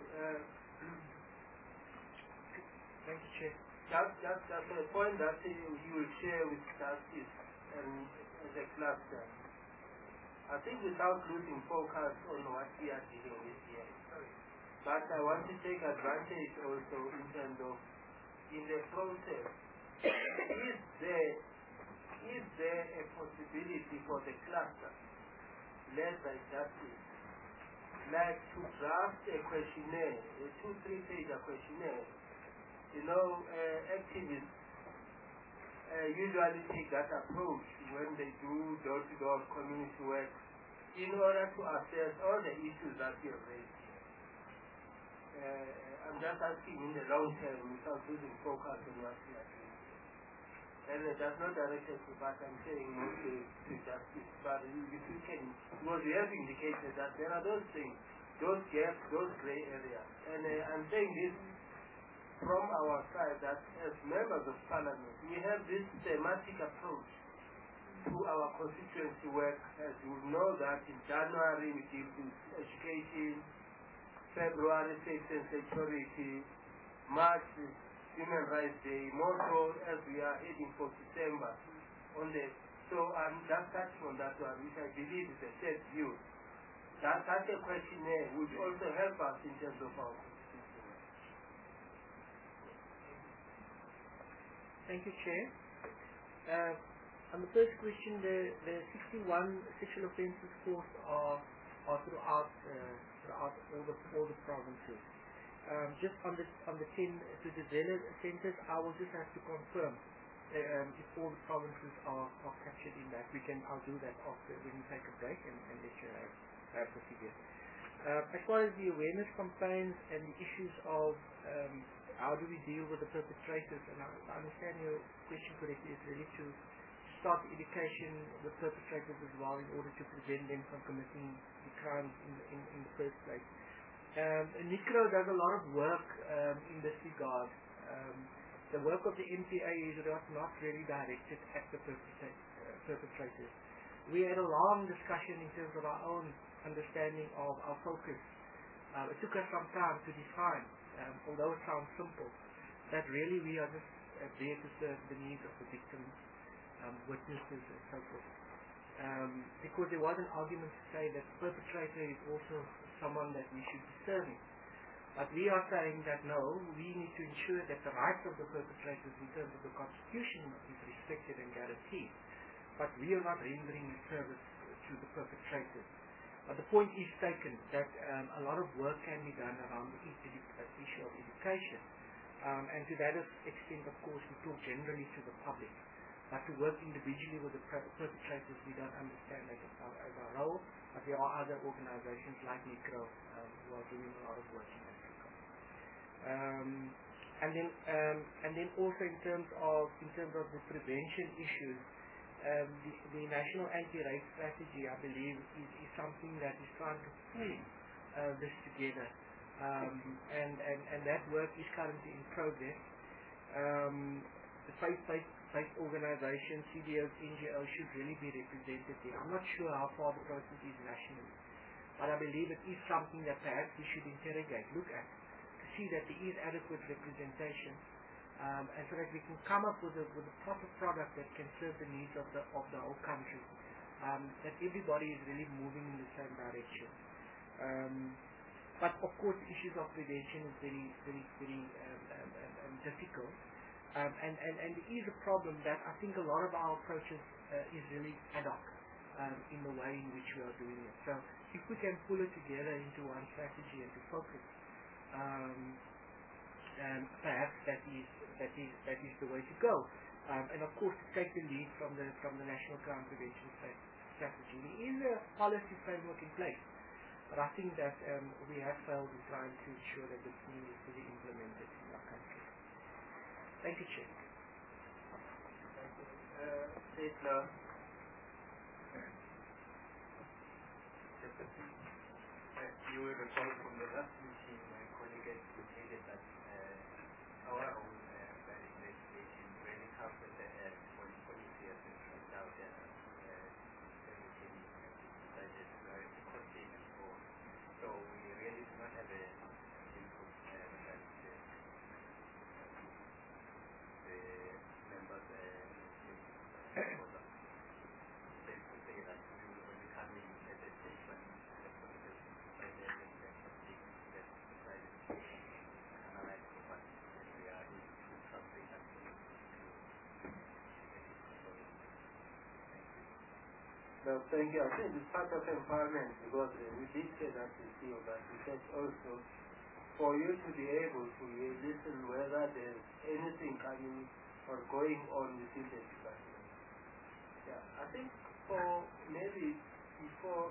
Thank you, Chair. Just a point that you will share with us is as a cluster. I think without losing focus on what we are dealing with here. But I want to take advantage also in terms of, in the process, is there a possibility for the cluster, led by justice, like to draft a questionnaire, a 2-3 page questionnaire? Activists usually take that approach when they do door-to-door community work in order to assess all the issues that you have raised here. I'm just asking in the long term without losing focus on what we are doing. And that's not directed to what I'm saying mostly to justice, but if you can, because we have indicated that there are those things, those gaps, those gray areas. And I'm saying this from our side, that as members of Parliament, we have this thematic approach to our constituency work. As you know that in January we deal with education, February safety and security, March is Human Rights Day, more so as we are heading for December. So I'm just touching on that one, which I believe is a shared view. That such a questionnaire would also help us in terms of our constituency work. Thank you, Chair. On the first question, the 61 sexual offences courts are throughout all the provinces. Just on the 10 to the centres, I will just have to confirm if all the provinces are captured in that. I'll do that after when we take a break and let you have the figures. As far as the awareness campaigns and the issues of how do we deal with the perpetrators, and I understand your question correctly, is really to start education with perpetrators as well in order to prevent them from committing the crimes in the first place. NICRO does a lot of work in this regard. The work of the NPA is not really directed at the perpetrators. We had a long discussion in terms of our own understanding of our focus. It took us some time to define, although it sounds simple, that really we are just there to serve the needs of the victims, witnesses and so forth. Because there was an argument to say that the perpetrator is also someone that we should be serving. But we are saying that no, we need to ensure that the rights of the perpetrators in terms of the Constitution is respected and guaranteed. But we are not rendering a service to the perpetrators. But the point is taken that a lot of work can be done around the issue of education. And to that extent, of course, we talk generally to the public. But to work individually with the perpetrators, we don't understand that as our role. But there are other organizations like NICRO who are doing a lot of work in that regard. And then also in terms of the prevention issues, the National Anti-Rape Strategy, I believe, is something that is trying to pull this together. And that work is currently in progress. The faith-based organizations, CDOs, NGOs should really be represented there. I'm not sure how far the process is nationally, but I believe it is something that perhaps we should interrogate, look at, to see that there is adequate representation, and so that we can come up with a proper product that can serve the needs of the whole country, that everybody is really moving in the same direction. But of course, the issues of prevention is very, very, very difficult. And there is a problem that I think a lot of our approaches is really ad hoc in the way in which we are doing it. So if we can pull it together into one strategy and to focus, perhaps that is the way to go. And of course, to take the lead from the National Crime Prevention Strategy. There is a policy framework in place, but I think that we have failed in trying to ensure that this thing is fully implemented in our country. Thank you, Chair. Thank you. You will recall from the last meeting, my colleague indicated that our own legislation really covers the policy as it comes out and everything decided to have a containment for. So we really do not have a input that the members say that we will only come in at a stage when the political decided to analyze what we are in something that we need to No, thank you. I think it's part of empowerment because we did say that in CEO, but we said also for you to be able to listen whether there's anything coming or going on within the department. Yeah, I think for maybe before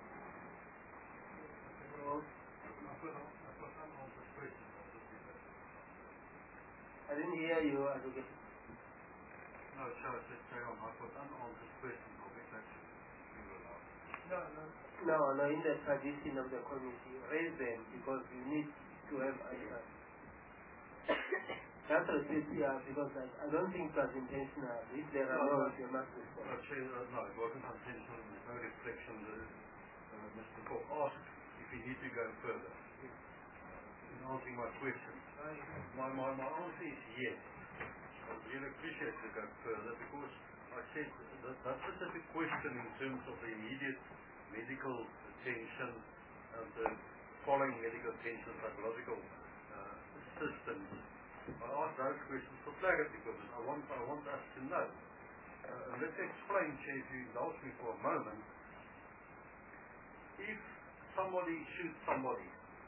I didn't hear you, Advocate. No, shall I just say on? I've got unanswered questions of which actually you allow. No, in the tradition of the committee, raise them because you need to have answers. That's a CCR because I don't think it was intentional. If there are no, you must respond. No, it wasn't intentional. There's no reflection. Mr. Cook asked if he need to go further. In answering my question, my answer is yes. I really appreciate to go further because I said that specific question in terms of the immediate medical attention and the following medical attention, psychological assistance I ask those questions for clarity because I want us to know. Let's explain, Chair, if you indulge me for a moment. If somebody shoots somebody,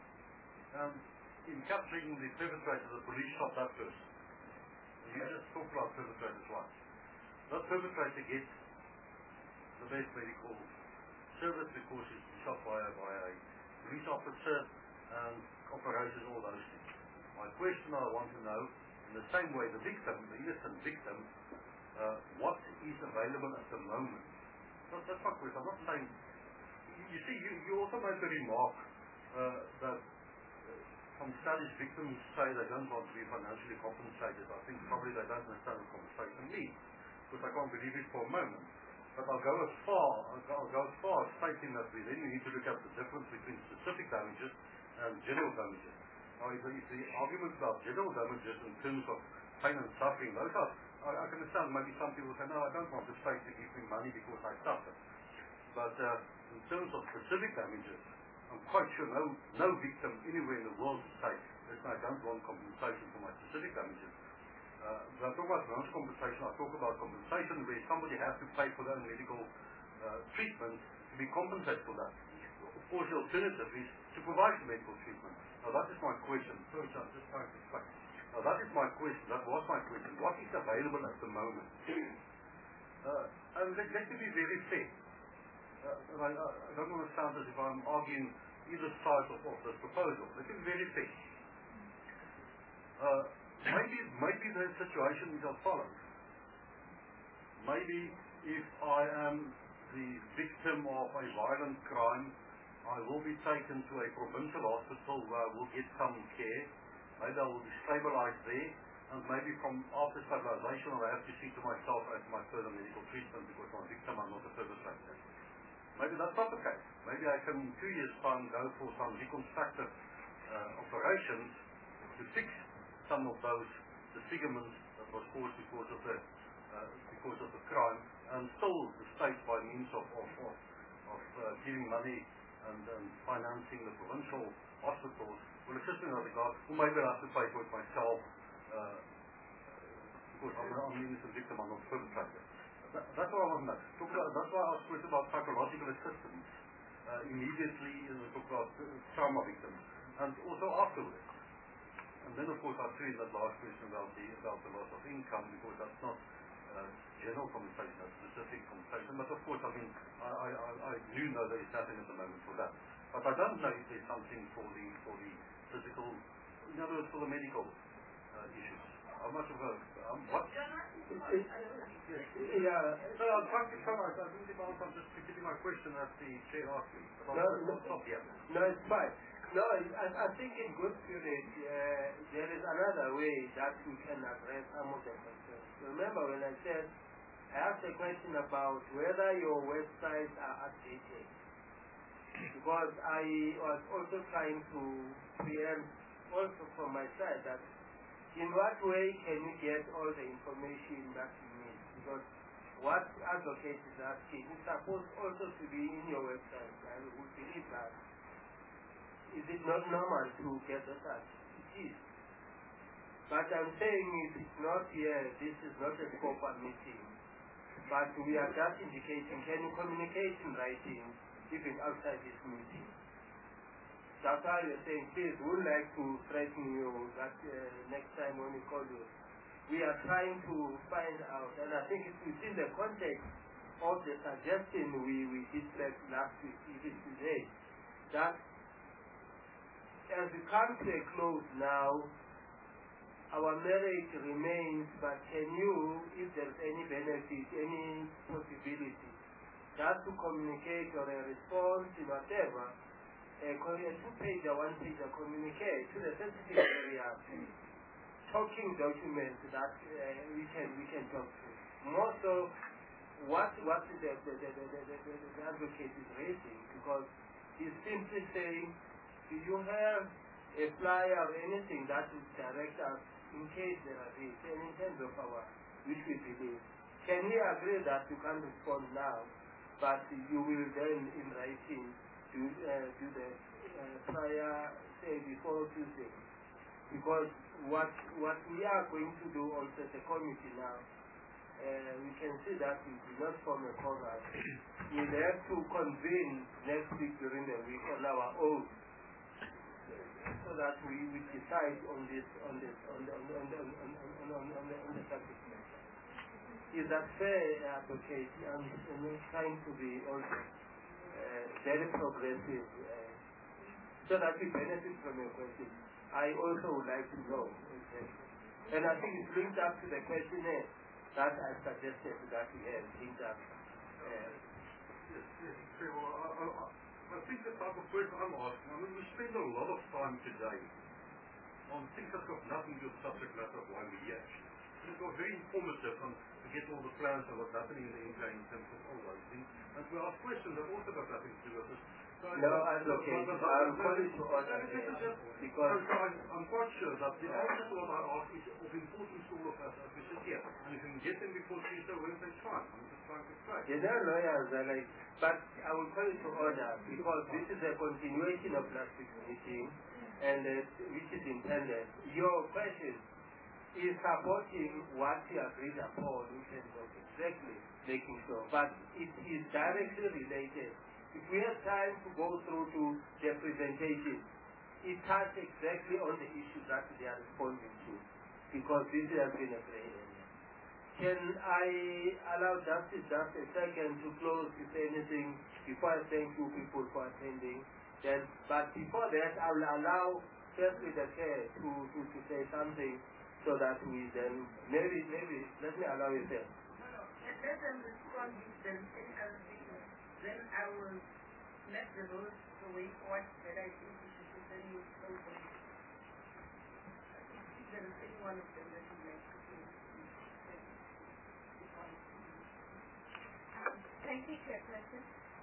in capturing the perpetrator, the police shot that person. You just talk about perpetrators once. That perpetrator gets the best medical service because he's been shot by a police officer and operations, all those things. My question I want to know, in the same way, the victim, the innocent victim, what is available at the moment? That's my question. I'm not saying. You see, you also make a remark that some studies victims say they don't want to be financially compensated. I think probably they don't understand what compensation means, because I can't believe it for a moment. But I'll go as far as stating that we then need to look at the difference between specific damages and general damages. Now, if the argument about general damages in terms of pain and suffering, those are, I can understand maybe some people say, no, I don't want the state to give me money because I suffer. But in terms of specific damages, I'm quite sure no victim anywhere in the world will say, listen, I don't want compensation for my specific damages. When I talk about financial compensation, I talk about compensation where somebody has to pay for their own medical treatment to be compensated for that. Of course, the alternative is to provide the medical treatment. Now, that is my question. First, I'm just trying to explain. Now, that is my question. That was my question. What is available at the moment? And let me be very fair. I don't want to sound as if I'm arguing either side of this proposal. Let me be very fair. Maybe the situation is as follows. Maybe if I am the victim of a violent crime, I will be taken to a provincial hospital where I will get some care. Maybe I will be stabilized there, and maybe after stabilization I have to see to myself as my further medical treatment because I'm a victim, I'm not a perpetrator. Maybe that's not the case. Maybe I can in 2 years' time go for some reconstructive operations to fix some of those disfigurements that was caused because of the crime, and still the state by means of giving money and financing the provincial hospitals will assist me in that regard, or maybe I have to pay for it myself because I'm an innocent victim, I'm not a perpetrator. That's what I want to know. That's why I was talking about psychological assistance immediately talk about trauma victims, and also afterwards. And then, of course, I threw in that last question about the loss of income, because that's not general compensation, that's specific compensation. But of course, I mean, I do know there is nothing at the moment for that. But I don't know if there's something for the physical, in other words, for the medical issues. How much of a what? Yeah. So I'm trying to summarize. I think I'm just repeating my question as the chair asked me. No, stop here. No, it's fine. No, I think in good spirit, there is another way that we can address some of the concerns. Remember when I said, I asked a question about whether your websites are updated. Because I was also trying to preempt also from my side that in what way can you get all the information that you need? Because what advocate is asking is supposed also to be in your website. I would believe that. Is it not normal to get that? It is. But I'm saying if it's not here, this is not a proper meeting. But we are just indicating, can you communicate in writing even outside this meeting? That's why you're saying, please, we would like to threaten you that next time when we call you. We are trying to find out, and I think it's within the context of the suggestion we did last week, even today, that as we come to a close now, our marriage remains, but can you, if there's any benefit, any possibility, just to communicate or a response in whatever, a 2-page or 1-page communicate to the sensitive area, talking documents that we can talk to. More so, what the advocate is raising, because he's simply saying, do you have a flyer or anything that will direct us in case there are risks, and in terms of our, which we believe? Can we agree that you can't respond now, but you will then in writing do the prior, say, before Tuesday? Because what we are going to do also as a committee now, we can see that we do not form a forum. We'll have to convene next week during the week on our own, so that we decide on the subject matter. Is that fair, Advocate? I'm trying to be also very progressive, so that we benefit from your question. I also would like to know, and I think it's linked up to the questionnaire that I suggested that we have linked up. Yes, well, I think the type of question I'm asking, I mean, we spend a lot of time today on things that have nothing to do with the subject matter of why we're here. And it was very informative to get all the plans and what's happening in the NK in terms of all those things. And to ask questions that also got nothing to do with this. So no, Advocate, I'm calling to order because I'm quite sure that the answer to what I ask is of importance to all of us as we sit here. And if we can get them before Tuesday, Wednesday, it's fine. I'm just trying to say. There are lawyers that but I will call it to order because this is a continuation of last week's meeting, and which is intended. Your question is supporting what we agreed upon in terms of exactly making sure, but it is directly related. If we have time to go through to their presentation, it touches exactly on the issues that they are responding to, because this has been a gray area. Can I allow Justice just a second to close, if anything, before I thank you people for attending? Then, but before that, I will allow firstly the chair to say something, so that we then, maybe, let me allow you there. Let them respond if there is any other thing. Then I will let the road the way forward that I think we should then move forward. If there is any one of them that would like to say. Thank you, Chairperson.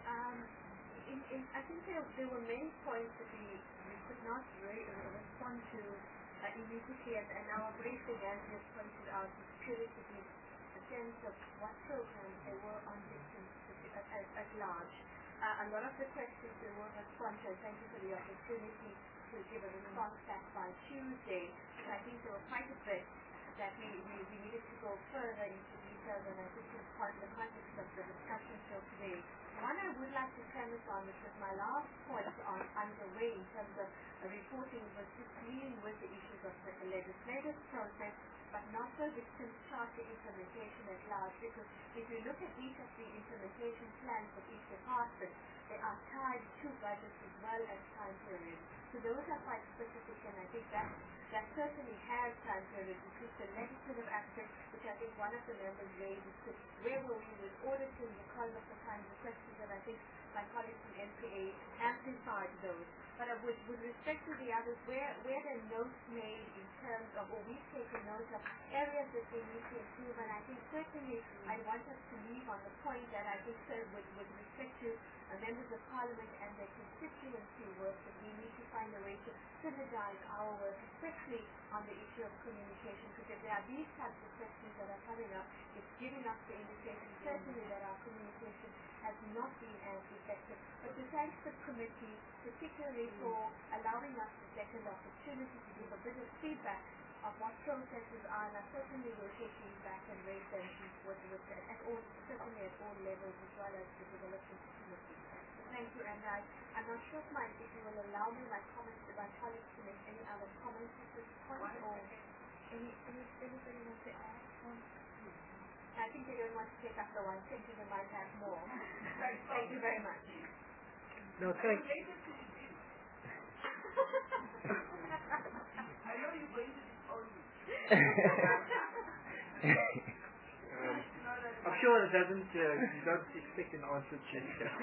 I think there were many points that we could not respond to immediately, and our briefing, as you pointed out, was purely to give a sense of what programs there were on victims at large. A lot of the questions there were responded. Thank you for the opportunity to give a response back by Tuesday. I think there were quite a bit that we needed to go further into details, and I think it's part of the context of the discussion so today. One I would like to premise on, which was my last point on underway in terms of reporting, was just dealing with the issues of the legislative process, but not so victim charter implementation at large, because if you look at each of the implementation plans of each department, they are tied to budgets as well as time periods. So those are quite specific, and I think that certainly has time periods, because the legislative aspect, which I think one of the members raised, is where were we with auditing because of the kinds of questions, and I think my colleagues from NPA amplified those. But with respect to the others, where there are notes made in terms of, or we've taken notes of areas that they need to improve, and I think certainly I want us to leave on the point that I think with respect to members of Parliament and their constituency work, that we need to find a way to synergize our work, especially on the issue of communication, because if there are these types of questions that are coming up, it's giving us the indication certainly that our communication has not been as effective. But to thank the committee, particularly for allowing us the second opportunity to give a bit of feedback of what processes are, and I certainly will take feedback and raise them certainly at all levels, as well as the development committee. Thank you, and I'm not sure if you will allow me my comments to my colleagues to make any other comments at this point, or anybody wants to add? I think they don't want to take up the one, thinking they might have more. Thank you very much. No, thanks. I know you're going to disown me. I'm sure it doesn't, you don't expect an answer to that.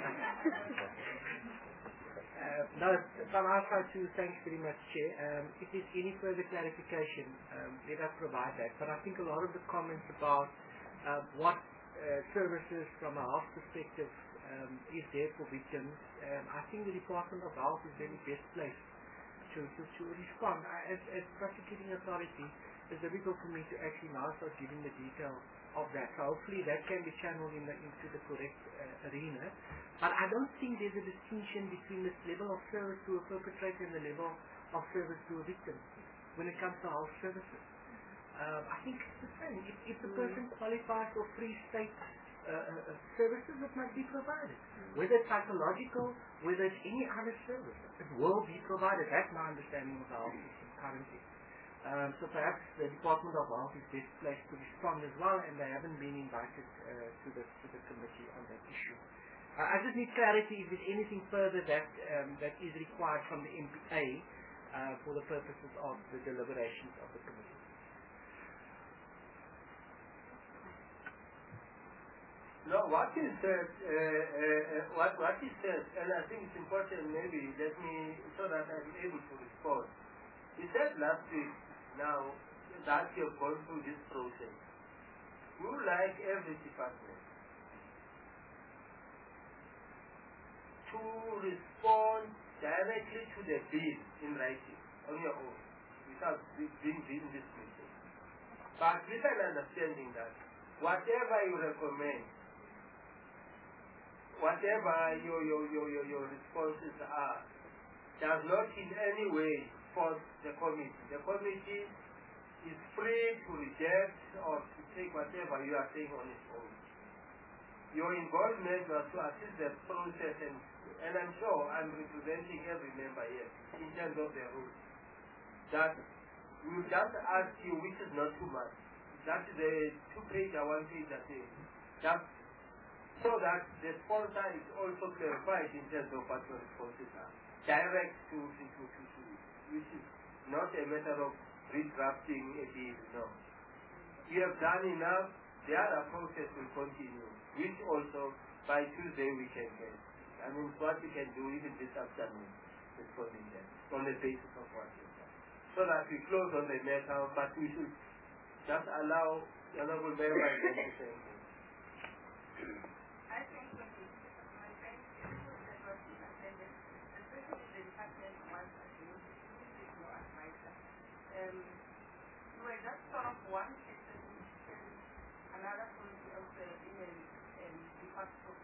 No, from our side too, thanks very much, Chair. If there's any further clarification, let us provide that. But I think a lot of the comments about what services from a health perspective is there for victims, I think the Department of Health is really best placed to respond. As prosecuting authority, it's difficult for me to actually now start giving the details of that. So hopefully that can be channeled into the correct arena. But I don't think there's a distinction between this level of service to a perpetrator and the level of service to a victim. when it comes to health services. I think it's the same. If the person qualifies for free state services, it must be provided. Whether it's psychological, whether it's any other service, it will be provided. That's my understanding of the health system currently. So perhaps the Department of Health is best placed to respond as well, and they haven't been invited to the committee on that issue. I just need clarity if there's anything further that is required from the MPA for the purposes of the deliberations of the committee. No, what he said, what he said, and I think it's important, maybe let me, so that I'm able to respond. He said last week, now that you've gone through this process, you, like every department, to respond directly to the bill in writing on your own, without being in this meeting. But with an understanding that whatever you recommend, whatever your responses are, does not in any way force the committee. The committee is free to reject or to take whatever you are saying on its own. Your involvement was to assist the process, and I'm sure I'm representing every member here in terms of the rules. That we just ask you, which is not too much. That is a 2-page or 1-page thing. Just so that the sponsor is also clarified in terms of what your responses are. Direct to, which is not a matter of redrafting a deal, no. We have done enough, the other process will continue, which also by Tuesday we can get. I mean, what we can do even this afternoon, responding them, on the basis of what we've done. So that we close on the matter, but we should just allow the honorable member to say anything. I think when we my friend that was in attendance, especially the department once again, is no advisor. We were just sort of one person and another policy of the in department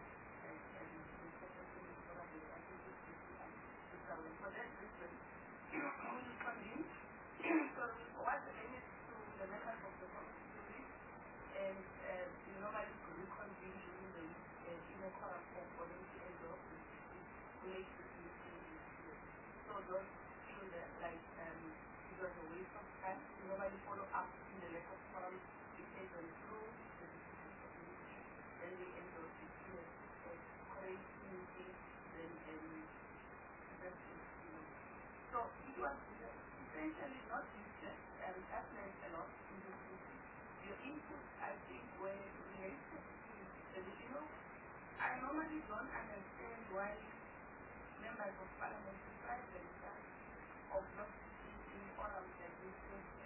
for that reason, we convene. So what the limit to the members of the committee and we normally reconvene during the inner quorum for them to end off to make this meeting easier. So those feel that like it was a waste of time. We normally follow up in the lack of quorum. We take them through the decisions of the meeting, then we end off with a great meeting, then that's it. So it was essentially not useless, and that meant a lot in this meeting. Your inputs, I think, were related to the video. I normally don't understand why members of parliament decide themselves of not sitting in forums like this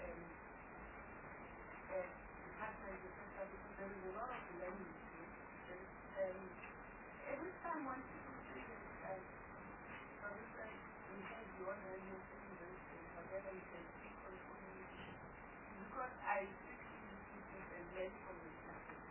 department, etc., because there is a lot of learning. Every time one people say that, for instance, we have the honor of whatever you can speak on community, because I speak to these people and learn from the system.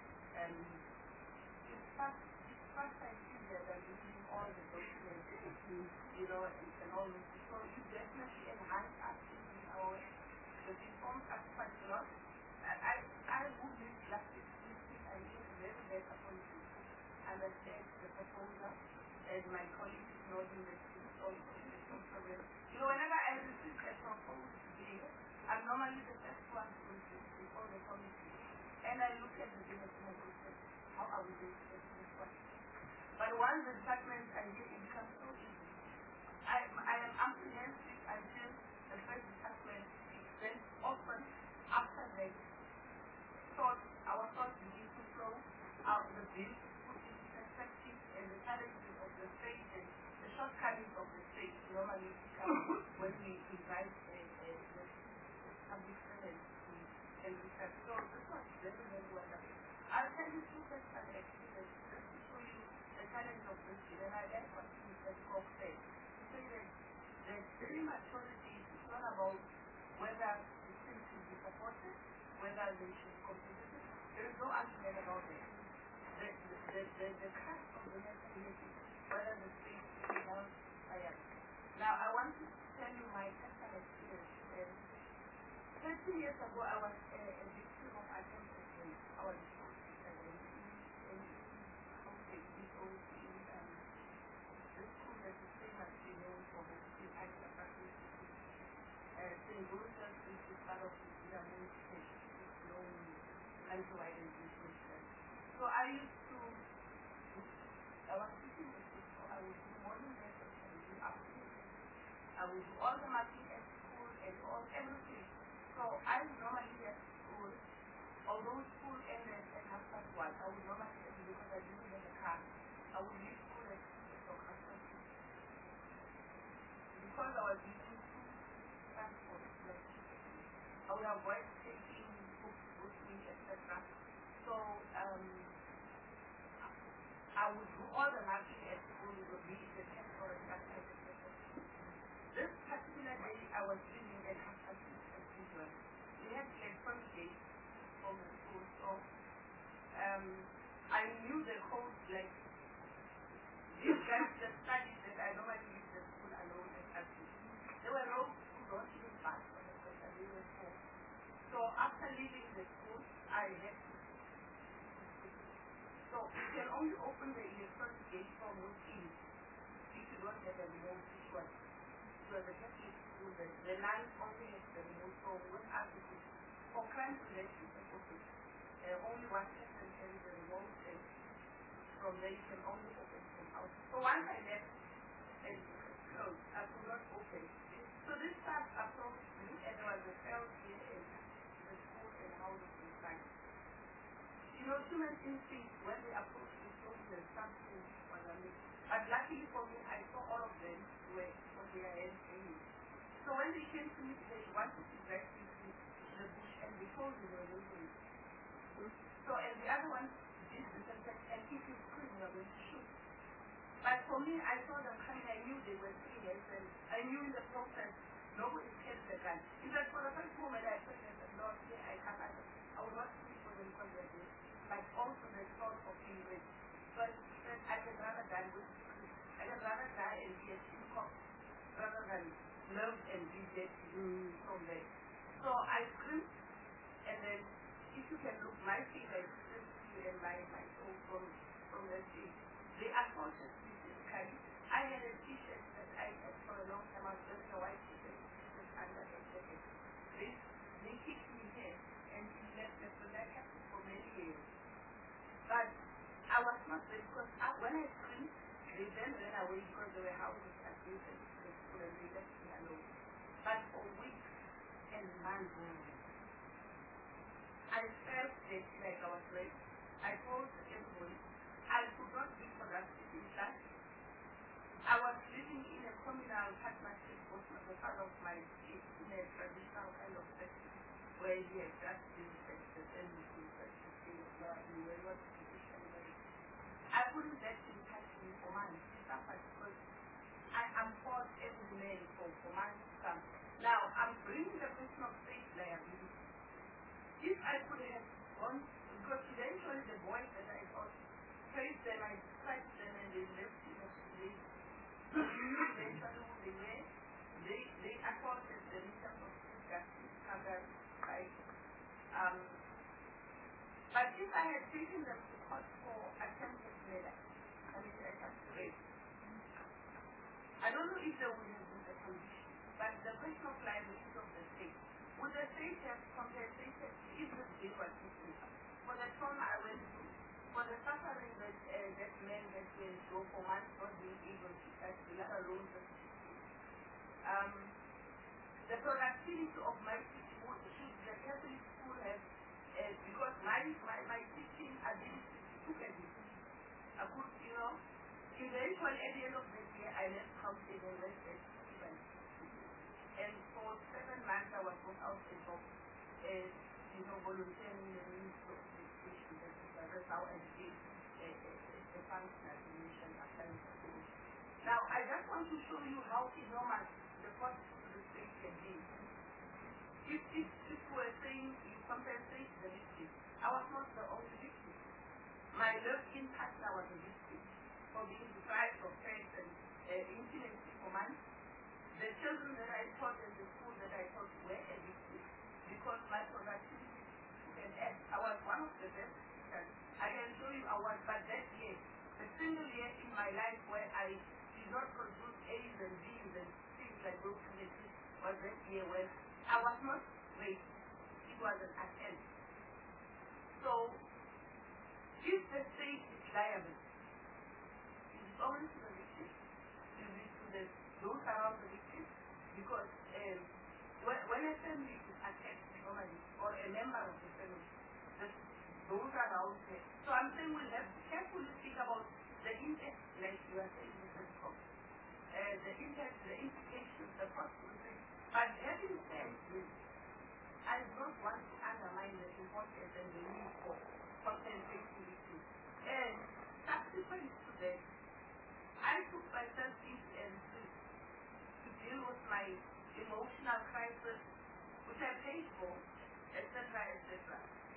It's first I see that I'm using all the documents, and all this. So you definitely enhance us in our way. The reforms are quite a lot. I would need last meeting, I think very better policy. Understand the proposal, and my colleague is not in the street also. Whenever I receive a proposed bill, I'm normally the first one to receive before the committee. And I look at the bill and I say, how are we going to get this one? But once the departments are here, it becomes so easy. I am apprehensive until the first department is then often after they our thoughts begin to flow out of the bill, put into perspective, and the challenges of the state and the shortcomings of the state normally come when we invite the public servants and research. So this was very, very wonderful. I'll tell you two personal experiences just to show you the challenge of this bill. And I like what Mr. Cox said. He said that the prematurity is not about whether the state should be supported, whether they should be contributed. There is no argument about it. The crux of the matter is whether the state is not higher. Now, I want to tell you my personal experience. 13 years ago, I was a victim of attempted rape. I was this school that is famous, known for hosting St. Rosas, which is part of the Vietnamese state, known countrywide education. So I was teaching the kids, so I would do morning lessons and do afternoon. I would do all the marking at school and everything. So I would normally at school, although school ended at 1:30, I would normally, because I didn't have a car, I would leave school at 6:30. Because I was using transport, I would avoid taking books with me, etc. So I would do all the marking at school, would be the 10 or a This particular day, I was leaving at 6:30 as usual. We had electronic days from the school, so I knew the code, like these guys that studied that I normally leave the school alone at there were no who don't even pass for the first and they were four. So after leaving the school, I had to. So you can only open the electronic gate from within if you don't have a remote switch. So the Catholic school, the nuns only have the remote, so when after this, for crime prevention purposes, only one person carries the remote, and from there you can only open from out. So once I left and closed, I could not open. So this staff approached me, and there was a cell here in the school and how to inside. You know, human instincts, when they approach me, so there's something was amiss. But luckily for me, I saw all of them were on their hands anyway. So when they came to me, they wanted to drag me to the bush, and they told me they were losing it. So, and the other one did the same thing, and if you scream, you are going to shoot. But for me, I saw them coming, I knew they were serious, and I knew in the process, nobody held the gun. In fact, for the first moment, I thought, Lord, here I come, I will not speak for them because they're there, but also the thought of being raped. So I said, I can rather die with I can rather die and be a cop rather than live and be dead from there. So I screamed, and then if you can look, my feet, I screamed to you and my soul from the street. They assaulted me physically. I had a t-shirt that I had for a long time. I was wearing a white t-shirt just under a jacket. They kicked me here and left me for that happened for many years. But I was not there because when I screamed, they then ran away because there were houses adjacent to the school and they left me alone. But for weeks and months, I felt that like I was raped. I told everybody I could not be productive in that. I was living in a communal partnership with the father of my kids in a traditional kind of setting where he had just been the same with we were not traditionally. I couldn't let him touch me for money. He suffered because I am called every man for money to come. Now, I'm bringing the question of state liability. If I could have gone, because eventually the boys that I thought faced them, I described them and they left in a place. Eventually who they were, they assaulted the Minister of Justice covered by but if I had taken them to court for attempted murder, I mean attempted rape, I don't know if there would have been a condition, but the question of liability of the state, would the state have compensated if this bill was issued for the trauma I went through, for the suffering that men had to endure for months not being able to touch the let alone the productivity of my teaching, should the Catholic school have because my teaching ability took a hit. I could, eventually at the end of the year I left housing and went at Stephen. And for 7 months I was not out a job, volunteering in the Ministry of Education. That's how I became a functional Indonesian applying for education. Now I just want to show you how enormous the cost to the state can be. If we're saying you compensate the victim, I was not the only victim. My live-in partner was a victim for being deprived of friends and intimacy for months. The children that I taught in the school that I taught were a victim because because my productivity and I was one of the best teachers. I can show you I was, but that year, the single year in my life where I did not produce A's and B's and things like those was that year when I was not great. It was an attempt. So, if the state is liable, it is only to the victim, it is to those around the victim, because when a family is attacked normally, or a member of the family, those around it. So I'm saying we have to carefully think about the impact, like you are saying, Mr. Scott, the impact, the implications, the possibilities. But having said this, I don't want to undermine the importance and the need for compensation issues. And subsequent to that, I took myself into to deal with my emotional crisis, which I paid for, etc., etc.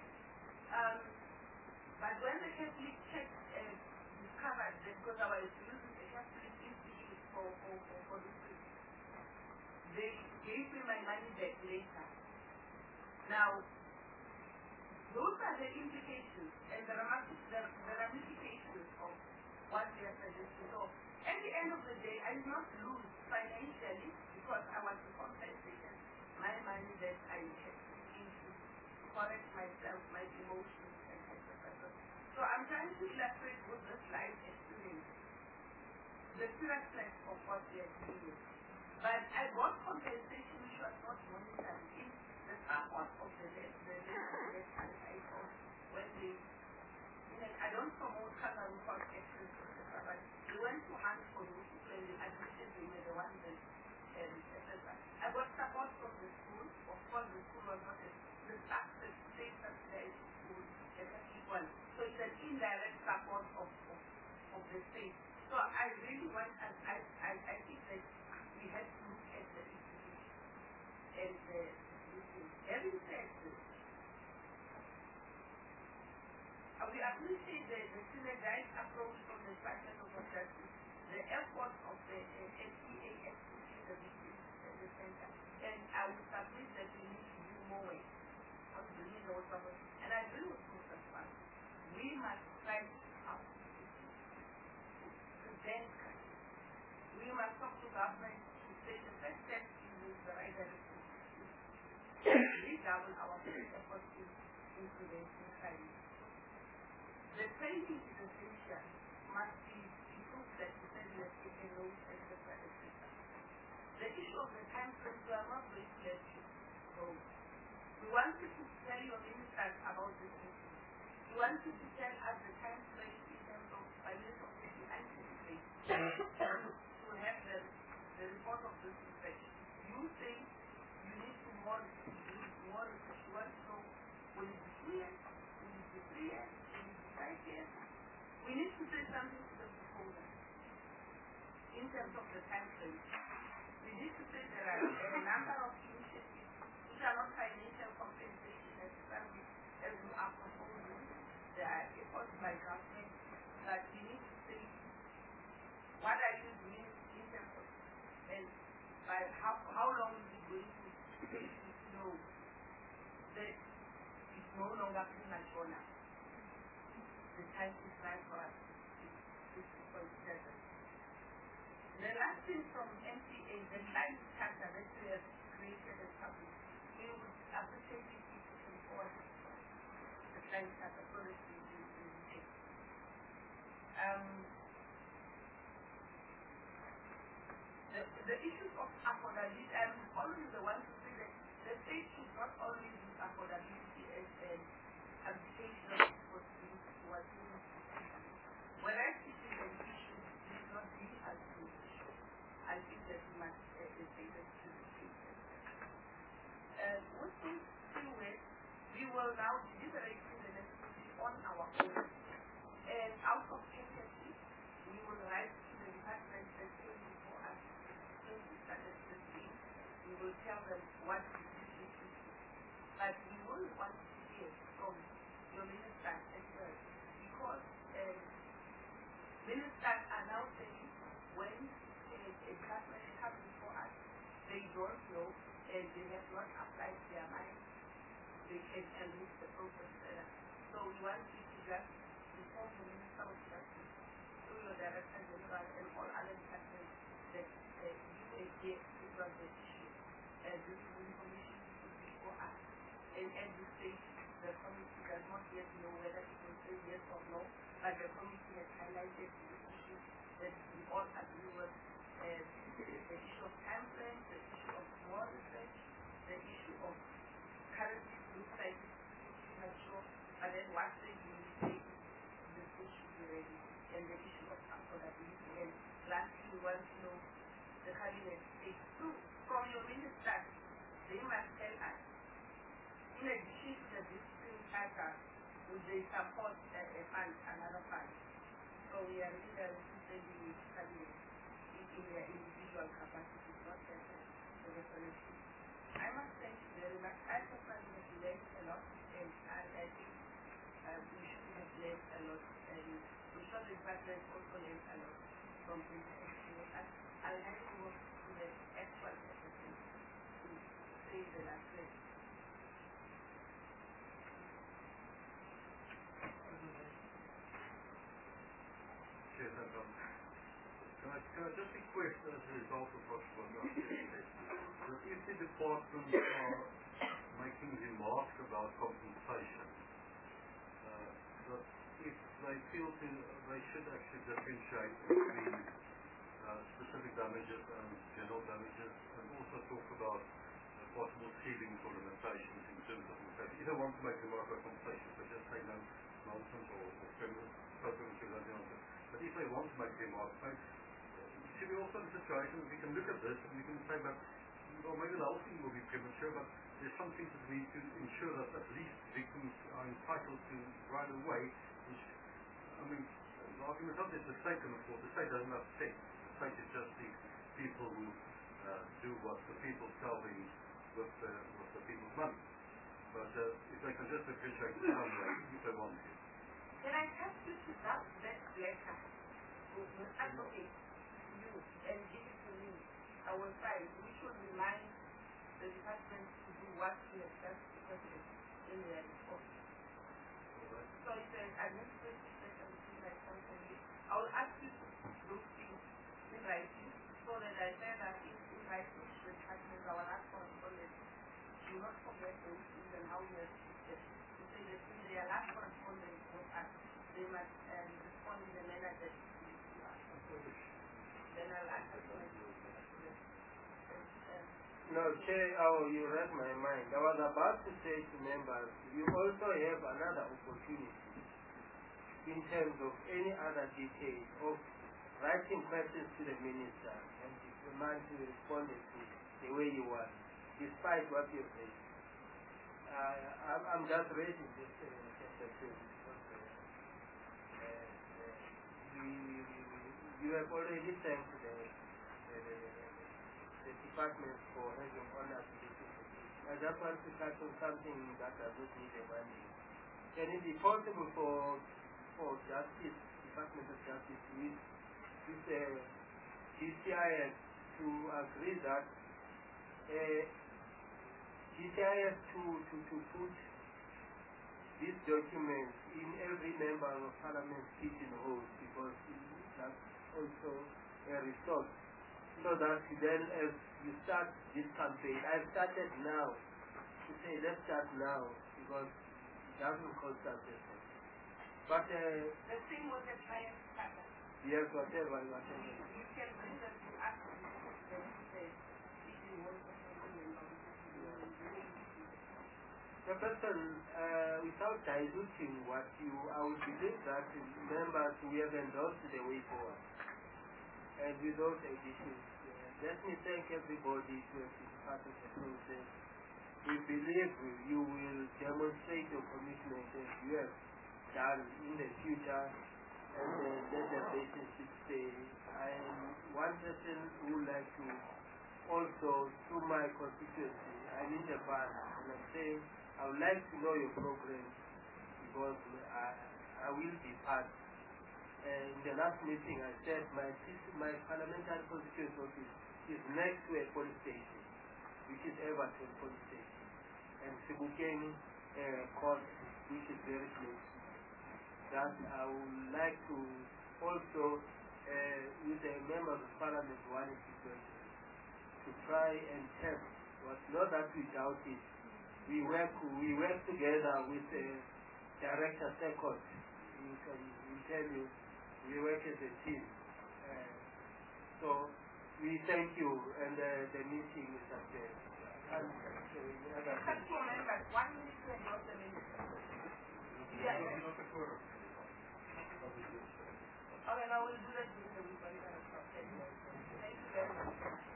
But when the Catholic Church discovered that, because I was using the Catholic Institute for this, they gave me my money back later. Now, those are the implications and the ramifications of what we are suggesting. So, at the end of the day, I did not lose financially because I was compensated my money that I had to correct myself, my emotions, and etc. So I'm trying to illustrate with this life experience the seriousness of what we are doing. But I got compensation which was not monetary in the support of the I thought when they, I don't promote kangaroo court actions, etc. But we went to hunt for those people and they admitted they were the ones that, etc. I got support from the school. Of course, the school was not the state subsidized school as an equal. So it's an indirect support of the state. So I really want, I think that we have to look at the institution. And having said this, we appreciate the synergized approach from the Department of Justice, the effort of the NPA executing the victims at the center. And I will submit that we need to do more work on bringing those problems. And I agree with Mr. Swan. We must try to prevent crime. We must talk to government to say the first step is the right direction. Redouble our efforts in preventing crime. The training is essential, must be improved that the family has taken notes, etc., etc. The issue of the time frame, we are not going to let you go. We want you to tell your ministers about this issue. We want you to tell us the time frame in terms of financial anticipate to have the report of this inspection. You think you need to more research. You want to know, will it be 2 years? Will it be 3 years? 5 years. We need to say something to the proposal in terms of the time frame. We need to say there are a number of initiatives which are not financial compensation necessarily as we are proposing. There are efforts by government, but we need to say what are you doing in terms of, and by how long is it going to take to know that it's no longer premature now. The time is right for us to consider. The last thing from MPA, the life charter that we have created and published, we would appreciate it if you can forward the life charter so that we can take. The issues of affordability, I'm always the one to say that the state should not only use affordability as an application for when I see an issue, it is not the ultimate issue. I think that we must say that to the state. With this framework, we will now deliberate the necessity on our own. And out of empathy, we will write to the department that came before us. Since we started this thing, we will tell them what is this issue. But we will want to hear from your minister as well. Because ministers are now saying when a department comes before us, they don't know and they have not applied their mind. they can enrich the process better. So we want you to just inform the Minister of Justice, through your Director General and all other departments that UAPX is on the issue. And this is information to put before us. And at this stage, the committee does not yet know whether it will say yes or no, but the committee has highlighted the issue that we all agree with, the issue of time frame, the issue of more research, the issue of currently looks like it's mature, but then what they do say this issue be ready, and the issue of affordability. And lastly, we want to know the cabinet state through from your ministers, they must tell us, in addition to the discipline charter, would they support a fund, another fund? So we are really representing the cabinet in their individual capacities, not just the resolution. I must thank you very much. I personally have learned a lot, and I think we should have learned a lot, and we should the department also learned a lot from the interaction with us. I'll hand it over to the actual secretary to say the last word. Can I just request as a result of what you said, that if the departments are making remarks about compensation, that if they feel they should actually differentiate between specific damages and general damages, and also talk about possible ceilings or limitations in terms of compensation. If they want to make remarks about compensation, so just say no nonsense or criminal, but if they want to make remarks, should be also in a situation we can look at this and we can say, but well, maybe the whole thing will be premature, but there's some things that we need to ensure that at least victims are entitled to right away. Which, I mean, the argument is not that the state can afford. The state doesn't have state. The state is just the people who do what the people tell them with the people's money. But if they can just differentiate in some way, if they want to. Can I ask you to draft that letter? Advocate you and give it to me, our side, which will remind the department to do what we have just requested in their report. So it's an administrative letter which like something. I will ask you to look in writing so that I say that in writing to the department, I will ask for correspondence. Do not forget the issues and how we have shifted. To say that in their last correspondence with us, they must respond in the manner that we do us. Then I'll ask you. No, Chair, you read my mind. I was about to say to members, you also have another opportunity in terms of any other detail of writing questions to the minister and the man to respond to the way you want, despite what you say. I'm just raising this you have already sent the department for having honor to this. I just want to touch on something that does not need a money. Can it be possible for Justice, Department of Justice, with GCIS to agree that GCIS to put these documents in every member of Parliament pigeonhole, because that's also a resource. So that then as you start this campaign, I've started now to say let's start now because it doesn't cost us anything. But the thing was a client starter. Yes, whatever. You can bring them to us and say if you want to the person, without diluting what I would believe that members we have endorsed the way forward. And with those additions, let me thank everybody who has been part of the process. We believe you will demonstrate your commitment as you have done in the future, and let the relationship stay. I am one person who would like to also, through my constituency, I'm in the band, and I'm saying I would like to know your program because I will be part. In the last meeting, I said my parliamentary constituency office is next to a police station, which is Everton police station. And Sibukeni court, which is very close. That I would like to also, with the members of parliament, one situation to try and help. But not that we doubt it. We work together with Director Second. We tell you, we work as a team. So we thank you, and the meeting is adjourned. Thank you, members. 1 minute to announce the minute. Okay, now we'll do that during the week, but we're going to stop. Thank you very much.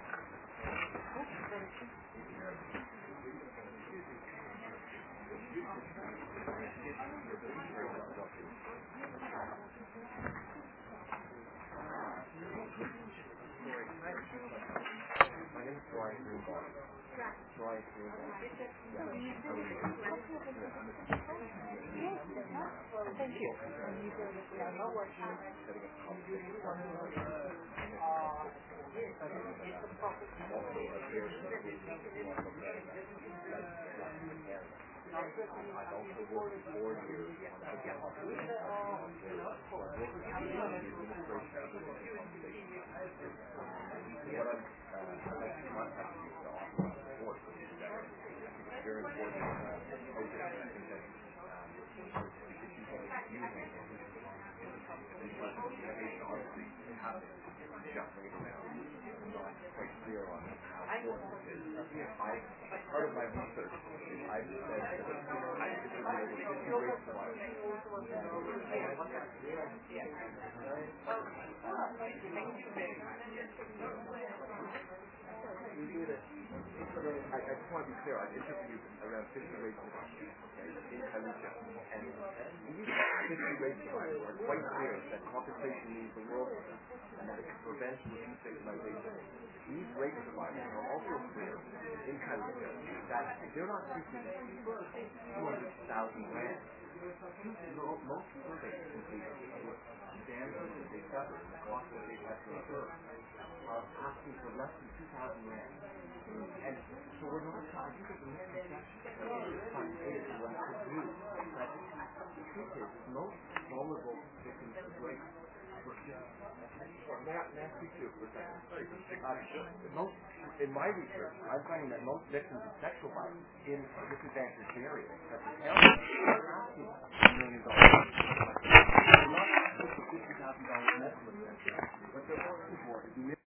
My name is Brian Greenbaum. Brian Greenbaum. Thank you. I've also worked for 4 years on the what I'd like to contact you to offer my support is that I think it's very important project. I think that honestly happen jumping around. I'm not quite clear on how important it is. Part of my research, I've said that I just want to be clear. I've interviewed around 50 race providers in Khalifa, and these 50 race providers are quite clear that compensation means the world to them, and that it can prevent reduced victimization. These race providers are also clear in Khalifa that they're not seeking 200,000 rand. Most surveys completed with damages that they suffered and the cost that they've had to incur are asking for less than 2,000 rand. And so we're not trying to get the misconception that this fund is what it could do. But the truth is, most vulnerable victims of rape. May I speak to you for a second? In my research, I'm finding that most victims of sexual violence in disadvantaged areas, such as